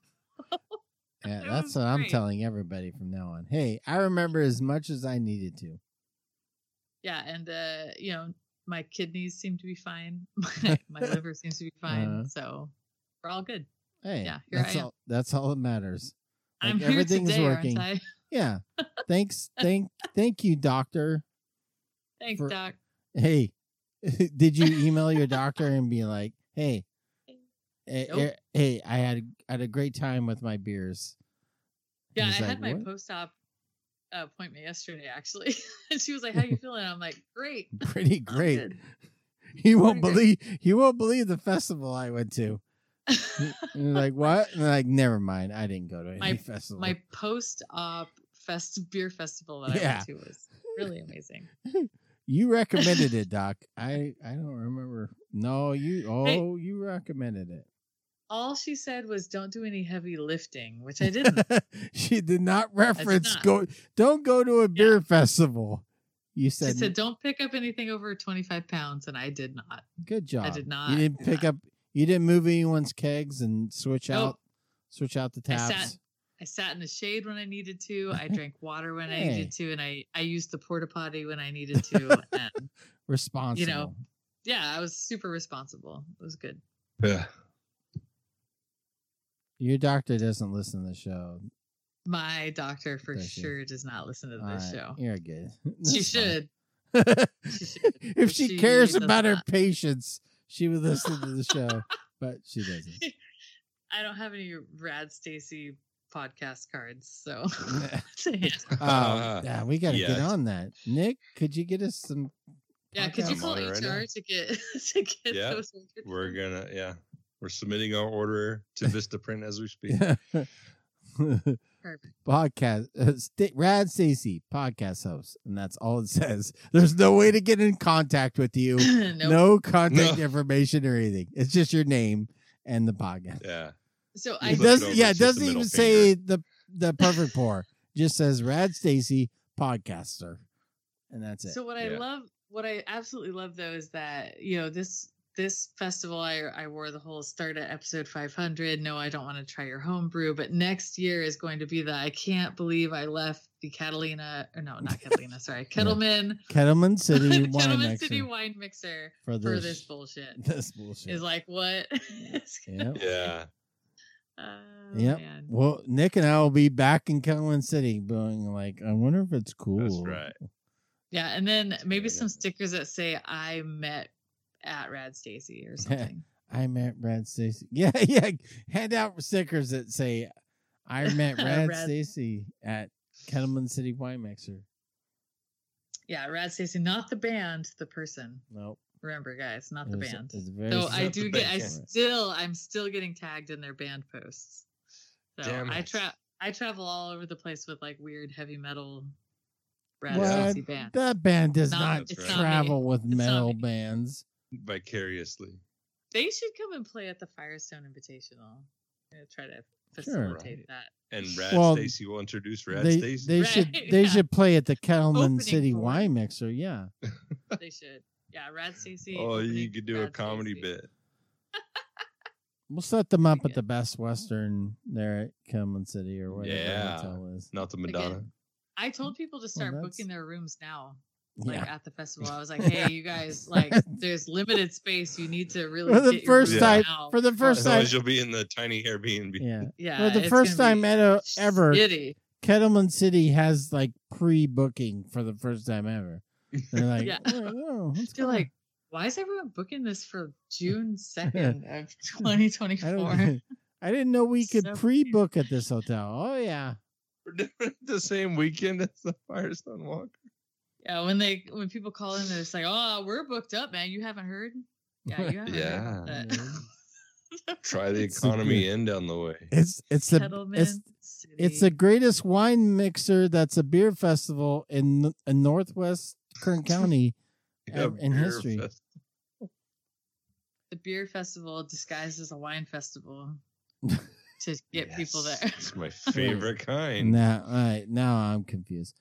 Yeah, that's what I'm telling everybody from now on. Hey, I remember as much as I needed to. Yeah, and, my kidneys seem to be fine. My liver seems to be fine. So we're all good. Hey, here I am. That's all that matters. I'm here everything's today, working. Aren't I? Yeah. Thanks. Thank you, doctor. Thanks, Doc. Hey, did you email your doctor and be like, hey, nope. Hey, I had a great time with my beers. Yeah, I had my post-op appointment yesterday, actually. And she was like, how you feeling? I'm like, great. Pretty great. You won't believe the festival I went to. And like, what? And like, never mind. I didn't go to any festival. My post-op beer festival that I went to was really amazing. You recommended it, Doc. I don't remember. No, you recommended it. All she said was, "Don't do any heavy lifting," which I didn't. She did not reference don't go to a beer festival. You said she said, "Don't pick up anything over 25 pounds," and I did not. Good job. I did not. You didn't pick up. You didn't move anyone's kegs and switch out the taps. I sat in the shade when I needed to. I drank water when I needed to, and I used the porta potty when I needed to. And, responsible. I was super responsible. It was good. Yeah. Your doctor doesn't listen to the show. My doctor for sure does not listen to this show. You're good. She should. If she cares about her patients, she would listen to the show, but she doesn't. I don't have any Rad Stacy podcast cards, so. We got to get on that. Nick, could you get us some Yeah, could you call HR to get those ordered? We're submitting our order to Vistaprint as we speak. Perfect. Podcast Rad Stacy podcast host, and that's all it says. There's no way to get in contact with you. Nope. No contact information or anything. It's just your name and the podcast. Yeah. So it doesn't even say the perfect pour. Just says Rad Stacy podcaster, and that's it. So what I absolutely love though is that this festival I wore the whole start at episode 500. No, I don't want to try your homebrew, but next year is going to be I can't believe I left the Kettleman City wine mixer for this bullshit. This bullshit is like what? Yeah. Yep. Man. Well, Nick and I will be back in Kettleman City, going like, I wonder if it's cool. That's right. Yeah, and then maybe some stickers that say I met at Rad Stacy or something. I met Rad Stacy. Yeah. Hand out stickers that say I met Rad Stacy at Kettleman City Wine Mixer. Yeah, Rad Stacy, not the band, the person. Nope. Remember, guys, not the band. So I'm still getting tagged in their band posts. So I travel all over the place with like weird heavy metal Rad Stacy bands. That band does not travel with metal bands. Vicariously. They should come and play at the Firestone Invitational. I'm gonna try to facilitate that. And Rad Stacy will introduce Rad Stacy. They should play at the Kettleman City Wine Mixer. Yeah. They should. Yeah, Rad Stacy. Oh, you could do a comedy bit. We'll set them up at the Best Western there at Kettleman City or whatever the hotel is. Not the Madonna. Again, I told people to start booking their rooms now. At the festival, I was like, "Hey, you guys! Like, there's limited space. You need to really for the first time. You'll be in the tiny Airbnb. Yeah. For the first time ever, Kettleman City has like pre-booking for the first time ever. They're like, You're like, why is everyone booking this for June 2nd of 2024? I didn't know we could pre-book at this hotel. Oh yeah, we're doing it the same weekend as the Firestone Walker. Yeah, when people call in, they're just like, "Oh, we're booked up, man. You haven't heard?" Yeah, you haven't heard. Try the Economy Inn down the way. It's the greatest wine mixer that's a beer festival in Northwest Kern County in history. The beer festival disguised as a wine festival to get people there. It's my favorite kind. Now I'm confused.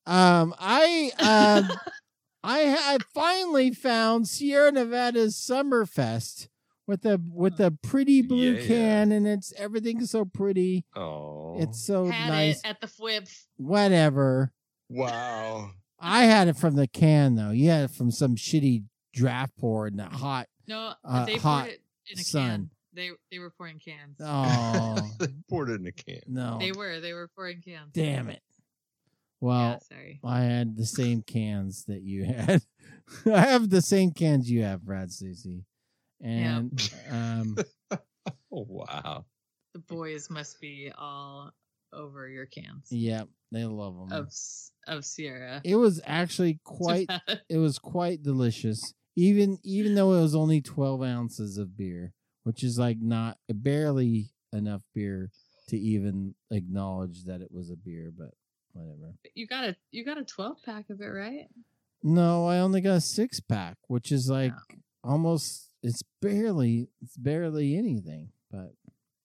I finally found Sierra Nevada's Summerfest with a pretty blue can, and everything's so pretty. Oh, it's so nice. It at the flip. Whatever. Wow. I had it from the can though. You had it from some shitty draft pour in the hot. No, they hot poured it in a sun. Can. They were pouring cans. Oh, they poured it in a can. No, they were pouring cans. Damn it. Well, sorry. I had the same cans that you had. I have the same cans you have, Brad Stacy. And oh wow. The boys must be all over your cans. Yep, they love them. Of Sierra. It was actually quite delicious. Even though it was only 12 ounces of beer, which is like barely enough beer to even acknowledge that it was a beer, but whatever. You got a 12-pack of it, right? No, I only got a 6-pack, which is like almost it's barely anything, but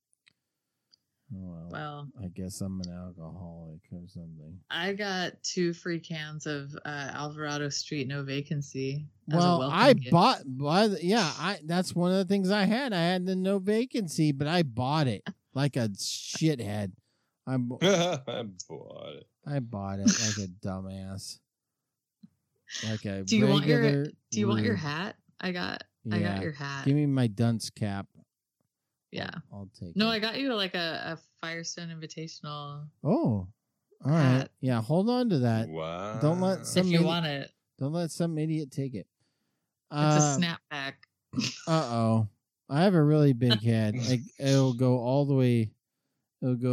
well, I guess I'm an alcoholic or something. I got 2 free cans of Alvarado Street No Vacancy. Well, I bought that's one of the things I had. I had the No Vacancy, but I bought it like a shithead. I bought it. I bought it like a dumbass. Like a Do you want your hat? I got your hat. Give me my dunce cap. Yeah. I'll take No, it. I got you like a Firestone Invitational. Oh. All right. Yeah, hold on to that. Wow. Don't let want it. Don't let some idiot take it. It's a snapback. Uh-oh. I have a really big head. Like it'll go all the way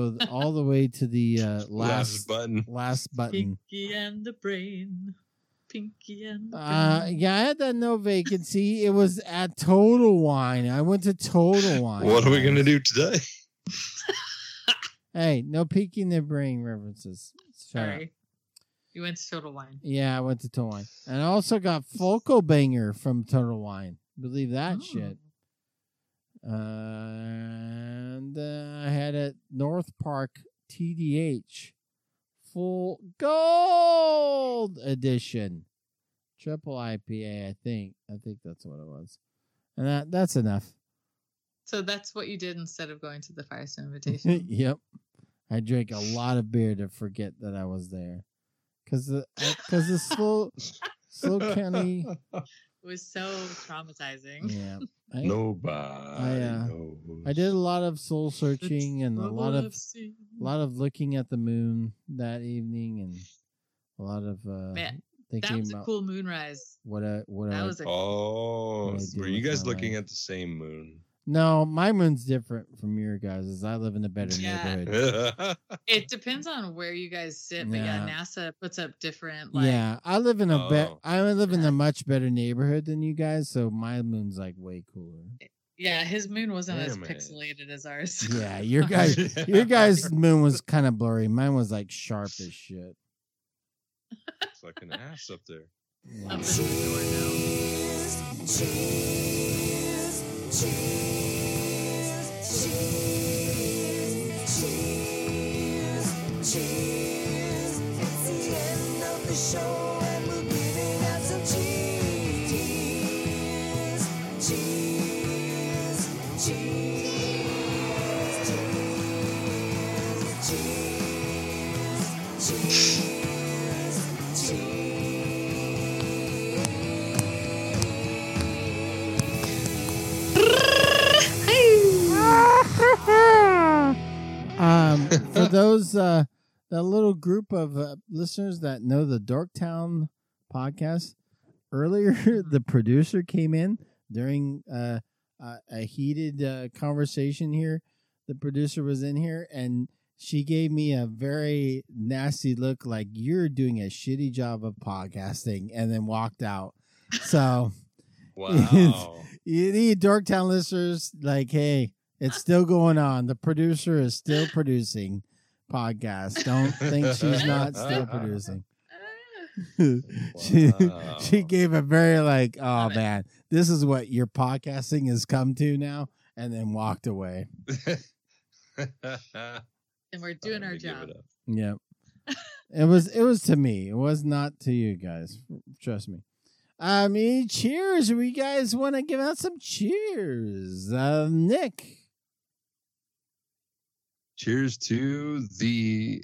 to the last button. Pinky and the brain. Pinky and yeah, I had that no vacancy. It was at Total Wine. I went to Total Wine. What are we gonna do today? Hey, no Pinky in the Brain references. Sorry. You went to Total Wine. Yeah, I went to Total Wine. And I also got Focal Banger from Total Wine. Believe that shit. And I had a North Park TDH Full Gold Edition. Triple IPA, I think. I think that's what it was. And that's enough. So that's what you did instead of going to the Firestone Invitation? Yep. I drank a lot of beer to forget that I was there. Because the Slow County was so traumatizing. Yeah. Nobody. I did a lot of soul searching and a lot of looking at the moon that evening and a lot of Man, thinking that was about a cool moonrise. were you guys looking at the same moon? No, my moon's different from your guys'. I live in a better neighborhood. It depends on where you guys sit, but NASA puts up different. I live in I live in a much better neighborhood than you guys, so my moon's like way cooler. Yeah, his moon wasn't as pixelated as ours. Yeah, your guys' moon was kind of blurry. Mine was like sharp as shit. It's like an ass up there. Up in the Cheers. It's the end of the show and we're giving out some cheers. Cheers. Cheers. Cheers. Cheers. For those that little group of listeners that know the Dorktown podcast, earlier the producer came in during a heated conversation here. The producer was in here and she gave me a very nasty look like you're doing a shitty job of podcasting and then walked out. So wow. You need Dorktown listeners like, hey, it's still going on. The producer is still producing podcasts. Don't think she's not still producing. She gave a very like, oh man, this is what your podcasting has come to now, and then walked away. And we're doing our job. Yep. It was to me. It was not to you guys. Trust me. I mean, cheers. We guys want to give out some cheers. Nick. Cheers to the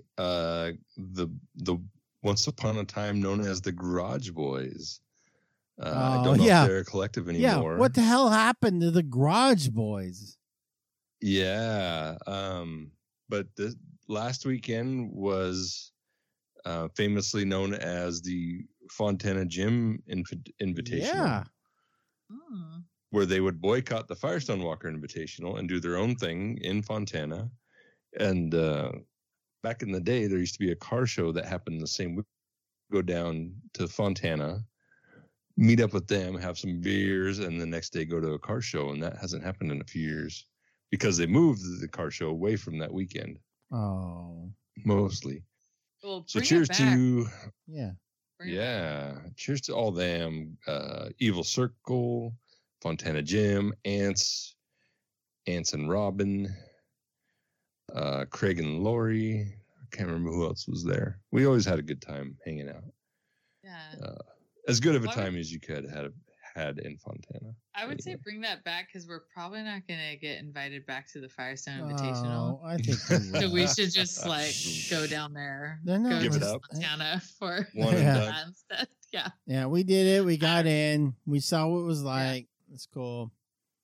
once upon a time known as the Garage Boys. I don't know if they're a collective anymore. Yeah, what the hell happened to the Garage Boys? Yeah, but the last weekend was famously known as the Fontana Gym Invitational. Yeah. Where they would boycott the Firestone Walker Invitational and do their own thing in Fontana. And back in the day, there used to be a car show that happened the same week. Go down to Fontana, meet up with them, have some beers, and the next day go to a car show. And that hasn't happened in a few years because they moved the car show away from that weekend. Oh. Mostly. Well, so cheers to... Yeah. Cheers to all them. Evil Circle, Fontana Gym, Ants and Robin... Craig and Lori. I can't remember who else was there. We always had a good time hanging out. Yeah. As good of a time as you could have had in Fontana. I would say bring that back because we're probably not going to get invited back to the Firestone Invitational. I think so we should just like go down there. Give it up. Fontana for one and done. Instead. Yeah. Yeah, we did it. We got in. We saw what it was like. Yeah. It's cool.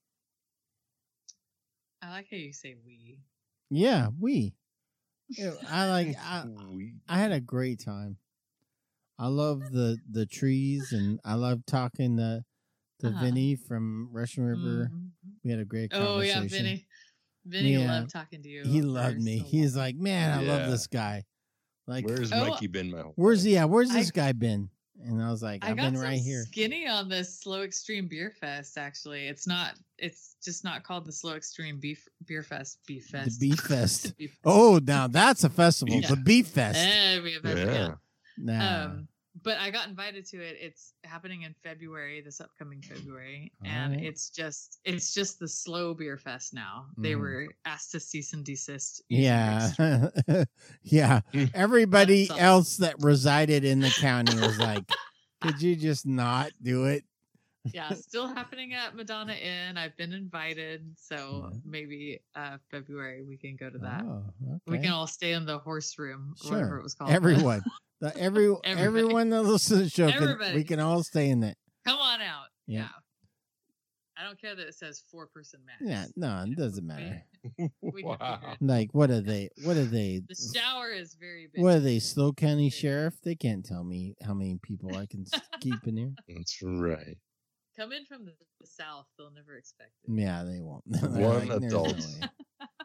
I like how you say we. Yeah, we. I had a great time. I love the trees, and I love talking to Vinny from Russian River. We had a great conversation. Oh yeah, Vinny. Vinny loved talking to you. He loved me. He's like, man, I love this guy. Like, where's Mikey been? My whole where's this guy been? And I was like, I've been right here. Skinny on this Slow Extreme Beer Fest. Actually, it's just not called the Slow Extreme Beer Fest. Beef Fest. The Beef Fest. Oh, now that's a festival. Yeah. The Beef Fest. Yeah. Nah. But I got invited to it. It's happening in February, this upcoming February, and right. it's just the Slow Beer Fest now. They were asked to cease and desist. Yeah. Yeah. Everybody else that resided in the county was like, could you just not do it? Yeah, still happening at Madonna Inn. I've been invited, so maybe February we can go to that. Oh, okay. We can all stay in the horse room, Sure. whatever it was called. Everyone. Everyone that listens to the show, we can all stay in it. Come on out. Yeah. I don't care that it says 4-person max. Yeah, no, it doesn't matter. Wow. Like, what are they? The shower is very big. What are they? Slow County Sheriff? They can't tell me how many people I can keep in here. That's right. Come in from the south, they'll never expect it. Yeah, they won't. One Like, adult. there's no way.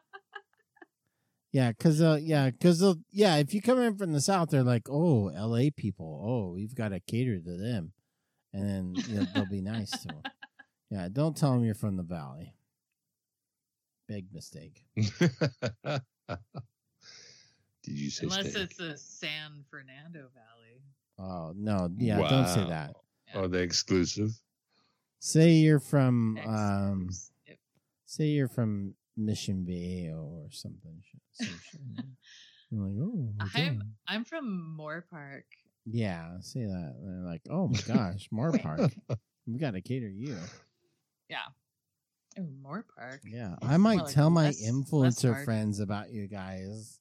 Yeah, because if you come in from the south, they're like, oh, LA people, oh, we've got to cater to them, and then they'll be nice to them. Yeah, don't tell them you're from the valley. Big mistake. Did you say Unless steak? it's the San Fernando Valley. Oh no, yeah, don't say that. Are they exclusive? Say you're from say you're from Mission Viejo or something. Some shit. I'm like, oh, I'm from Moore Park. yeah, say that. And they're like, oh my gosh, Moore Park. We got to cater you. Yeah. Oh, Moore Park. Yeah, I might More like tell my less influencer hard. friends about you guys.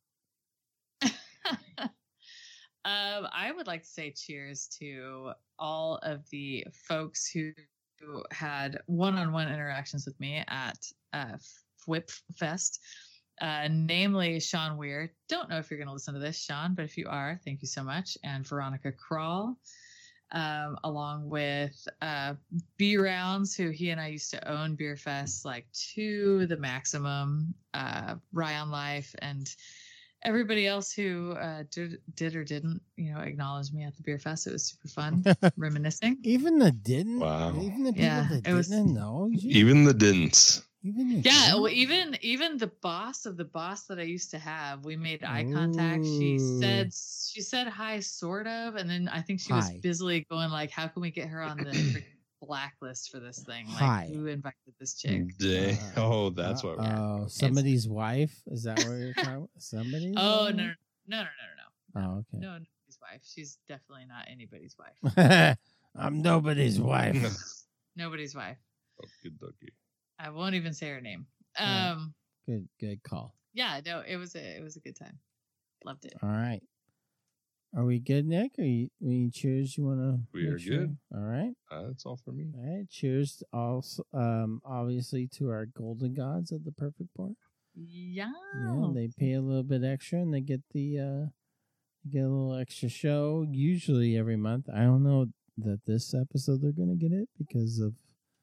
I would like to say cheers to all of the folks who had one-on-one interactions with me at Whip Fest, namely Sean Weir. Don't know if you're going to listen to this, Sean, but if you are, thank you so much. And Veronica Krall, along with B Rounds, who he and I used to own Beer Fest like to the maximum, Ryan Life, and everybody else who did or didn't, acknowledge me at the Beer Fest. It was super fun, reminiscing. Even the didn't. Wow. Even the people that didn't know. Even the didn'ts. Even Well, even the boss of the boss that I used to have, we made eye contact. She said hi, sort of, and then I think she was busily going like, "How can we get her on the freaking blacklist for this thing? Like, who invited this chick?" Oh, that's what. Oh, somebody's wife? Is that what you're talking about? Somebody's? Oh wife? no. Oh, okay. No, nobody's wife. She's definitely not anybody's wife. I'm nobody's wife. Nobody's wife. Okie dokie. I won't even say her name. Good call. Yeah, no, it was a good time. Loved it. All right. Are we good, Nick? We cheers? You want to? We are good. All right. That's all for me. All right. Cheers. Also, obviously to our golden gods of the perfect pour. Yeah. Yeah. They pay a little bit extra, and they get a little extra show. Usually every month. I don't know that this episode they're gonna get it because of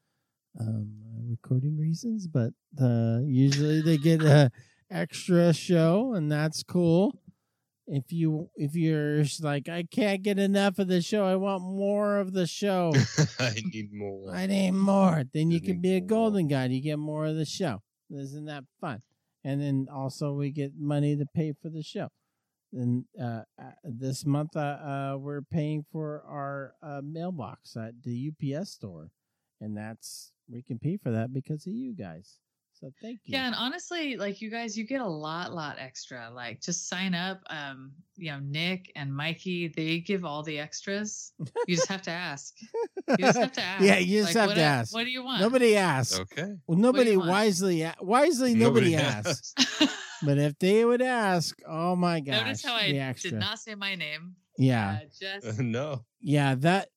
recording reasons, but usually they get a extra show, and that's cool. If you're like, I can't get enough of the show, I want more of the show. I need more. I need more. Then you can be a golden god. You get more of the show. Isn't that fun? And then also we get money to pay for the show. And this month we're paying for our mailbox at the UPS store, and we can pay for that because of you guys. So thank you. Yeah, and honestly, like you guys, you get a lot extra. Like just sign up. Nick and Mikey, they give all the extras. You just have to ask. You just have to ask. Yeah, you just have to ask. What do you want? Nobody asks. Okay. Well, nobody wisely nobody asks. But if they would ask, oh my gosh. Notice how I did not say my name. Yeah. No. Yeah,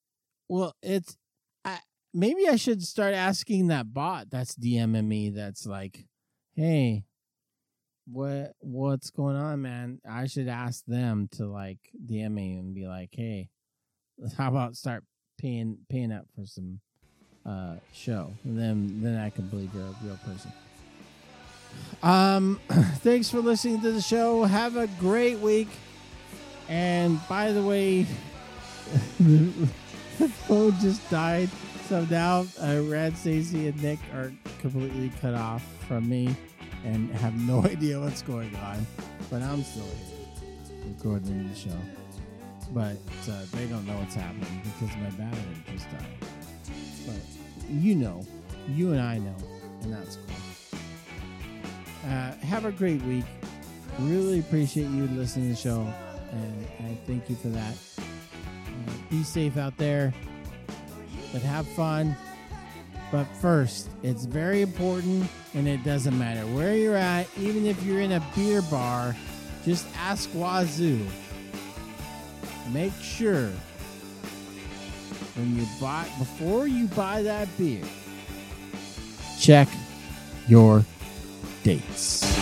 maybe I should start asking that bot that's DMing me that's like, hey, what's going on, man? I should ask them to like DM me and be like, hey, how about start paying up for some show? And then I can believe you're a real person. Thanks for listening to the show. Have a great week. And by the way, The phone just died. So now Rad, Stacey, and Nick are completely cut off from me and have no idea what's going on. But I'm still here recording the show. But they don't know what's happening because my battery just died. But you and I know, and that's cool. Have a great week. Really appreciate you listening to the show, and I thank you for that. Be safe out there, but have fun. But first, it's very important, and it doesn't matter where you're at, even if you're in a beer bar, just ask Wazoo. Make sure before you buy that beer, check your dates.